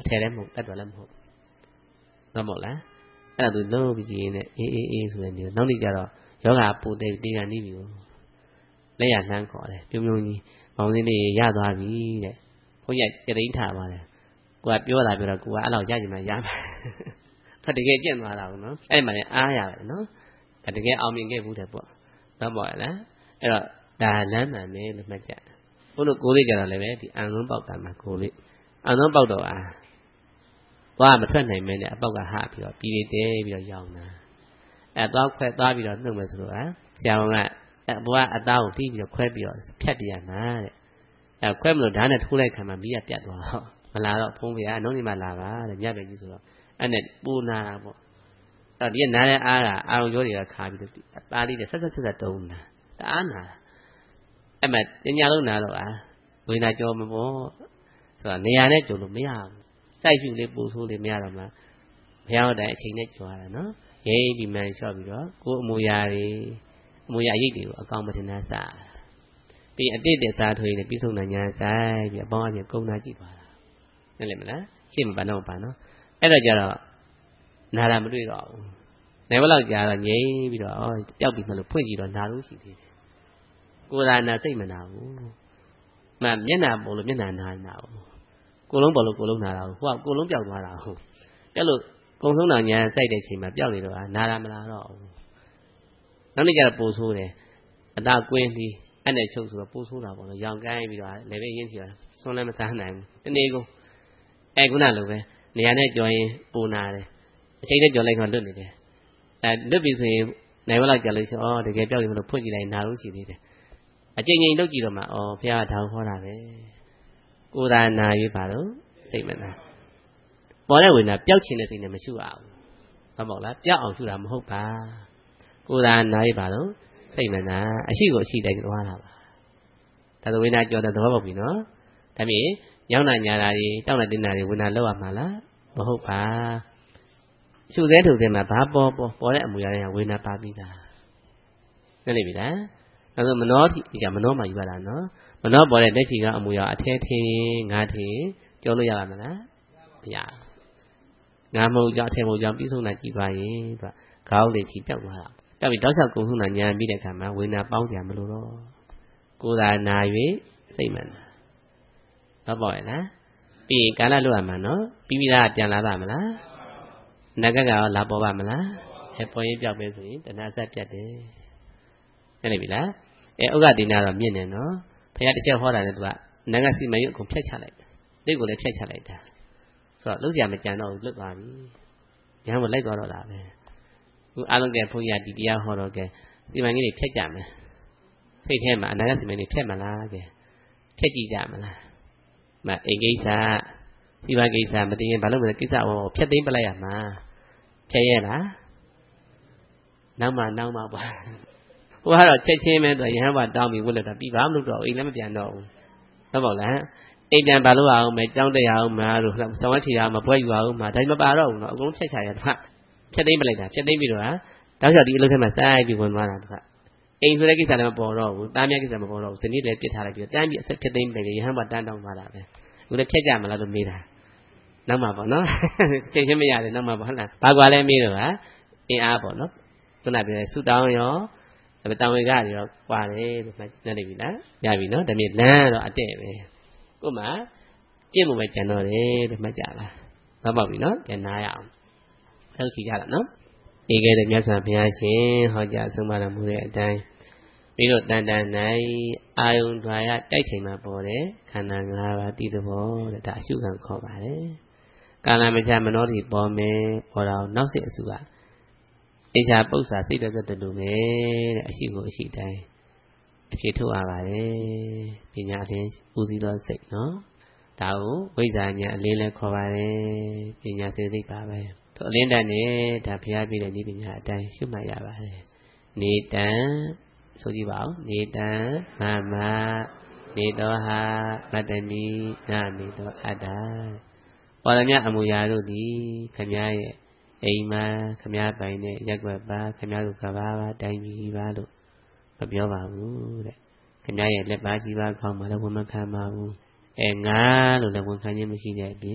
[SPEAKER 1] ထဲလည်းမဟုတ်တတ်တော်လည်းမဟုတ်တော့မဟုတ်လားအဲ့ဒါသူလုံးပြီးကြီးနေအေးဆိုရင်ဒီနောက်နေ့ကျတော့ယောဂပူတဲ့တေကန်နေပြီကိုလက်ရလှမ်းခေါ်တယ်ပြုံပြုံကြီးမောင်စင်းလေးရသွားပြီတဲ့ဘုန်းကြီးတရိန်းထားပါတယ်ကိုကပြောတာပြောတော့ကိုကအဲ့လောက်ရကြမှာရမယ်တကယ်ကျင့်သွားတာဘူးနော်အဲ့မှာလည်းအားရတယ်နော်တကယ်အောင်မြင်ခဲ့ဘူးတဲ့ပေါ့တော့ပေါ့လားအဲ့တော့ဒါလမ်းမှန်ပဲလို့မှတ်ကြဘုလို့ကိုလေးကြတော့လည်းပဲဒီအံဆုံးပေါက်တာမှာကိုလေးအံဆုံးပေါက်တော့သွားမထွက်နိုင်မင်းနဲ့အပေါက်ကဟပြီးတော့ပြီးတဲပြီးတော့ရောင်းတာအဲ့သွားခွဲသွားပြီးတော့နှုတ်မယ်ဆိုတော့ဆရာဝန်ကဘွားအသားကိုတီးပြီးတော့ခွဲပြီးတော့ဖြတ်ပြရမှာတဲ့အဲ့ခွဲမလို့ဓာတ်နဲ့ထိုးလိုက်ခံမှမီးကပြတ်သွားတော့မလာတော့ဖုံးပြနှုတ်နေမှလာပါတဲ့ညပဲကြီးဆိုတော့အဲ့နဲ့ပူနာတာပေါ့အဲ့ဒီနားတဲ့အားကအာရုံကြောတွေကခါပြီးတော့သားလေးတွေဆက်တုံးတာတအားနာအဲ့မှညလုံးနာတော့ဝိညာဉ်ကြောမပေါ့ဆိုတော့နေရာနဲ့ကြုံလို့မရဘူးစိုက်ရှုလေးပူဆိုးလေးမရတော့မှဘုရားတော်တိုင်အချိန်နဲ့ကြွားတာနော်ရိပ်ပြီးမှန်လျှော့ပြီးတော့ကိုယ်အမူအရာရိပ်တွေကိုအကောင်မတင်သားစားပြီးအတိတ်တဲ့စားထွေးနေပြီးဆုံးတဲ့ညာဆိုင်ပြီးအပေါင်းအမြင်ကုန်းနာကြည့်သွားတာနားလည်မလားရှင်းမပါတော့ပါနော်အဲ့တော့ကြတော့နာတာမတွေ့တော့ဘူးနိုင်ဘလောက်ကြာတော့ငြိမ်ပြီးတော့ပျောက်ပြီးမှလို့ဖွင့်ကြည့်တော့နာလို့ရှိသေးတယ်ကိုယ်သာနာစိတ်မနာဘူးမှမျက်နှာပေါ်လို့မျက်နှာနာဘူးကိုယ်လုံးပေါ်လို့ကိုယ်လုံးနာတာဟုတ်ကိုယ်လုံးပျောက်သွားတာဟုတ်အဲ့လိုကုံဆုံးတာညာစိုက်တဲ့အချိန်မှာပျောက်နေတော့နာတာမလာတော့ဘူးနောက်နေ့ကျတော့ပို့ဆိုးတယ်အသာကွင်းပြီးအဲ့နဲ့ချုပ်ဆိုတော့ပို့ဆိုးတာပေါ့နော်ရောင်ကိုင်းပြီးတော့လည်းပဲရင်းစီတော့ဆွန်းလည်းမစားနိုင်ဘူးတနေ့ကုန်အဲ့ခုနလိုပဲနေရာနဲ့ကြော်ရင်ပူနာတယ်အချိန်နဲ့ကြော်လိုက်တော့လွတ်နေတယ်လွတ်ပြီဆိုရင်နိုင်ဘလောက်ကြာလို့ရှိရင်တကယ်ပျောက်ပြီမလို့ဖွင့်ကြည့်လိုက်နာလို့ရှိသေးတယ်အချိန်ချင်းလုပ်ကြည့်တော့မှဘုရားကဒါဟောတာပဲကိုယ်သာနာရွေးပါတော့စိတ်မနာပေါ်တဲ့ဝိညာဉ်ပျောက်ခြင်းတဲ့စိတ်နဲ့မရှုရဘူးဟုတ်မဟုတ်လားပျောက်အောင်ရှုတာမဟုတ်ပါကိုယ်သာနာရွေးပါတော့စိတ်မနာအရှိကိုအရှိတိုင်းသွားတာပါဒါဆိုဝိညာဉ်ကြောတဲ့သဘောပေါက်ပြီနော်ဒါဖြင့်ညောင်းတာညာတာတွေတောင်းတာတင်းတာတွေဝိညာဉ်လောက်ရမှာလားမဟုတ်ပါရှုသေးထုတ်သေးမှာဘာပေါ်တဲ့အမူအရာတွေကဝိညာဉ်ပါပြီးသားသိလိမ့်ပြီလားဒါဆိုမနောဒီကမနောမှယူရတာနော်မနောပေါ်တဲ့လက်ချီကအမူအရာအထဲထင်းငါထင်းကြောလို့ရပါမလားမရငါမဟုတ်ကြောင့်အထဲမဟုတ်ကြောင့်ပြီးဆုံးတာကြည်ပါရင်သူကခေါင်းလေးချီပြောက်သွားတာပြောက်ပြီးတောက်လျှောက်ကုံဆုံးတာညာပြီးတဲ့အခါမှာဝိညာဉ်ပေါင်းကြမလို့တော့ကိုယ်သာနာ၍စိတ်မှန်တာတော့ပေါ့ရဲ့လားပြီးရင်ကာလလွတ်ရမှာနော်ပြီးသားပြန်လာပါမလားနဂတ်ကလာပေါ်ပါမလားပေါ်ရင်ပြောက်ပဲဆိုရင်တဏှာဆက်ပြတ်တယ်သိလိမ့်ပြီလားဥက္ကတိနာတော့မြင့်နေနော်ဘုရားတစ်ချက်ဟောတာနဲ့သူကနဂတ်စီမံရုပ်အကုန်ဖျက်ချလိုက်တယ်လက်ကိုလည်းဖျက်ချလိုက်တာဆိုတော့လုံးစရာမကြံတော့ဘူးလွတ်သွားပြီညမလိုက်သွားတော့တာပဲခုအားလုံးကဘုန်းကြီးကဒီတရားဟောတော့ကစီမံကြီးတွေဖျက်ကြမယ်စိတ်ထဲမှာအနာဂတ်စီမံတွေဖျက်မလားကဲဖျက်ကြည့်ကြမလားအိမ်ကိစ္စစီမံကိစ္စမတင်ရင်ဘာလို့မလဲကိစ္စဖျက်သိမ်းပလိုက်ရမှာဖျက်ရဲ့လားနောက်မှပါဟိုကတော့ချက်ချင်းပဲသူရဟန်းဘာတောင်းပြီးဝတ်လက်တာပြီးပါမလို့တော့အိမ်လည်းမပြန်တော့ဘူးဟုတ်ပါလားအိမ်ပြန်ဘာလို့အောင်မဲကြောင်းတက်ရအောင်မလို့ဆောင်းဝတ်ချရအောင်မပွဲယူအောင်မဒါမှမပါတော့ဘူးနော်အကုန်ဖြတ်ချရတာဖြတ်သိမ်းပလိုက်တာဖြတ်သိမ်းပြီးတော့တောက်လျှောက်ဒီအလုပ်ထဲမှာစိုက်ပြီးဝင်သွားတာသူကအိမ်ဆိုတဲ့ကိစ္စလည်းမပေါ်တော့ဘူးတားမြတ်ကိစ္စမပေါ်တော့ဘူးဇနီးလည်းပြစ်ထားလိုက်ပြီးတန်းပြီးအဆက်ဖြတ်သိမ်းပလိုက်ရဟန်းဘာတန်းတောင်းသွားတာပဲအခုလည်းဖြတ်ကြမလားလို့မေးတာနောက်မှပေါ့နော်ချိန်ချင်းမရတယ်နောက်မှပေါ့ဟုတ်လားဘာကွာလဲမေးတော့အင်းအားပေါ့နော်ခုနပြောဆူတောင်းရောတံဝေကတွေတော့ကွာတယ်လို့မှတ်နေပြီလားရပြီနော်ဒါမျိုးလမ်းတော့အတဲ့ပဲဥပမာပြည့်မှုပဲကျန်တော့တယ်လို့မှတ်ကြပါတော့ပေါ့ပြီနော်ပြန်နားရအောင်ထုတ်စီကြတာနော်ဒီကဲတဲ့မြတ်စွာဘုရားရှင်ဟောကြားဆုံးမတော်မူတဲ့အတိုင်းပြီးတော့တန်တန်နိုင်အာယုန်ထွာရတိုက်ချိန်မှာပေါ်တယ်ခန္ဓာ၅ပါးတည်သဘောတဲ့ဒါအရှုခံခေါ်ပါတယ်ကာလမချမနောတိပေါ်မယ်ပေါ်တော့နောက်စစ်အစုကအိချာပု္ပ္ပာစိတ်တော်သက်တူမယ်တဲ့အရှိကိုအရှိတိုင်းအဖြစ်ထုတ်ရပါတယ်ပညာအလင်းဦးစီးသောစိတ်နော်ဒါကိုဝိဇ္ဇာညာအလင်းလည်းခေါ်ပါတယ်ပညာစေစိတ်ပါပဲသူအလင်းတတ်နဲ့ဒါဘုရားပြတဲ့ဤပညာအတိုင်းရှုမှတ်ရပါတယ်နေတံဆိုကြည့်ပါဦးနေတံမမနေတောဟာမတ္တမိနာနေတောအတ္တပေါ်ရမြအမူအရာတို့သည်ခမည်းရဲ့အိမ်မှာခမည်းပိုင်တဲ့ရက်ွက်ပါခမည်းတို့ကဘာပါတိုင်းပြီးပါလို့မပြောပါဘူးတဲ့ခမည်းရဲ့လက်ပါကြီးပါခေါင်းမှာလည်းဝန်မခံပါဘူးငါလို့လည်းဝန်ခံခြင်းမရှိတဲ့အပြင်ဘ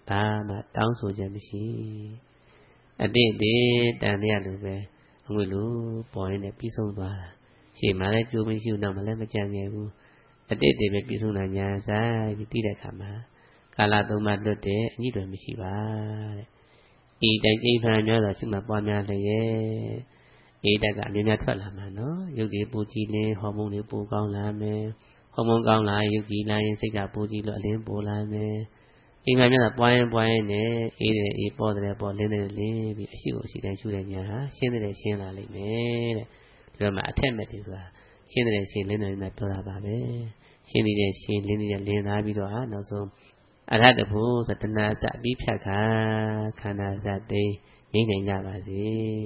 [SPEAKER 1] ဘာမှတောင်းဆိုချက်မရှိအတိတ်ဒီတန်ရလို့ပဲအငွေလိုပေါ်ရင်းနဲ့ပြီးဆုံးသွားတာရှေ့မှာလည်းကြိုးမရှိဘူးနောက်မှလည်းမကြံခဲ့ဘူးအတိတ်တွေပဲပြီးဆုံးတာညာဆိုင်ပြီးပြီးတဲ့အခါမှာကာလသုံးပါလွတ်တဲ့အညစ်တွေမရှိပါတဲ့ဤတိုင်းအိမ်ဖန်များစွာရှိမှပွားများလျက်ဧတကအများများထွက်လာမှာနော်ရုပ်တွေပူကြည်လင်းဟော်မုန်းတွေပိုကောင်းလာမယ်ဟော်မုန်းကောင်းလာရုပ်ကြည်လာရင်စိတ်ကပူကြည်လို့အလင်းပိုလာမယ်အိမ်ဖန်များစွာပွားရင်နဲ့အေးတယ်အေးပေါ်တယ်ပေါ်လင်းတယ်လင်းပြီးအရှိကိုအရှိတိုင်းရှုတဲ့ညာဟာရှင်းတယ်ရှင်းလာလိမ့်မယ်တဲ့ဒီတော့မှအထက်မဲ့တွေဆိုတာရှင်းတယ်ရှင်းလင်းတယ်နဲ့ပြောတာပါပဲရှင်းနေတဲ့ရှင်းလင်းနေတဲ့လင်းသားပြီးတော့ဟာနောက်ဆုံးအရဟတဖို့ဆိုတဏှာစပြီးဖြတ်ခါခန္ဓာစသိငြိမ့်နိုင်ကြပါစေ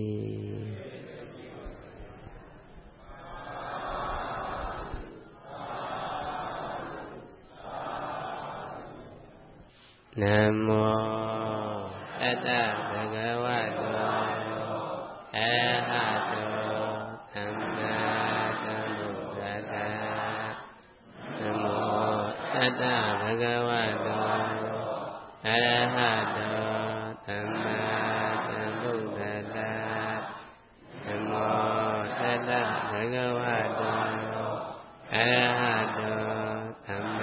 [SPEAKER 1] နမောတတ္တဗုဂဝတောအရဟတောသမ္မာသမ္ဗုဒ္ဓတ္တနမောတတ္တဗုဂဝတောအရဟတောသမ္မာသမ္ဗုဒ္ဓတ္တနမောတတ္တဗုဂဝတောအရဟတောသမ္မာ